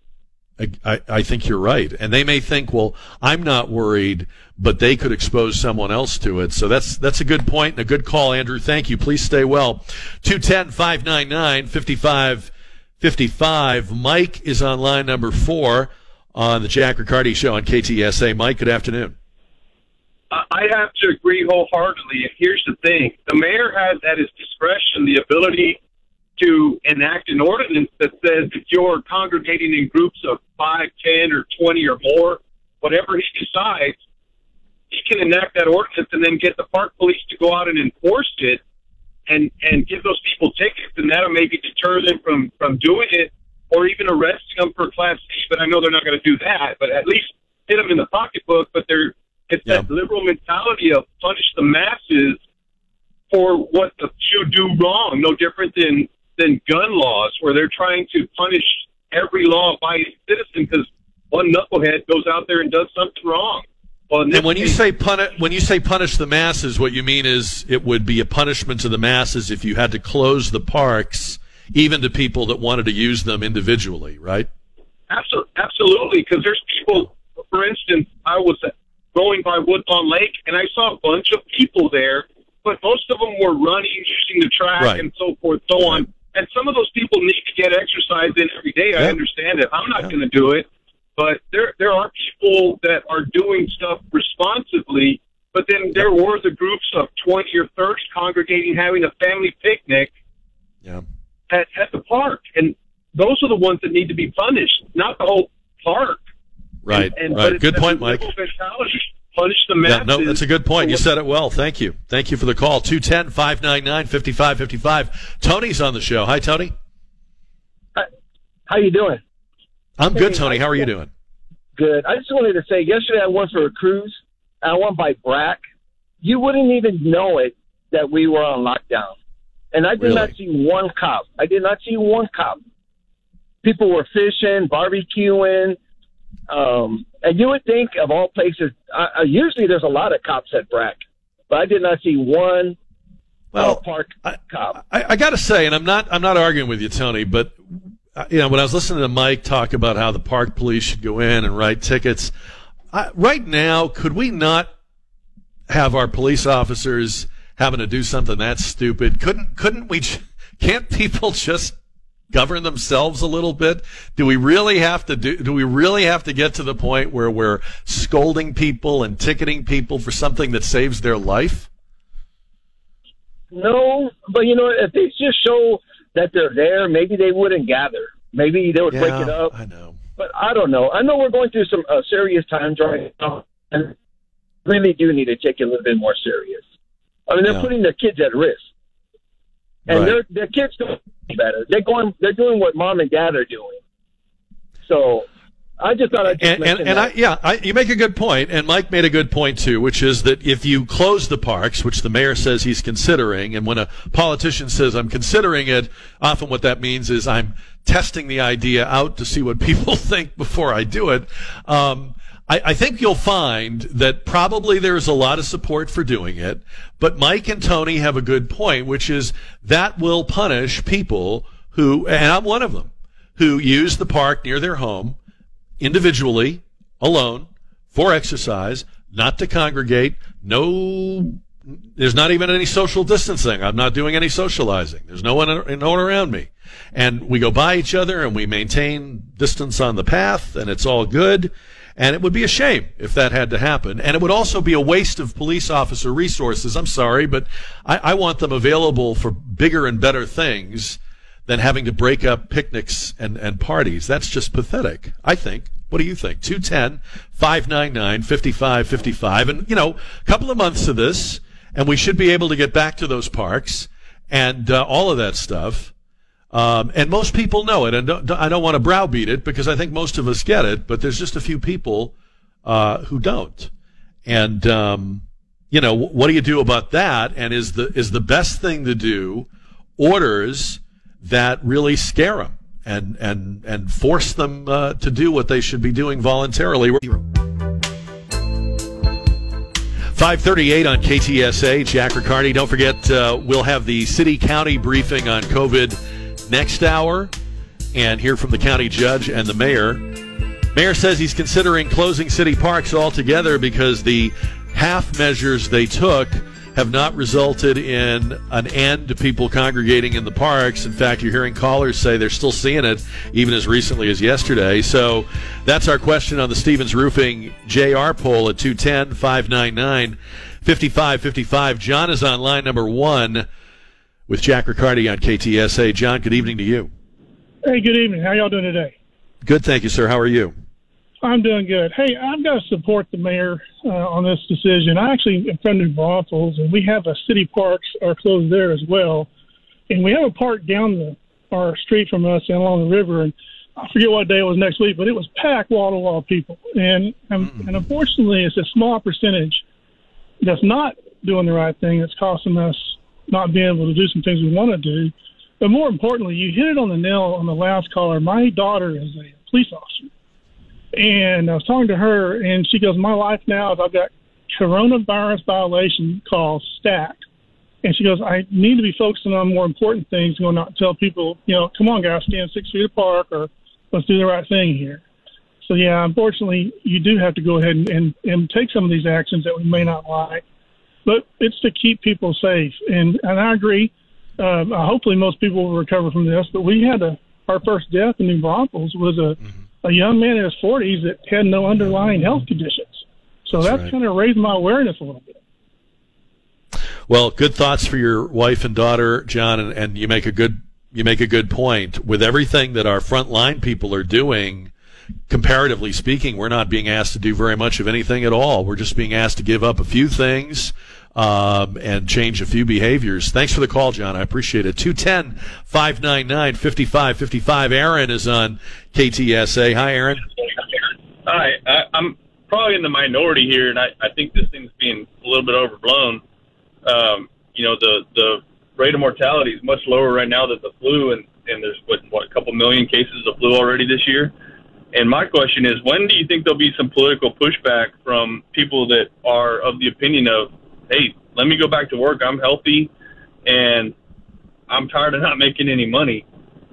I, I think you're right. And they may think, well, I'm not worried, but they could expose someone else to it. So that's that's a good point and a good call, Andrew. Thank you. Please stay well. two one zero, five nine nine, five five five five. Mike is on line number four on the Jack Riccardi Show on K T S A. Mike, good afternoon. I have to agree wholeheartedly. And here's the thing. The mayor has at his discretion the ability to enact an ordinance that says if you're congregating in groups of five, ten, or twenty or more, whatever he decides, he can enact that ordinance and then get the park police to go out and enforce it and, and give those people tickets, and that'll maybe deter them from, from doing it or even arresting them for Class C. But I know they're not going to do that, but at least hit them in the pocketbook. But they're It's Yeah. that liberal mentality of punish the masses for what the few do wrong, no different than, than gun laws, where they're trying to punish every law-abiding citizen because one knucklehead goes out there and does something wrong. Well, in this And when you case- say punish, when you say punish the masses, what you mean is it would be a punishment to the masses if you had to close the parks, even to people that wanted to use them individually, right? Absolutely, absolutely, because there's people, for instance, I was going by Woodlawn Lake, and I saw a bunch of people there, but most of them were running, using the track, Right. and so forth, so on. And some of those people need to get exercise in every day. I Yeah. understand it. I'm not going to do it, but there there are people that are doing stuff responsibly. But then there were the groups of twenty or thirty congregating, having a family picnic Yeah. at, at the park, and those are the ones that need to be punished, not the whole park. Right, And, but right. it's Good that point, Mike. liberal mentality. Punish the Yeah, masses. no, that's a good point. You said it well. Thank you. Thank you for the call. two one zero, five nine nine, five five five five. Tony's on the show. Hi, Tony. How you doing? I'm good, Tony. How are you doing? Good. I just wanted to say, yesterday I went for a cruise. And I went by Brack. You wouldn't even know it that we were on lockdown. And I did Really? not see one cop. I did not see one cop. People were fishing, barbecuing. Um, and you would think of all places, uh, uh, usually there's a lot of cops at Brack. But I did not see one Well, uh, park cop. I, I got to say, and I'm not, I'm not arguing with you, Tony, but uh, you know, when I was listening to Mike talk about how the park police should go in and write tickets, I, right now, could we not have our police officers having to do something that stupid? Couldn't, couldn't we? j- Can't people just govern themselves a little bit? Do we really have to do, do we really have to get to the point where we're scolding people and ticketing people for something that saves their life? No, but you know, if they just show that they're there, maybe they wouldn't gather. Maybe they would break Yeah, it up. I know. But I don't know. I know we're going through some uh, serious times right now, and really do need to take it a little bit more serious. I mean, they're Yeah. putting their kids at risk, and Right. their their kids don't know better. They're going. They're doing what mom and dad are doing. So I just thought I'd just And, and, mention and that. I, yeah, I, you make a good point, and Mike made a good point too, which is that if you close the parks, which the mayor says he's considering, and when a politician says I'm considering it, often what that means is I'm testing the idea out to see what people think before I do it. Um, I, I think you'll find that probably there's a lot of support for doing it, but Mike and Tony have a good point, which is that will punish people who, and I'm one of them, who use the park near their home individually, alone, for exercise, not to congregate. No, there's not even any social distancing. I'm not doing any socializing. There's no one, no one around me. And we go by each other and we maintain distance on the path, and it's all good. And it would be a shame if that had to happen. And it would also be a waste of police officer resources. I'm sorry, but I, I want them available for bigger and better things than having to break up picnics and, and parties. That's just pathetic, I think. What do you think? two one zero, five nine nine, five five five five. And, you know, a couple of months of this, and we should be able to get back to those parks and uh, all of that stuff. Um, and most people know it, and don't, I don't want to browbeat it because I think most of us get it, but there's just a few people uh, who don't. And, um, you know, what do you do about that? And is the is the best thing to do orders that really scare them and and and force them uh, to do what they should be doing voluntarily. five thirty-eight on K T S A, Jack Riccardi. Don't forget, uh, we'll have the city-county briefing on COVID next hour and hear from the county judge and the mayor. Mayor says he's considering closing city parks altogether because the half measures they took have not resulted in an end to people congregating in the parks. In fact, you're hearing callers say they're still seeing it even as recently as yesterday. So that's our question on the Stevens Roofing J R poll at two one zero, five nine nine, five five five five. John is on line number one with Jack Riccardi on K T S A. John, good evening to you. Hey, good evening. How y'all doing today? Good, thank you, sir. How are you? I'm doing good. Hey, I've got to support the mayor uh, on this decision. I actually am from New Braunfels, and we have a city parks are closed there as well. And we have a park down the our street from us and along the river, and I forget what day it was next week, but it was packed wall to wall people. And um, and unfortunately, it's a small percentage that's not doing the right thing. That's costing us not being able to do some things we want to do. But more importantly, you hit it on the nail on the last caller. My daughter is a police officer. And I was talking to her, and she goes, my life now is I've got coronavirus violation calls stacked. And she goes, I need to be focusing on more important things, going out and tell people, you know, come on, guys, stand six feet apart, or let's do the right thing here. So, yeah, unfortunately, you do have to go ahead and, and, and take some of these actions that we may not like. But it's to keep people safe. And, and I agree. Uh, hopefully most people will recover from this. But we had a, our first death in New Braunfels was a, mm-hmm. a young man in his forties that had no underlying health conditions. So that's, that's right. kind of raised my awareness a little bit. Well, good thoughts for your wife and daughter, John, and, and you make a good you make a good point. With everything that our frontline people are doing, comparatively speaking, we're not being asked to do very much of anything at all. We're just being asked to give up a few things um, and change a few behaviors. Thanks for the call, John. I appreciate it. two one zero, five nine nine, five five five five. Aaron is on K T S A. Hi, Aaron. Hi. I, I'm probably in the minority here, and I, I think this thing's being a little bit overblown. Um, you know, the, the rate of mortality is much lower right now than the flu, and, and there's, what, what, a couple million cases of flu already this year. And my question is, when do you think there'll be some political pushback from people that are of the opinion of, hey, let me go back to work, I'm healthy, and I'm tired of not making any money?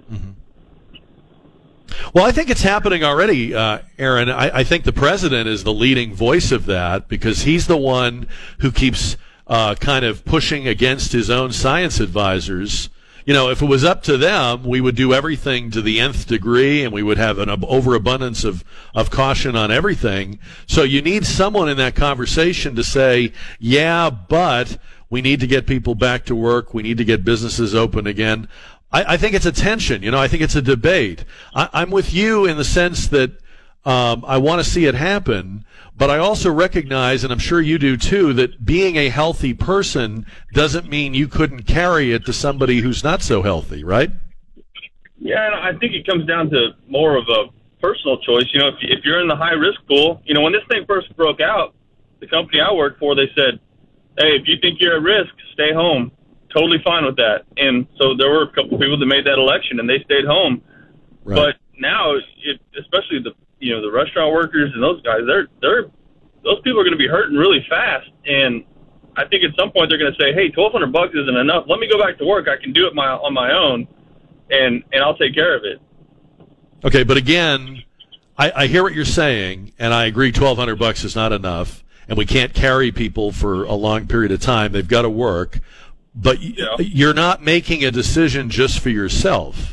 Well, I think it's happening already, uh, Aaron. I, I think the president is the leading voice of that because he's the one who keeps uh, kind of pushing against his own science advisors. you know, if it was up to them, we would do everything to the nth degree, and we would have an overabundance of, of caution on everything. So you need someone in that conversation to say, yeah, but we need to get people back to work. We need to get businesses open again. I, I think it's a tension. You know, I think it's a debate. I, I'm with you in the sense that um, I want to see it happen, but I also recognize, and I'm sure you do too, that being a healthy person doesn't mean you couldn't carry it to somebody who's not so healthy, right? Yeah, and I think it comes down to more of a personal choice. You know, if, if you're in the high-risk pool, you know, when this thing first broke out, the company I worked for, they said, hey, if you think you're at risk, stay home. Totally fine with that. And so there were a couple of people that made that election, and they stayed home. Right. But now, it, especially the you know the restaurant workers and those guys, they're they're those people are going to be hurting really fast. And I think at some point they're going to say, hey, twelve hundred bucks isn't enough. Let me go back to work. I can do it my on my own, and and I'll take care of it. Okay, but again, I, I hear what you're saying, and I agree twelve hundred bucks is not enough, and we can't carry people for a long period of time. They've got to work. But yeah. You're not making a decision just for yourself.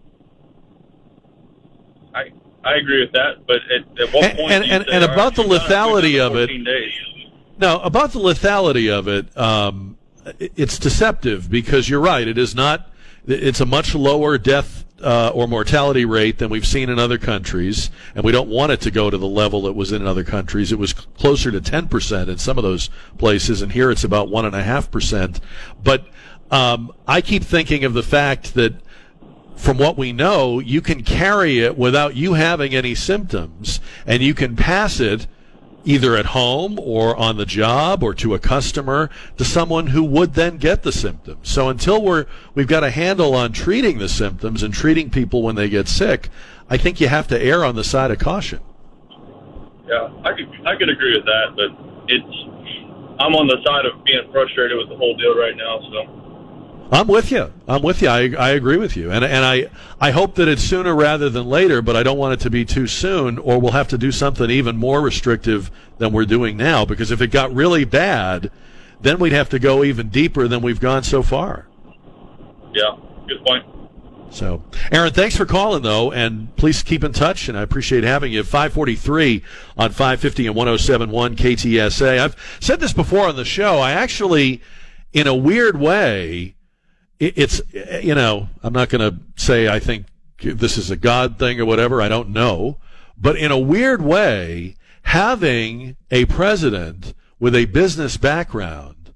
I I agree with that, but at, at what and, point and, do you and, say, and all about right, the lethality of it, days. no, about the lethality of it, um, it's deceptive because you're right. It is not. It's a much lower death uh, or mortality rate than we've seen in other countries, and we don't want it to go to the level it was in other countries. It was closer to ten percent in some of those places, and here it's about one and a half percent. But um, I keep thinking of the fact that, from what we know, you can carry it without you having any symptoms, and you can pass it either at home or on the job or to a customer to someone who would then get the symptoms. So until we're we've got a handle on treating the symptoms and treating people when they get sick, I think you have to err on the side of caution. Yeah, I could I could agree with that, but it's I'm on the side of being frustrated with the whole deal right now. So. I'm with you. I'm with you. I, I agree with you. And and I, I hope that it's sooner rather than later, but I don't want it to be too soon, or we'll have to do something even more restrictive than we're doing now, because if it got really bad, then we'd have to go even deeper than we've gone so far. Yeah, good point. So, Aaron, thanks for calling, though, and please keep in touch, and I appreciate having you. five forty-three on five fifty and one oh seven point one K T S A. I've said this before on the show. I actually, in a weird way, it's, you know, I'm not going to say I think this is a God thing or whatever. I don't know. But in a weird way, having a president with a business background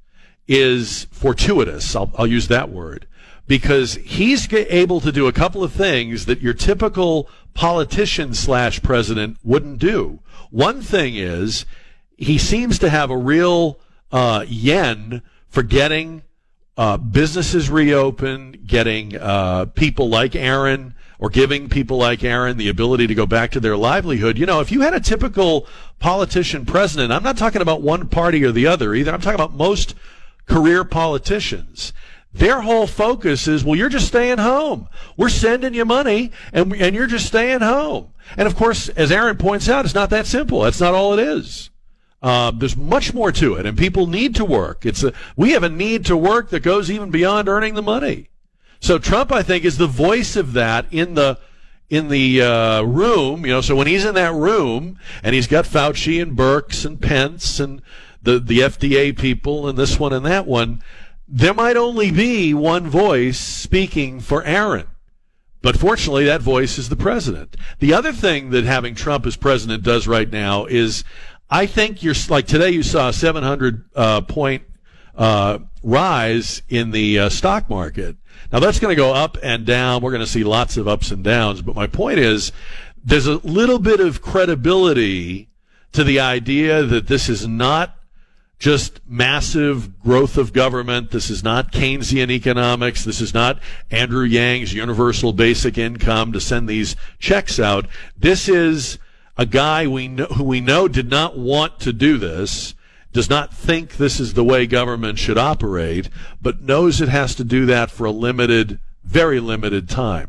is fortuitous. I'll, I'll use that word. Because he's able to do a couple of things that your typical politician slash president wouldn't do. One thing is he seems to have a real uh, yen for getting Uh, businesses reopen, getting uh, people like Aaron, or giving people like Aaron the ability to go back to their livelihood. You know, if you had a typical politician president, I'm not talking about one party or the other either. I'm talking about most career politicians. Their whole focus is, well, you're just staying home. We're sending you money, and and you're just staying home. And of course, as Aaron points out, it's not that simple. That's not all it is. Uh, there's much more to it, and people need to work. It's a, we have a need to work that goes even beyond earning the money. So Trump, I think, is the voice of that in the in the uh, room. You know, so when he's in that room and he's got Fauci and Birx and Pence and the the F D A people and this one and that one, there might only be one voice speaking for Aaron. But fortunately, that voice is the president. The other thing that having Trump as president does right now is, I think you're like today you saw a seven hundred uh, point uh, rise in the uh, stock market. Now that's going to go up and down. We're going to see lots of ups and downs. But my point is, there's a little bit of credibility to the idea that this is not just massive growth of government. This is not Keynesian economics. This is not Andrew Yang's universal basic income to send these checks out. This is a guy we know, who we know did not want to do this, does not think this is the way government should operate, but knows it has to do that for a limited, very limited time.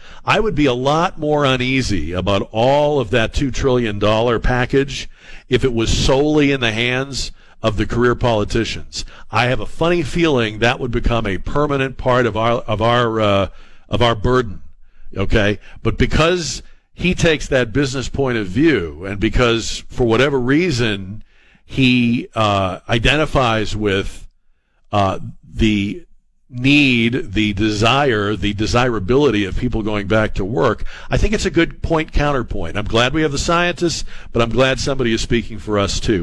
I would be a lot more uneasy about all of that two trillion dollars package if it was solely in the hands of the career politicians. I have a funny feeling that would become a permanent part of our of our uh, of our burden. Okay, but because he takes that business point of view, and because for whatever reason he uh, identifies with uh, the need, the desire, the desirability of people going back to work, I think it's a good point counterpoint. I'm glad we have the scientists, but I'm glad somebody is speaking for us too.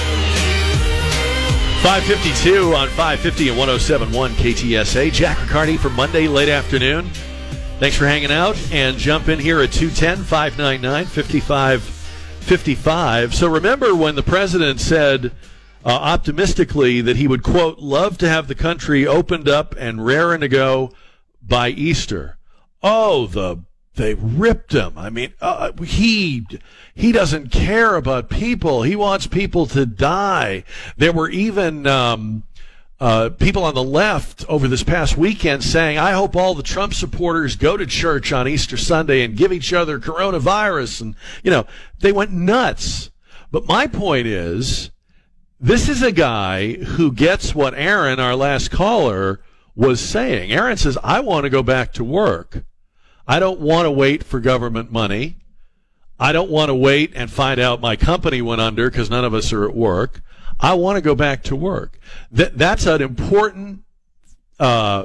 five fifty-two on five fifty and one oh seven point one K T S A. Jack Riccardi for Monday late afternoon. Thanks for hanging out, and jump in here at two one zero, five nine nine, five five five five. So remember when the president said uh, optimistically that he would, quote, love to have the country opened up and raring to go by Easter. Oh, the they ripped him. I mean, uh, he he doesn't care about people. He wants people to die. There were even um, uh, people on the left over this past weekend saying, I hope all the Trump supporters go to church on Easter Sunday and give each other coronavirus. And, you know, they went nuts. But my point is, this is a guy who gets what Aaron, our last caller, was saying. Aaron says, I want to go back to work. I don't want to wait for government money. I don't want to wait and find out my company went under because none of us are at work. I want to go back to work. That, that's an important uh,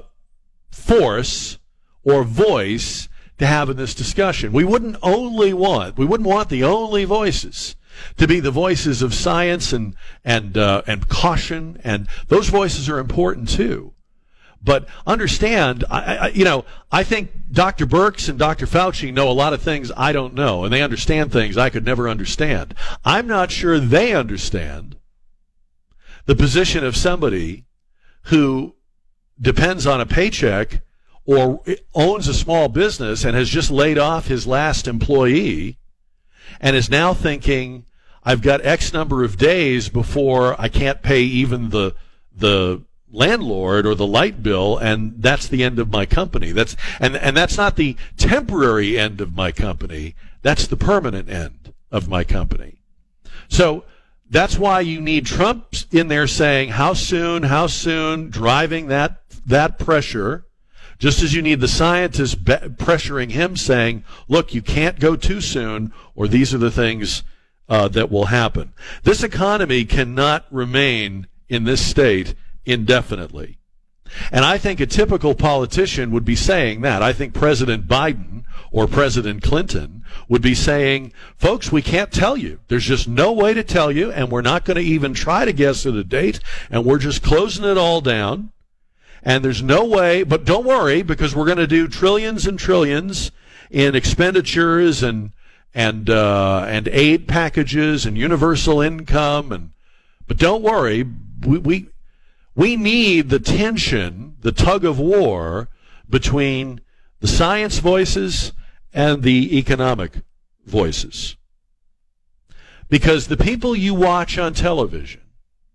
force or voice to have in this discussion. We wouldn't only want, we wouldn't want the only voices to be the voices of science and and uh, and caution, and those voices are important too. But understand, I, I, you know, I think Doctor Birx and Doctor Fauci know a lot of things I don't know, and they understand things I could never understand. I'm not sure they understand the position of somebody who depends on a paycheck or owns a small business and has just laid off his last employee and is now thinking, I've got X number of days before I can't pay even the the landlord or the light bill, and that's the end of my company. That's and and that's not the temporary end of my company. That's the permanent end of my company. So that's why you need Trump in there saying how soon, how soon, driving that that pressure, just as you need the scientists be- pressuring him saying, look, you can't go too soon or these are the things uh, that will happen. This economy cannot remain in this state indefinitely. And I think a typical politician would be saying that. I think President Biden or President Clinton would be saying, folks, we can't tell you. There's just no way to tell you, and we're not going to even try to guess at a date, and we're just closing it all down. And there's no way, but don't worry, because we're going to do trillions and trillions in expenditures and and uh, and aid packages and universal income, and but don't worry, we we we need the tension, the tug of war between the science voices and the economic voices. Because the people you watch on television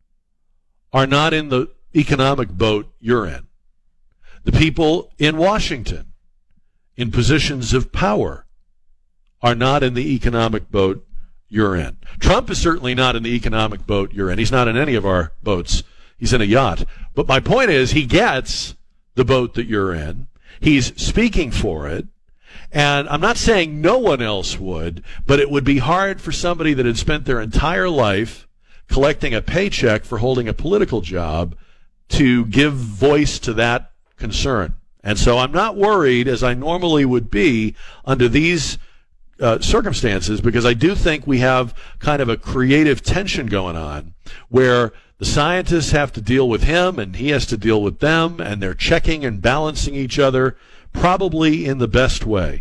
are not in the economic boat you're in. The people in Washington, in positions of power, are not in the economic boat you're in. Trump is certainly not in the economic boat you're in. He's not in any of our boats. He's in a yacht. But my point is, he gets the boat that you're in. He's speaking for it. And I'm not saying no one else would, but it would be hard for somebody that had spent their entire life collecting a paycheck for holding a political job to give voice to that concern. And so I'm not worried, as I normally would be, under these uh, circumstances, because I do think we have kind of a creative tension going on where the scientists have to deal with him and he has to deal with them, and they're checking and balancing each other probably in the best way.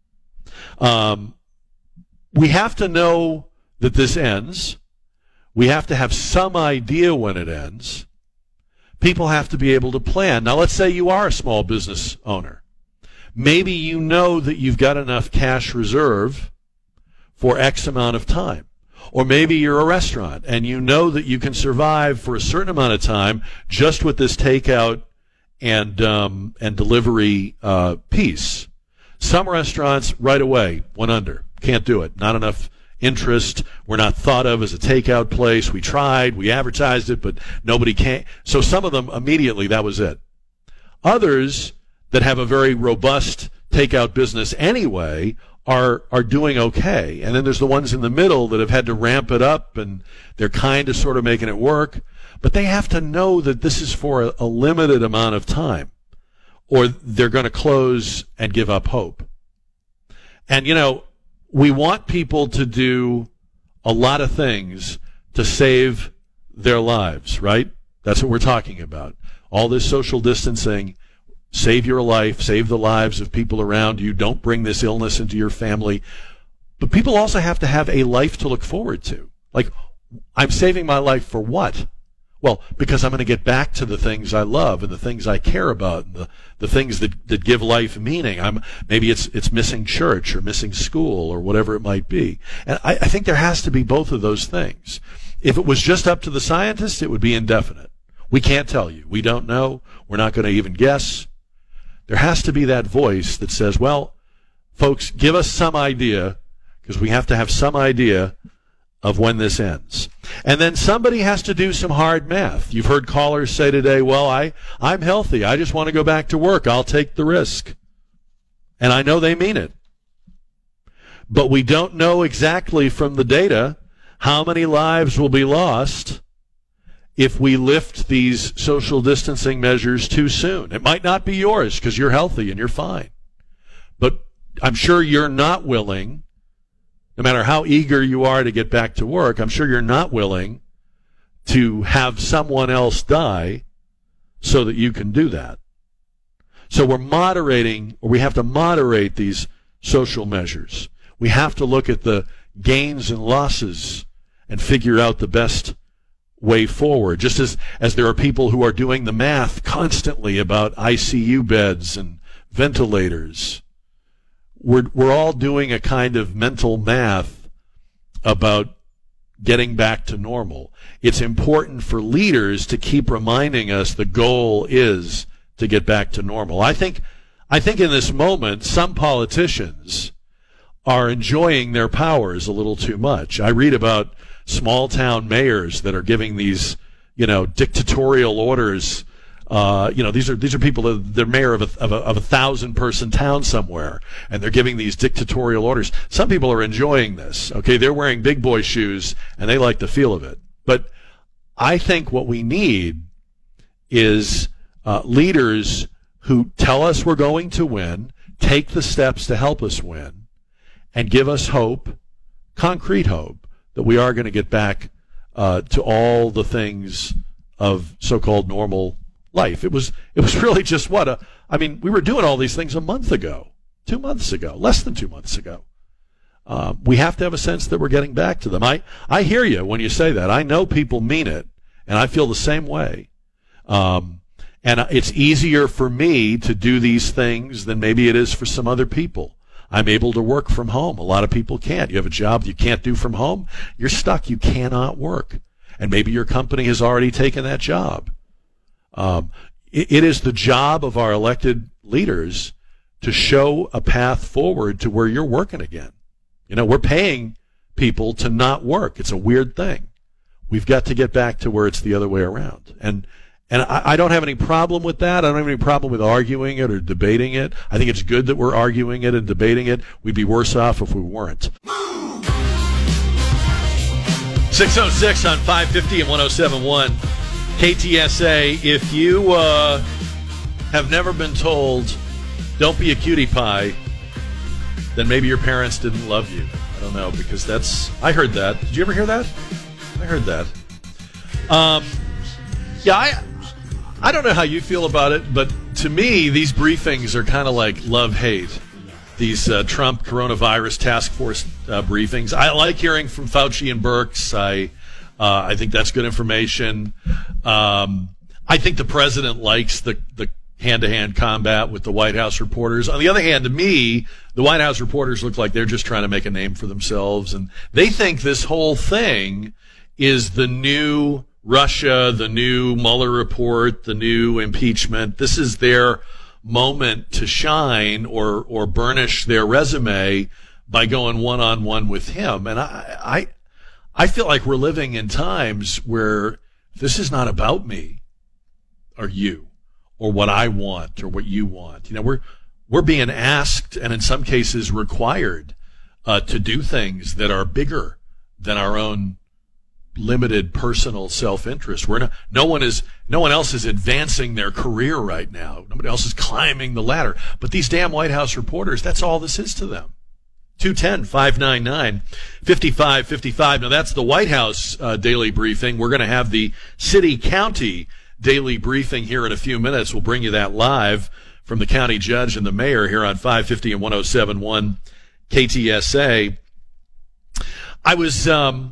Um, we have to know that this ends. We have to have some idea when it ends. People have to be able to plan. Now, let's say you are a small business owner. Maybe you know that you've got enough cash reserve for X amount of time. Or maybe you're a restaurant and you know that you can survive for a certain amount of time just with this takeout and um, and delivery uh, piece. Some restaurants right away went under. Can't do it. Not enough interest. We're not thought of as a takeout place. We tried, we advertised it, but nobody came. So some of them, immediately, that was it. Others that have a very robust takeout business anyway are are doing okay. And then there's the ones in the middle that have had to ramp it up, and they're kind of sort of making it work. But they have to know that this is for a, a limited amount of time, or they're going to close and give up hope. And, you know, we want people to do a lot of things to save their lives, right? That's what we're talking about. All this social distancing, save your life, save the lives of people around you. Don't bring this illness into your family. But people also have to have a life to look forward to. Like, I'm saving my life for what? Well, because I'm going to get back to the things I love and the things I care about and the, the things that, that give life meaning. I'm, maybe it's it's missing church or missing school or whatever it might be. And I, I think there has to be both of those things. If it was just up to the scientists, it would be indefinite. We can't tell you. We don't know. We're not going to even guess. There has to be that voice that says, well, folks, give us some idea, because we have to have some idea of when this ends. And then somebody has to do some hard math. You've heard callers say today, well, I, I'm healthy. I just want to go back to work. I'll take the risk. And I know they mean it. But we don't know exactly from the data how many lives will be lost if we lift these social distancing measures too soon. It might not be yours because you're healthy and you're fine. But I'm sure you're not willing, no matter how eager you are to get back to work, I'm sure you're not willing to have someone else die so that you can do that. So we're moderating, or we have to moderate these social measures. We have to look at the gains and losses and figure out the best way forward. Just as, as there are people who are doing the math constantly about I C U beds and ventilators, we're, we're all doing a kind of mental math about getting back to normal. It's important for leaders to keep reminding us the goal is to get back to normal. I think, I think in this moment, some politicians are enjoying their powers a little too much. I read about small town mayors that are giving these, you know, dictatorial orders. Uh, you know, these are these are people that they're mayor of a, of a of a thousand person town somewhere, and they're giving these dictatorial orders. Some people are enjoying this. Okay, they're wearing big boy shoes and they like the feel of it. But I think what we need is uh, leaders who tell us we're going to win, take the steps to help us win, and give us hope, concrete hope, that we are going to get back uh, to all the things of so-called normal life. It was it was really just what a, I mean, we were doing all these things a month ago, two months ago, less than two months ago. Uh, we have to have a sense that we're getting back to them. I, I hear you when you say that. I know people mean it, and I feel the same way. Um, and it's easier for me to do these things than maybe it is for some other people. I'm able to work from home. A lot of people can't. You have a job you can't do from home, you're stuck. You cannot work. And maybe your company has already taken that job. Um, it, it is the job of our elected leaders to show a path forward to where you're working again. You know, we're paying people to not work. It's a weird thing. We've got to get back to where it's the other way around. And And I, I don't have any problem with that. I don't have any problem with arguing it or debating it. I think it's good that we're arguing it and debating it. We'd be worse off if we weren't. six oh six on five fifty and one oh seven point one K T S A. If you uh, have never been told, don't be a cutie pie, then maybe your parents didn't love you. I don't know, because that's, I heard that. Did you ever hear that? I heard that. Um, yeah, I... I don't know how you feel about it, but to me, these briefings are kind of like love-hate. These uh, Trump coronavirus task force uh, briefings. I like hearing from Fauci and Birx. I, uh, I think that's good information. Um, I think the president likes the, the hand-to-hand combat with the White House reporters. On the other hand, to me, the White House reporters look like they're just trying to make a name for themselves, and they think this whole thing is the new Russia, the new Mueller report, the new impeachment. This is their moment to shine or or burnish their resume by going one-on-one with him. And I, I, I feel like we're living in times where this is not about me or you or what I want or what you want. You know, we're, we're being asked and in some cases required uh, to do things that are bigger than our own limited personal self-interest. We're not, no one is, no one else is advancing their career right now. Nobody else is climbing the ladder. But these damn White House reporters, that's all this is to them. two one zero, five nine nine, five five five five. Now that's the White House uh, daily briefing. We're going to have the city county daily briefing here in a few minutes. We'll bring you that live from the county judge and the mayor here on five fifty and one oh seven point one K T S A. I was, um,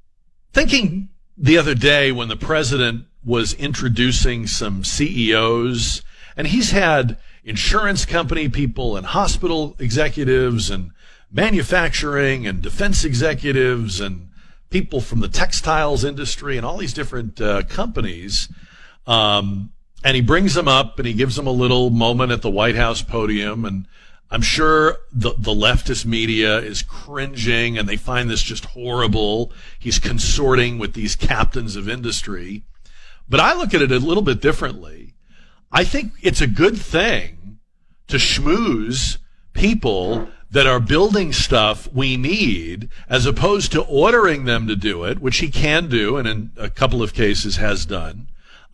thinking the other day when the president was introducing some C E Os, and he's had insurance company people and hospital executives and manufacturing and defense executives and people from the textiles industry and all these different uh, companies. Um, and he brings them up and he gives them a little moment at the White House podium, and I'm sure the, the leftist media is cringing and they find this just horrible. He's consorting with these captains of industry. But I look at it a little bit differently. I think it's a good thing to schmooze people that are building stuff we need as opposed to ordering them to do it, which he can do and in a couple of cases has done.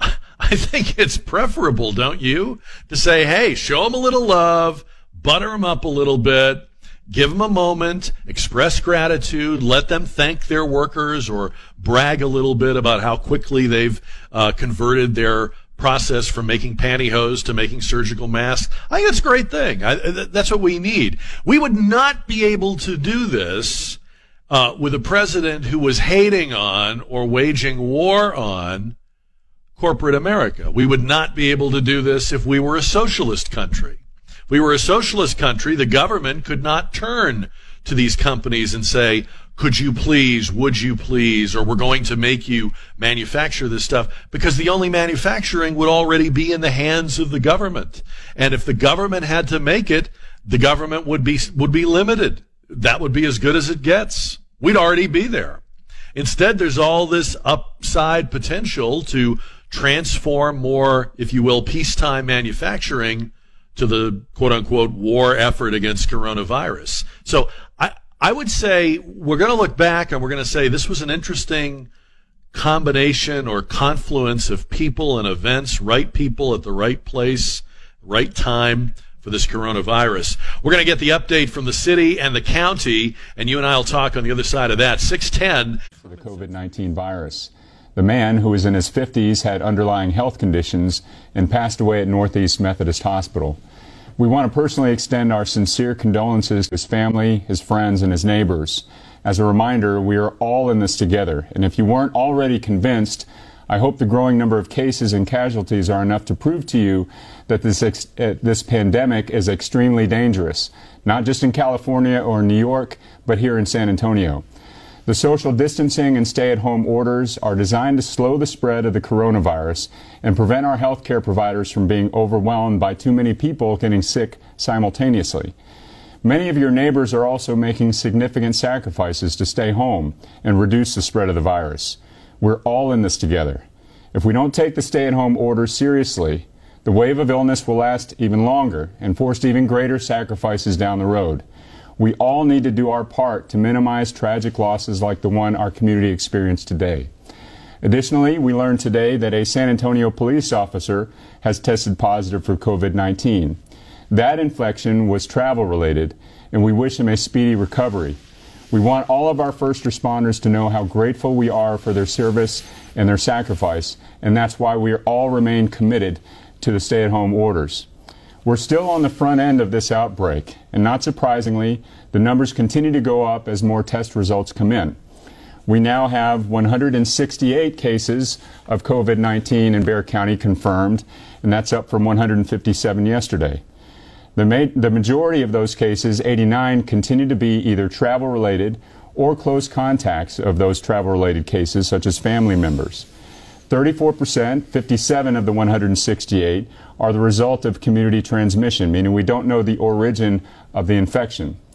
I think it's preferable, don't you, to say, hey, show them a little love, butter them up a little bit, give them a moment, express gratitude, let them thank their workers or brag a little bit about how quickly they've uh, converted their process from making pantyhose to making surgical masks. I think that's a great thing. I, that's what we need. We would not be able to do this uh, with a president who was hating on or waging war on corporate America. We would not be able to do this if we were a socialist country. If we were a socialist country, the government could not turn to these companies and say, could you please, would you please, or we're going to make you manufacture this stuff, because the only manufacturing would already be in the hands of the government. And if the government had to make it, the government would be, would be limited. That would be as good as it gets. We'd already be there. Instead, there's all this upside potential to transform more, if you will, peacetime manufacturing to the quote-unquote war effort against coronavirus. So I, I would say we're going to look back and we're going to say this was an interesting combination or confluence of people and events, right people at the right place, right time for this coronavirus. We're going to get the update from the city and the county, and you and I will talk on the other side of that. six ten For the COVID nineteen virus. The man, who was in his fifties, had underlying health conditions and passed away at Northeast Methodist Hospital. We want to personally extend our sincere condolences to his family, his friends, and his neighbors. As a reminder, we are all in this together, and if you weren't already convinced, I hope the growing number of cases and casualties are enough to prove to you that this, ex- uh, this pandemic is extremely dangerous, not just in California or New York, but here in San Antonio. The social distancing and stay-at-home orders are designed to slow the spread of the coronavirus and prevent our healthcare providers from being overwhelmed by too many people getting sick simultaneously. Many of your neighbors are also making significant sacrifices to stay home and reduce the spread of the virus. We're all in this together. If we don't take the stay-at-home orders seriously, the wave of illness will last even longer and force even greater sacrifices down the road. We all need to do our part to minimize tragic losses like the one our community experienced today. Additionally, we learned today that a San Antonio police officer has tested positive for COVID nineteen. That infection was travel-related, and we wish him a speedy recovery. We want all of our first responders to know how grateful we are for their service and their sacrifice, and that's why we all remain committed to the stay-at-home orders. We're still on the front end of this outbreak, and not surprisingly, the numbers continue to go up as more test results come in. We now have one hundred sixty-eight cases of COVID nineteen in Bexar County confirmed, and that's up from one hundred fifty-seven yesterday. The, ma- the majority of those cases, eighty-nine, continue to be either travel-related or close contacts of those travel-related cases, such as family members. thirty-four percent, fifty-seven of the one hundred sixty-eight, are the result of community transmission, meaning we don't know the origin of the infection.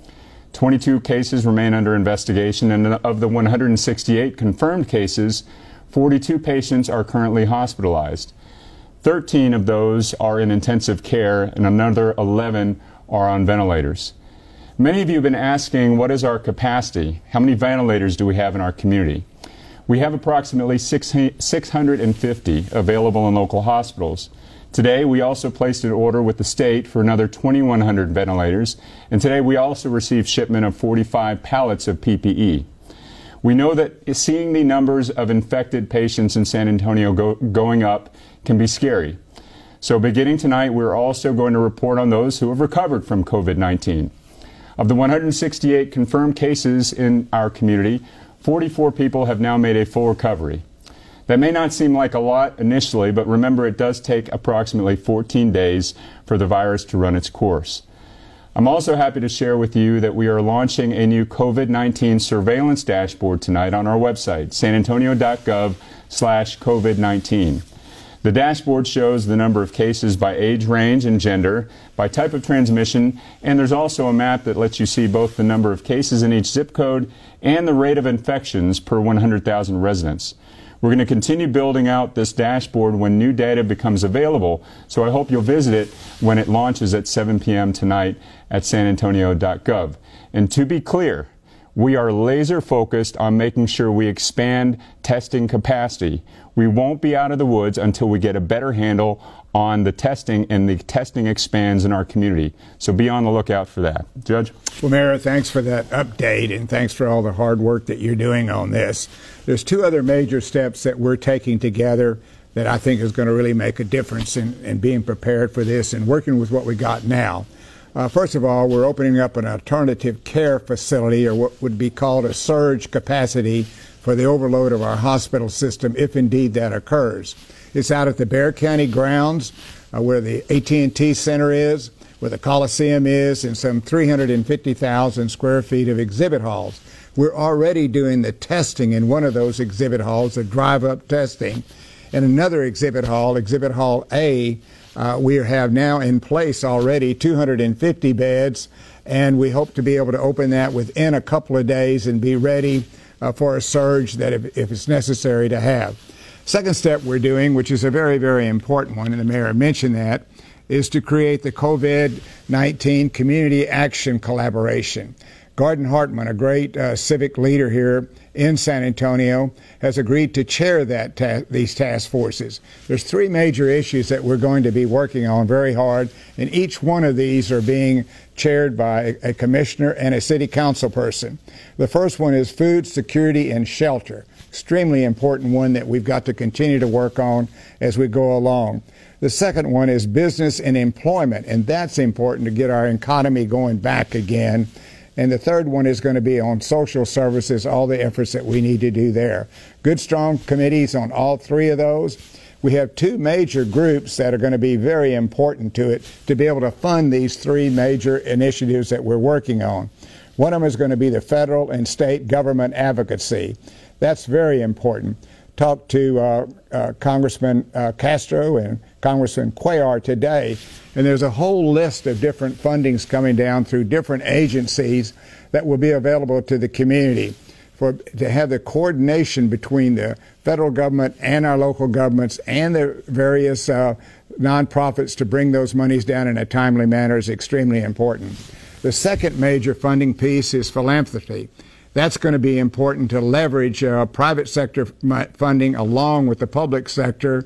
twenty-two cases remain under investigation, and of the one hundred sixty-eight confirmed cases, forty-two patients are currently hospitalized. thirteen of those are in intensive care, and another eleven are on ventilators. Many of you have been asking, what is our capacity? How many ventilators do we have in our community? We have approximately six hundred fifty available in local hospitals. Today, we also placed an order with the state for another twenty-one hundred ventilators, and today we also received shipment of forty-five pallets of P P E. We know that seeing the numbers of infected patients in San Antonio go, going up can be scary. So beginning tonight, we're also going to report on those who have recovered from COVID nineteen. Of the one hundred sixty-eight confirmed cases in our community, forty-four people have now made a full recovery. That may not seem like a lot initially, but remember it does take approximately fourteen days for the virus to run its course. I'm also happy to share with you that we are launching a new COVID nineteen surveillance dashboard tonight on our website, san antonio dot gov slash COVID nineteen. The dashboard shows the number of cases by age range and gender, by type of transmission, and there's also a map that lets you see both the number of cases in each zip code and the rate of infections per one hundred thousand residents. We're going to continue building out this dashboard when new data becomes available, so I hope you'll visit it when it launches at seven p m tonight at san antonio dot gov. And to be clear, we are laser focused on making sure we expand testing capacity. We won't be out of the woods until we get a better handle on the testing, and the testing expands in our community. So be on the lookout for that. Judge? Well, Mayor, thanks for that update, and thanks for all the hard work that you're doing on this. There's two other major steps that we're taking together that I think is going to really make a difference in, in being prepared for this and working with what we got now. Uh, first of all, we're opening up an alternative care facility, or what would be called a surge capacity, for the overload of our hospital system, if indeed that occurs. It's out at the Bexar County grounds, uh, where the A T and T Center is, where the Coliseum is, and some three hundred fifty thousand square feet of exhibit halls. We're already doing the testing in one of those exhibit halls, the drive-up testing. And another exhibit hall, Exhibit Hall A, uh, we have now in place already two hundred fifty beds, and we hope to be able to open that within a couple of days and be ready uh, for a surge that if, if it's necessary to have. Second step we're doing, which is a very, very important one, and the mayor mentioned that, is to create the COVID nineteen Community Action Collaboration. Gordon Hartman, a great uh, civic leader here in San Antonio, has agreed to chair that ta these task forces. There's three major issues that we're going to be working on very hard, and each one of these are being chaired by a commissioner and a city council person. The first one is food security and shelter. Extremely important one that we've got to continue to work on as we go along. The second one is business and employment, and that's important to get our economy going back again. And the third one is going to be on social services, all the efforts that we need to do there. Good, strong committees on all three of those. We have two major groups that are going to be very important to it to be able to fund these three major initiatives that we're working on. One of them is going to be the federal and state government advocacy. That's very important. Talked to uh, uh, Congressman uh, Castro and Congressman Cuellar today, and there's a whole list of different fundings coming down through different agencies that will be available to the community for to have the coordination between the federal government and our local governments and the various uh, nonprofits to bring those monies down in a timely manner is extremely important. The second major funding piece is philanthropy. That's going to be important to leverage uh, private sector funding along with the public sector,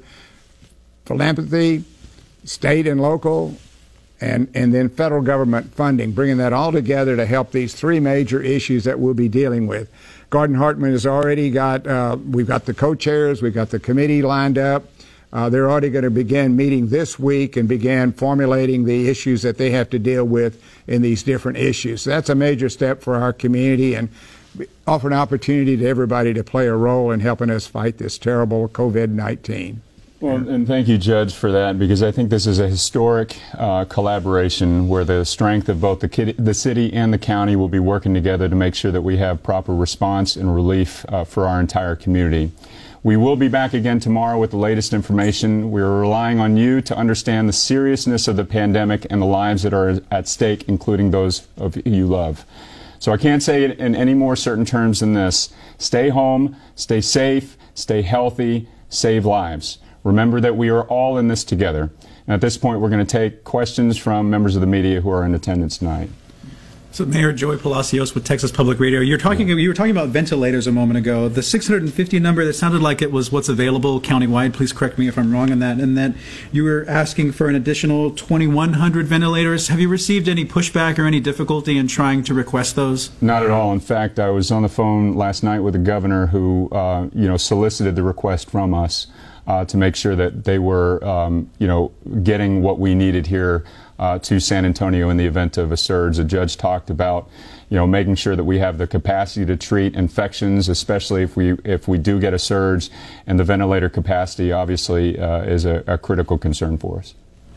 philanthropy, state and local, and, and then federal government funding, bringing that all together to help these three major issues that we'll be dealing with. Gordon Hartman has already got, uh, we've got the co-chairs, we've got the committee lined up. Uh, they're already going to begin meeting this week and begin formulating the issues that they have to deal with in these different issues. So that's a major step for our community and offer an opportunity to everybody to play a role in helping us fight this terrible COVID nineteen. Well, and thank you, Judge, for that, because I think this is a historic uh, collaboration where the strength of both the, kid, the city and the county will be working together to make sure that we have proper response and relief uh, for our entire community. We will be back again tomorrow with the latest information. We are relying on you to understand the seriousness of the pandemic and the lives that are at stake, including those of you love. So I can't say it in any more certain terms than this. Stay home, stay safe, stay healthy, save lives. Remember that we are all in this together. And at this point, we're going to take questions from members of the media who are in attendance tonight. So, Mayor Joey Palacios with Texas Public Radio. You're talking. You were talking about ventilators a moment ago. The six hundred fifty number, that sounded like it was what's available countywide. Please correct me if I'm wrong on that. And that you were asking for an additional twenty-one hundred ventilators. Have you received any pushback or any difficulty in trying to request those? Not at all. In fact, I was on the phone last night with the governor who, uh, you know, solicited the request from us uh, to make sure that they were, um, you know, getting what we needed here Uh, to San Antonio in the event of a surge. The judge talked about, you know, making sure that we have the capacity to treat infections, especially if we if we do get a surge, and the ventilator capacity obviously uh, is a, a critical concern for us.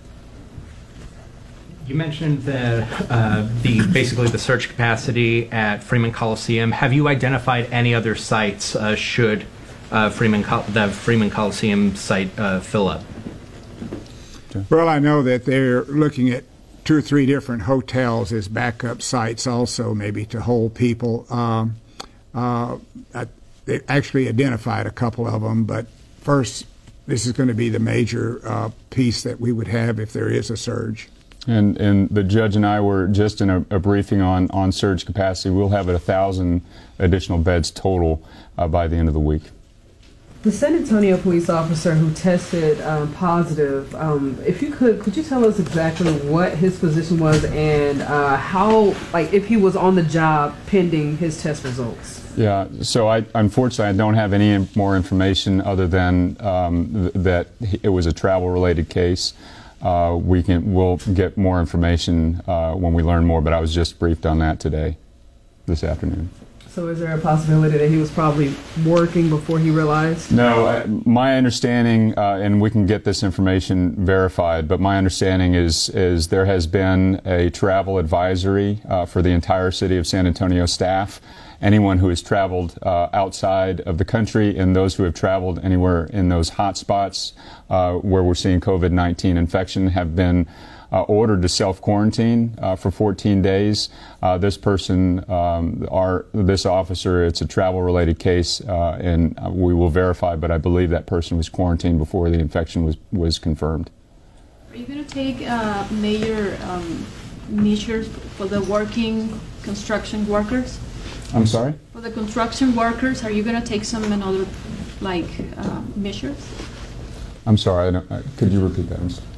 You mentioned the uh, the basically the surge capacity at Freeman Coliseum. Have you identified any other sites uh, should uh, Freeman Col- the Freeman Coliseum site uh, fill up? Well, I know that they're looking at two or three different hotels as backup sites also, maybe to hold people. Um, uh, I, they actually identified a couple of them, but first, this is going to be the major uh, piece that we would have if there is a surge. And and the judge and I were just in a, a briefing on, on surge capacity. We'll have a thousand additional beds total uh, by the end of the week. The San Antonio police officer who tested um, positive, um, if you could, could you tell us exactly what his position was and uh, how, like, if he was on the job pending his test results? Yeah, so I unfortunately I don't have any more information other than um, th- that it was a travel-related case. Uh, we can we'll get more information uh, when we learn more, but I was just briefed on that today, this afternoon. So is there a possibility that he was probably working before he realized? No, I, my understanding, uh, and we can get this information verified, but my understanding is is there has been a travel advisory uh, for the entire city of San Antonio staff. Anyone who has traveled uh, outside of the country and those who have traveled anywhere in those hot spots uh, where we're seeing COVID nineteen infection have been Uh, ordered to self-quarantine uh, for fourteen days. Uh, this person, um, our this officer, it's a travel-related case, uh, and we will verify, but I believe that person was quarantined before the infection was, was confirmed. Are you going to take uh, major um, measures for the working construction workers? I'm sorry? For the construction workers, are you going to take some another, like, uh, measures? I'm sorry, I don't, I, could you repeat that? I'm sorry.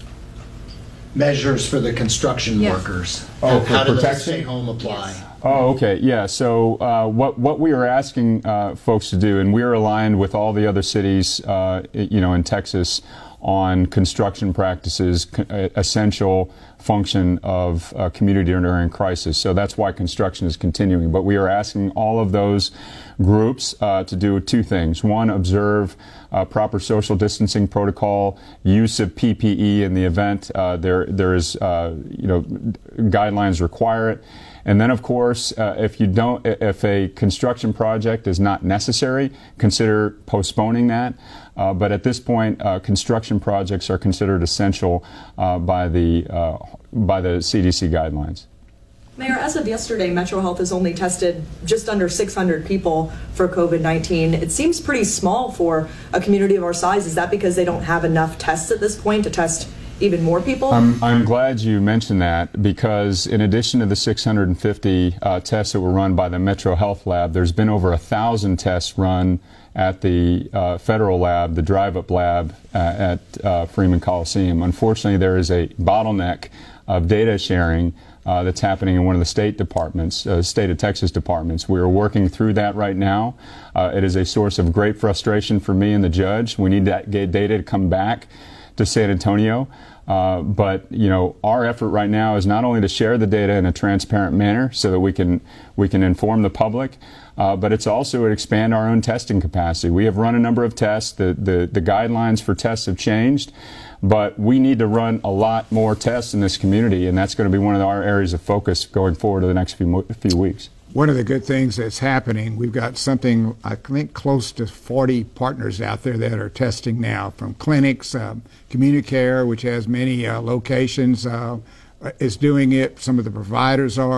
Measures for the construction Yes. workers. Oh, for How do the protection? stay home apply? Oh, okay. Yeah. So uh, what what we are asking uh, folks to do, and we are aligned with all the other cities, uh, you know, in Texas, on construction practices, co- essential function of uh, community during crisis. So that's why construction is continuing. But we are asking all of those groups uh, to do two things. One, observe uh, proper social distancing protocol, use of P P E in the event uh, there there is, uh, you know, guidelines require it. And then, of course, uh, if you don't, if a construction project is not necessary, consider postponing that. Uh, but at this point, uh, construction projects are considered essential uh, by the uh, by the C D C guidelines. Mayor, as of yesterday, Metro Health has only tested just under six hundred people for COVID nineteen. It seems pretty small for a community of our size. Is that because they don't have enough tests at this point to test even more people? I'm, I'm glad you mentioned that, because in addition to the six hundred fifty uh, tests that were run by the Metro Health Lab, there's been over a thousand tests run at the uh, federal lab, the drive-up lab uh, at uh, Freeman Coliseum. Unfortunately, there is a bottleneck of data sharing uh, that's happening in one of the state departments, uh, state of Texas departments. We are working through that right now. Uh, it is a source of great frustration for me and the judge. We need that data to come back to San Antonio. Uh, but, you know, our effort right now is not only to share the data in a transparent manner so that we can we can inform the public, uh, but it's also to expand our own testing capacity. We have run a number of tests. The, the, the guidelines for tests have changed, but we need to run a lot more tests in this community, and that's going to be one of our areas of focus going forward to the next few, few weeks. One of the good things that's happening, we've got something, I think, close to forty partners out there that are testing now, from clinics, um, CommuniCare, which has many uh, locations, uh, is doing it. Some of the providers are.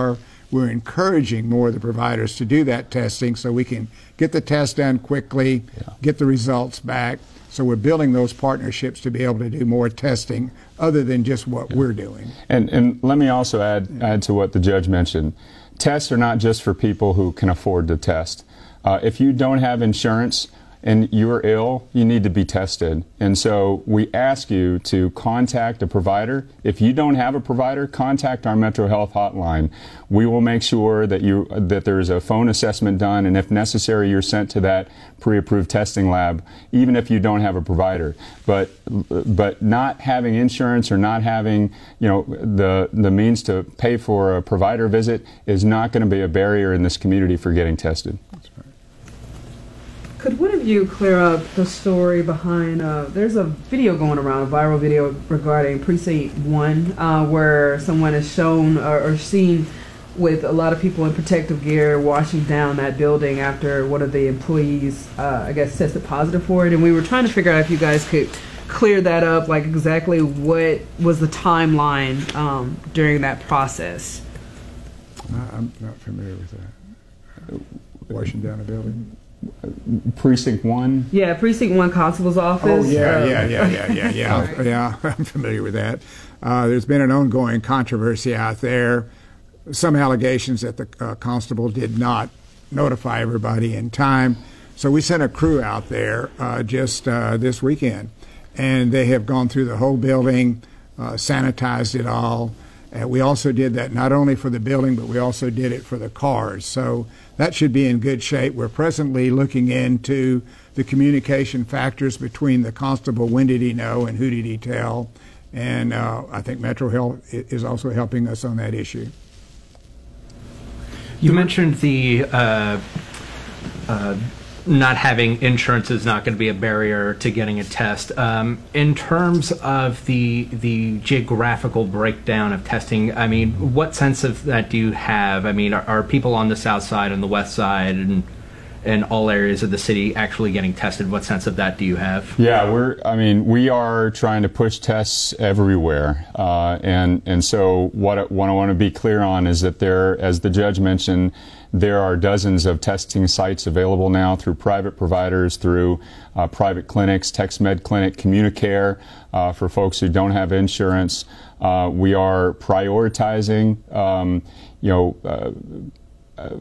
we're encouraging more of the providers to do that testing so we can get the test done quickly, yeah. get the results back. So we're building those partnerships to be able to do more testing other than just what yeah. we're doing. And, and let me also add, add to what the judge mentioned. Tests are not just for people who can afford to test. Uh, if you don't have insurance and you're ill, you need to be tested. And so we ask you to contact a provider. If you don't have a provider, contact our Metro Health hotline. We will make sure that you that there's a phone assessment done, and if necessary, you're sent to that pre-approved testing lab, even if you don't have a provider. But but not having insurance or not having, you know, the the means to pay for a provider visit is not going to be a barrier in this community for getting tested. Could one of you clear up the story behind, uh, there's a video going around, a viral video regarding Precinct one, uh, where someone is shown or, or seen with a lot of people in protective gear washing down that building after one of the employees, uh, I guess, tested positive for it. And we were trying to figure out if you guys could clear that up, like exactly what was the timeline um, during that process. I'm not familiar with that. Washing down a building? Precinct one? Yeah, Precinct one Constable's office. Oh, yeah, yeah, yeah, yeah, yeah, yeah. Right. Yeah, I'm familiar with that. Uh, there's been an ongoing controversy out there. Some allegations that the uh, constable did not notify everybody in time. So we sent a crew out there uh, just uh, this weekend, and they have gone through the whole building, uh, sanitized it all. And we also did that not only for the building, but we also did it for the cars. So that should be in good shape. We're presently looking into the communication factors between the constable, when did he know and who did he tell. And uh, I think Metro Health is also helping us on that issue. You mentioned the uh, uh, not having insurance is not going to be a barrier to getting a test. Um, in terms of the the geographical breakdown of testing, I mean, what sense of that do you have? I mean, are, are people on the south side and the west side and in all areas of the city actually getting tested? What sense of that do you have? Yeah, we're. I mean, we are trying to push tests everywhere, uh, and and so what what I want to be clear on is that there, as the judge mentioned, there are dozens of testing sites available now through private providers, through uh, private clinics, TexMed Clinic, Communicare, uh, for folks who don't have insurance. Uh, we are prioritizing, um, you know. Uh, uh,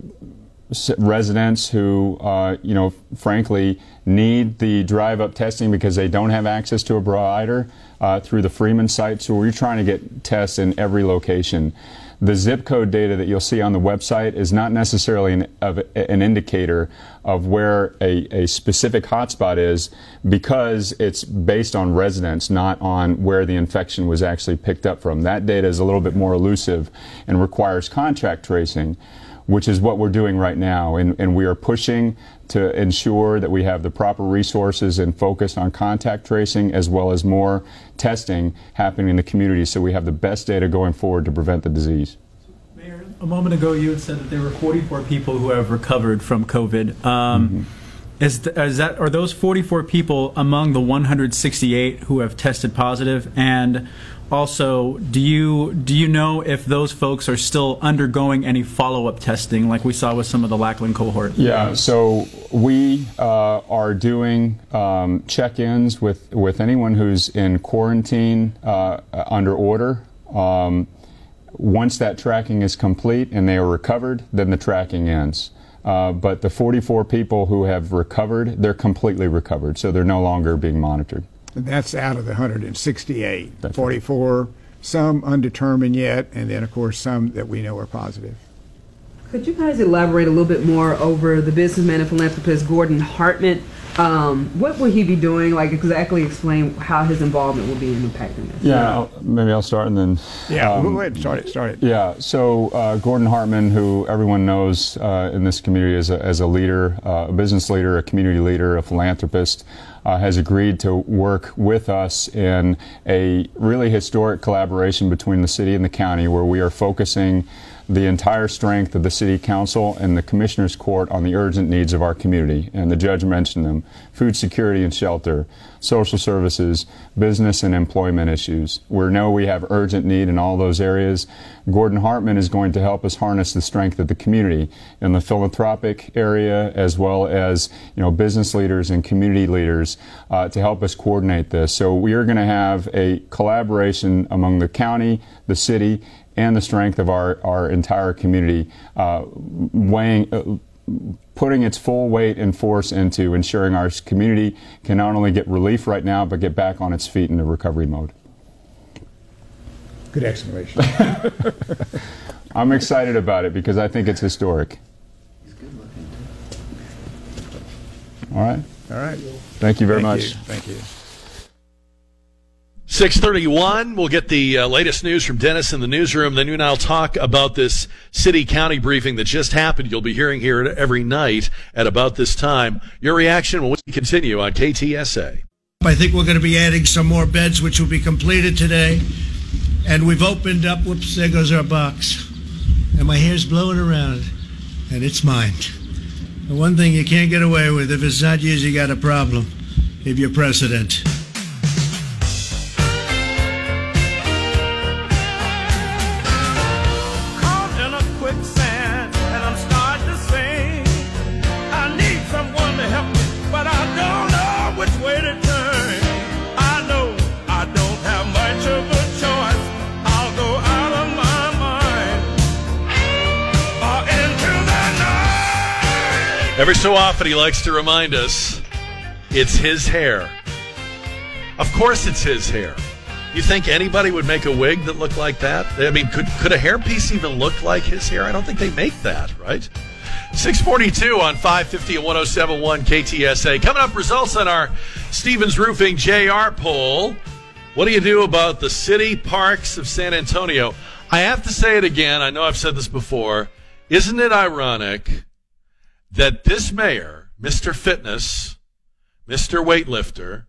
residents who, uh, you know, frankly, need the drive-up testing because they don't have access to a provider uh, through the Freeman site. So we're trying to get tests in every location. The zip code data that you'll see on the website is not necessarily an, of, an indicator of where a, a specific hotspot is, because it's based on residents, not on where the infection was actually picked up from. That data is a little bit more elusive and requires contact tracing, which is what we're doing right now, and, and we are pushing to ensure that we have the proper resources and focus on contact tracing, as well as more testing happening in the community, so we have the best data going forward to prevent the disease. Mayor, a moment ago you had said that there were forty-four people who have recovered from COVID. Um, mm-hmm. is, th- is that are those forty-four people among the one hundred sixty-eight who have tested positive? And also, do you do you know if those folks are still undergoing any follow-up testing, like we saw with some of the Lackland cohort? Yeah, so we uh, are doing um, check-ins with, with anyone who's in quarantine uh, under order. Um, once that tracking is complete and they are recovered, then the tracking ends. Uh, but the forty-four people who have recovered, they're completely recovered, so they're no longer being monitored. And that's out of the one hundred sixty-eight. That's forty-four, right. Some undetermined yet, and then, of course, some that we know are positive. Could you guys elaborate a little bit more over the businessman and philanthropist Gordon Hartman? Um, what will he be doing? Like, exactly explain how his involvement will be in impacting this. Yeah, I'll, maybe I'll start and then... Yeah, um, go ahead, start it, start it. Yeah, so uh, Gordon Hartman, who everyone knows uh, in this community as a, as a leader, uh, a business leader, a community leader, a philanthropist, Uh, has agreed to work with us in a really historic collaboration between the city and the county, where we are focusing the entire strength of the City Council and the Commissioner's Court on the urgent needs of our community. And the judge mentioned them: food security and shelter, social services, business and employment issues. We know we have urgent need in all those areas. Gordon Hartman is going to help us harness the strength of the community in the philanthropic area, as well as, you know, business leaders and community leaders uh, to help us coordinate this. So we are going to have a collaboration among the county, the city, and the strength of our, our entire community, uh, weighing, uh, putting its full weight and force into ensuring our community can not only get relief right now, but get back on its feet in the recovery mode. Good explanation. I'm excited about it because I think it's historic. All right. All right. Thank you very Thank much. you. Thank you. six thirty-one, we'll get the uh, latest news from Dennis in the newsroom. Then you and I'll talk about this city-county briefing that just happened. You'll be hearing here every night at about this time. Your reaction when we continue on K T S A. I think we're going to be adding some more beds, which will be completed today. And we've opened up, whoops, there goes our box. And my hair's blowing around, and it's mine. The one thing you can't get away with, if it's not yours, you got a problem. If you're president. Every so often he likes to remind us it's his hair. Of course it's his hair. You think anybody would make a wig that looked like that? I mean, could could a hairpiece even look like his hair? I don't think they make that, right? six forty-two on five fifty and one oh seven point one K T S A. Coming up, results on our Stevens Roofing J R poll. What do you do about the city parks of San Antonio? I have to say it again. I know I've said this before. Isn't it ironic that this mayor, Mister Fitness, Mister Weightlifter,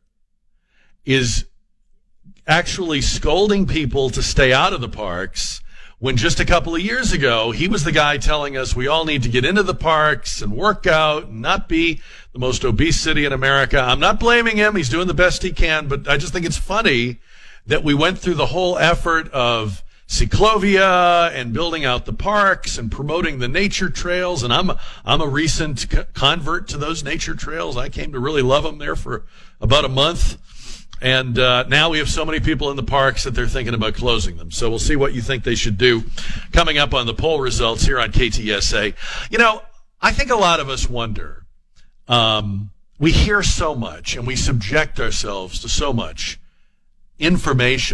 is actually scolding people to stay out of the parks when just a couple of years ago he was the guy telling us we all need to get into the parks and work out and not be the most obese city in America. I'm not blaming him. He's doing the best he can, but I just think it's funny that we went through the whole effort of Ciclovia and building out the parks and promoting the nature trails. And I'm a, I'm a recent c- convert to those nature trails. I came to really love them there for about a month. And uh, now we have so many people in the parks that they're thinking about closing them. So we'll see what you think they should do coming up on the poll results here on K T S A. You know, I think a lot of us wonder, um, we hear so much and we subject ourselves to so much information.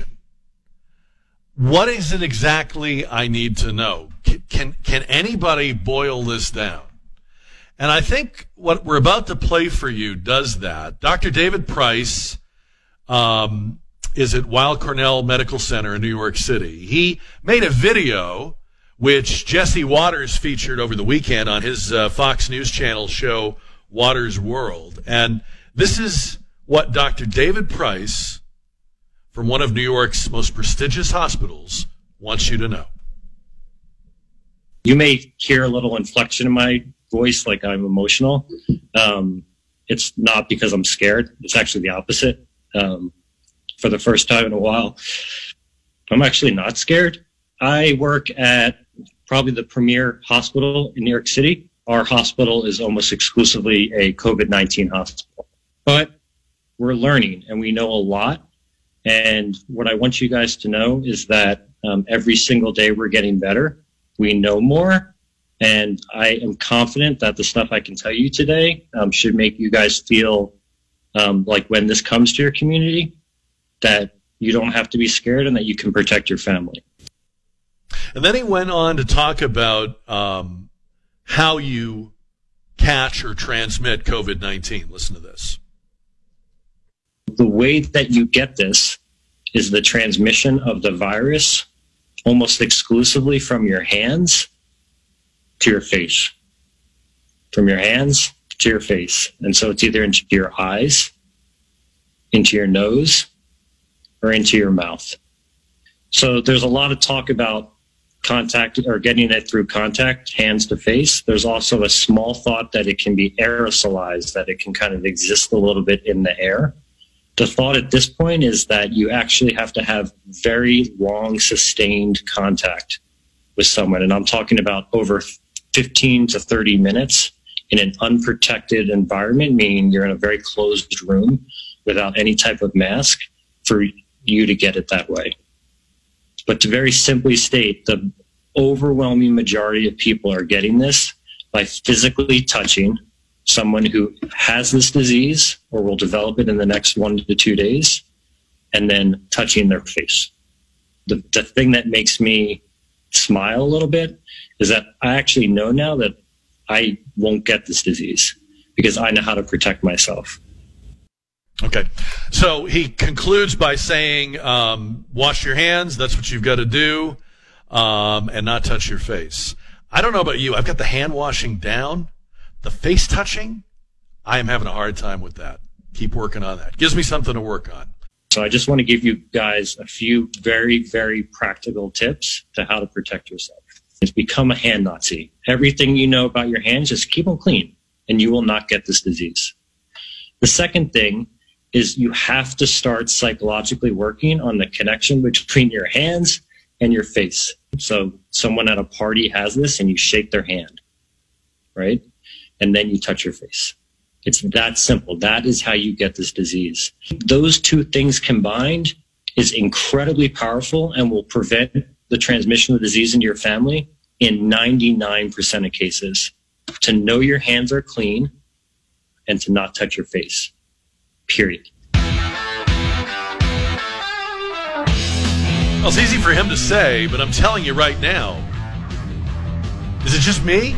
What is it exactly I need to know? Can, can, can anybody boil this down? And I think what we're about to play for you does that. Doctor David Price um, is at Weill Cornell Medical Center in New York City. He made a video which Jesse Waters featured over the weekend on his uh, Fox News Channel show, Waters World. And this is what Doctor David Price, from one of New York's most prestigious hospitals, wants you to know. You may hear a little inflection in my voice, like I'm emotional. Um, it's not because I'm scared. It's actually the opposite. Um, for the first time in a while, I'm actually not scared. I work at probably the premier hospital in New York City. Our hospital is almost exclusively a COVID nineteen hospital. But we're learning, and we know a lot. And what I want you guys to know is that um, every single day we're getting better. We know more. And I am confident that the stuff I can tell you today um, should make you guys feel um, like when this comes to your community, that you don't have to be scared and that you can protect your family. And then he went on to talk about um, how you catch or transmit COVID nineteen. Listen to this. The way that you get this is the transmission of the virus almost exclusively from your hands to your face. From your hands to your face. And so it's either into your eyes, into your nose, or into your mouth. So there's a lot of talk about contact or getting it through contact, hands to face. There's also a small thought that it can be aerosolized, that it can kind of exist a little bit in the air. The thought at this point is that you actually have to have very long, sustained contact with someone. And I'm talking about over fifteen to thirty minutes in an unprotected environment, meaning you're in a very closed room without any type of mask, for you to get it that way. But to very simply state, the overwhelming majority of people are getting this by physically touching someone who has this disease or will develop it in the next one to two days, and then touching their face. The, the thing that makes me smile a little bit is that I actually know now that I won't get this disease because I know how to protect myself. Okay. So he concludes by saying, um, wash your hands. That's what you've got to do. Um, and not touch your face. I don't know about you. I've got the hand washing down. The face touching, I am having a hard time with that. Keep working on that. Gives me something to work on. So I just want to give you guys a few very, very practical tips to how to protect yourself. It's become a hand Nazi. Everything you know about your hands, just keep them clean, and you will not get this disease. The second thing is you have to start psychologically working on the connection between your hands and your face. So someone at a party has this, and you shake their hand, right? And then you touch your face. It's that simple. That is how you get this disease. Those two things combined is incredibly powerful and will prevent the transmission of the disease into your family in ninety-nine percent of cases. To know your hands are clean and to not touch your face. Period. Well, it's easy for him to say, but I'm telling you right now, is it just me?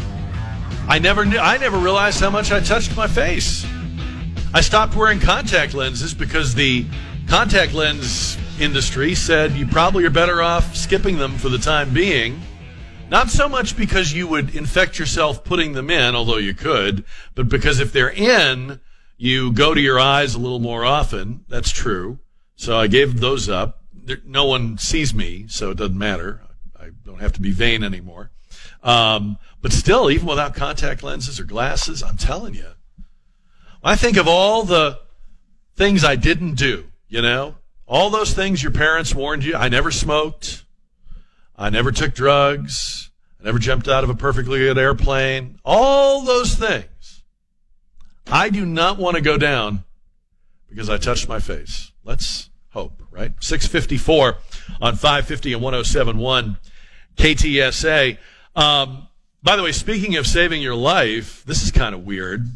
I never knew, I never realized how much I touched my face. I stopped wearing contact lenses because the contact lens industry said you probably are better off skipping them for the time being. Not so much because you would infect yourself putting them in, although you could, but because if they're in, you go to your eyes a little more often. That's true. So I gave those up. There, no one sees me, so it doesn't matter. I don't have to be vain anymore. Um, but still, even without contact lenses or glasses, I'm telling you, I think of all the things I didn't do, you know, all those things your parents warned you. I never smoked. I never took drugs. I never jumped out of a perfectly good airplane. All those things. I do not want to go down because I touched my face. Let's hope, right? six fifty-four on five fifty and one oh seven point one K T S A. Um, by the way, speaking of saving your life, this is kind of weird.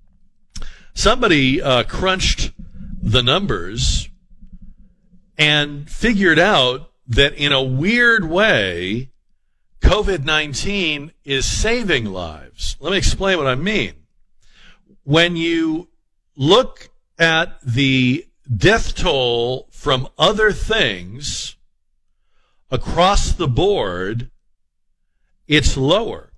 Somebody uh, crunched the numbers and figured out that in a weird way, COVID nineteen is saving lives. Let me explain what I mean. When you look at the death toll from other things across the board, it's lower.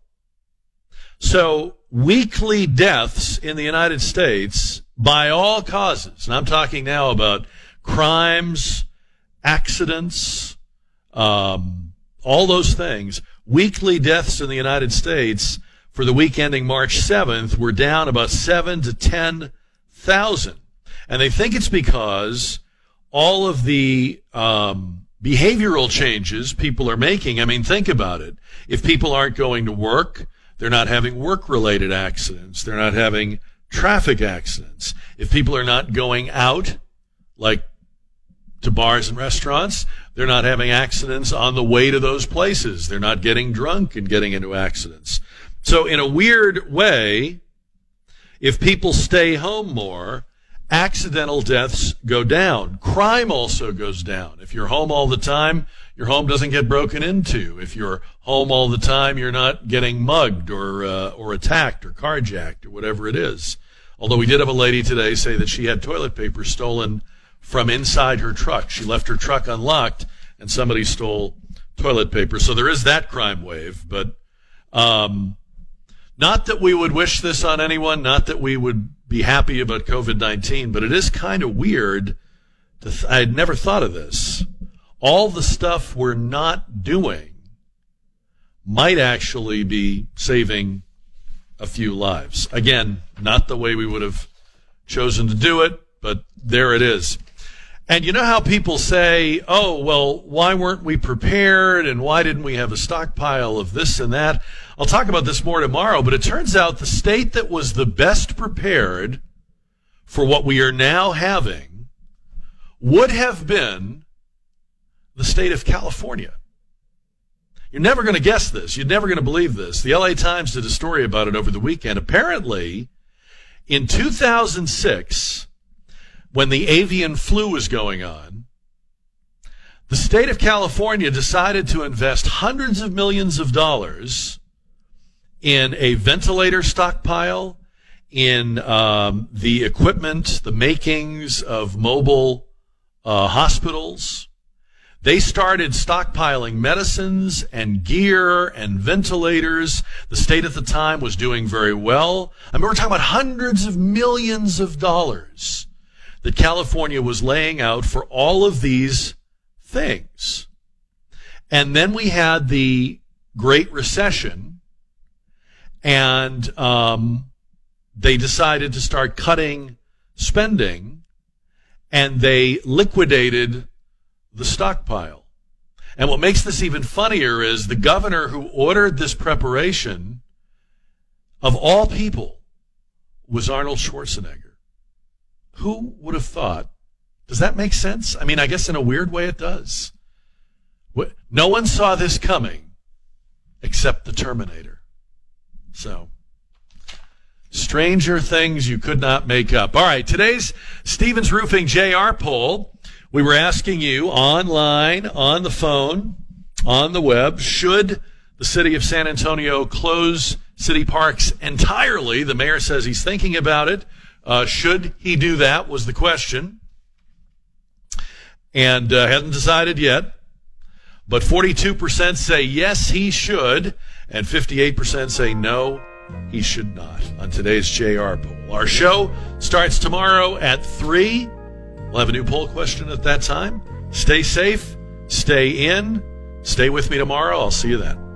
So weekly deaths in the United States by all causes, and I'm talking now about crimes, accidents, um, all those things, weekly deaths in the United States for the week ending March seventh were down about seven to ten thousand. And they think it's because all of the um, behavioral changes people are making. I mean, think about it. If people aren't going to work, they're not having work-related accidents. They're not having traffic accidents. If people are not going out, like to bars and restaurants, they're not having accidents on the way to those places. They're not getting drunk and getting into accidents. So in a weird way, if people stay home more, accidental deaths go down. Crime also goes down. If you're home all the time, your home doesn't get broken into. If you're home all the time, you're not getting mugged or uh, or attacked or carjacked or whatever it is. Although we did have a lady today say that she had toilet paper stolen from inside her truck. She left her truck unlocked and somebody stole toilet paper. So there is that crime wave, but um, not that we would wish this on anyone, not that we would be happy about COVID nineteen, but it is kind of weird. To th- I had never thought of this. All the stuff we're not doing might actually be saving a few lives. Again, not the way we would have chosen to do it, but there it is. And you know how people say, oh, well, why weren't we prepared and why didn't we have a stockpile of this and that? I'll talk about this more tomorrow, but it turns out the state that was the best prepared for what we are now having would have been the state of California. You're never going to guess this. You're never going to believe this. The L A Times did a story about it over the weekend. Apparently, in two thousand six, when the avian flu was going on, the state of California decided to invest hundreds of millions of dollars in a ventilator stockpile, in um, the equipment, the makings of mobile uh, hospitals. They started stockpiling medicines and gear and ventilators. The state at the time was doing very well. I mean, we're talking about hundreds of millions of dollars that California was laying out for all of these things. And then we had the Great Recession, and um, they decided to start cutting spending, and they liquidated the stockpile. And what makes this even funnier is the governor who ordered this preparation, of all people, was Arnold Schwarzenegger. Who would have thought? Does that make sense? I mean, I guess in a weird way it does. No one saw this coming except the Terminator. So, stranger things you could not make up. All right, today's Stevens Roofing J R poll. We were asking you online, on the phone, on the web, should the city of San Antonio close city parks entirely? The mayor says he's thinking about it. Uh, should he do that was the question. And uh, hasn't decided yet. But forty-two percent say yes, he should. And fifty-eight percent say no, he should not on today's J R poll. Our show starts tomorrow at three. We'll have a new poll question at that time. Stay safe. Stay in. Stay with me tomorrow. I'll see you then.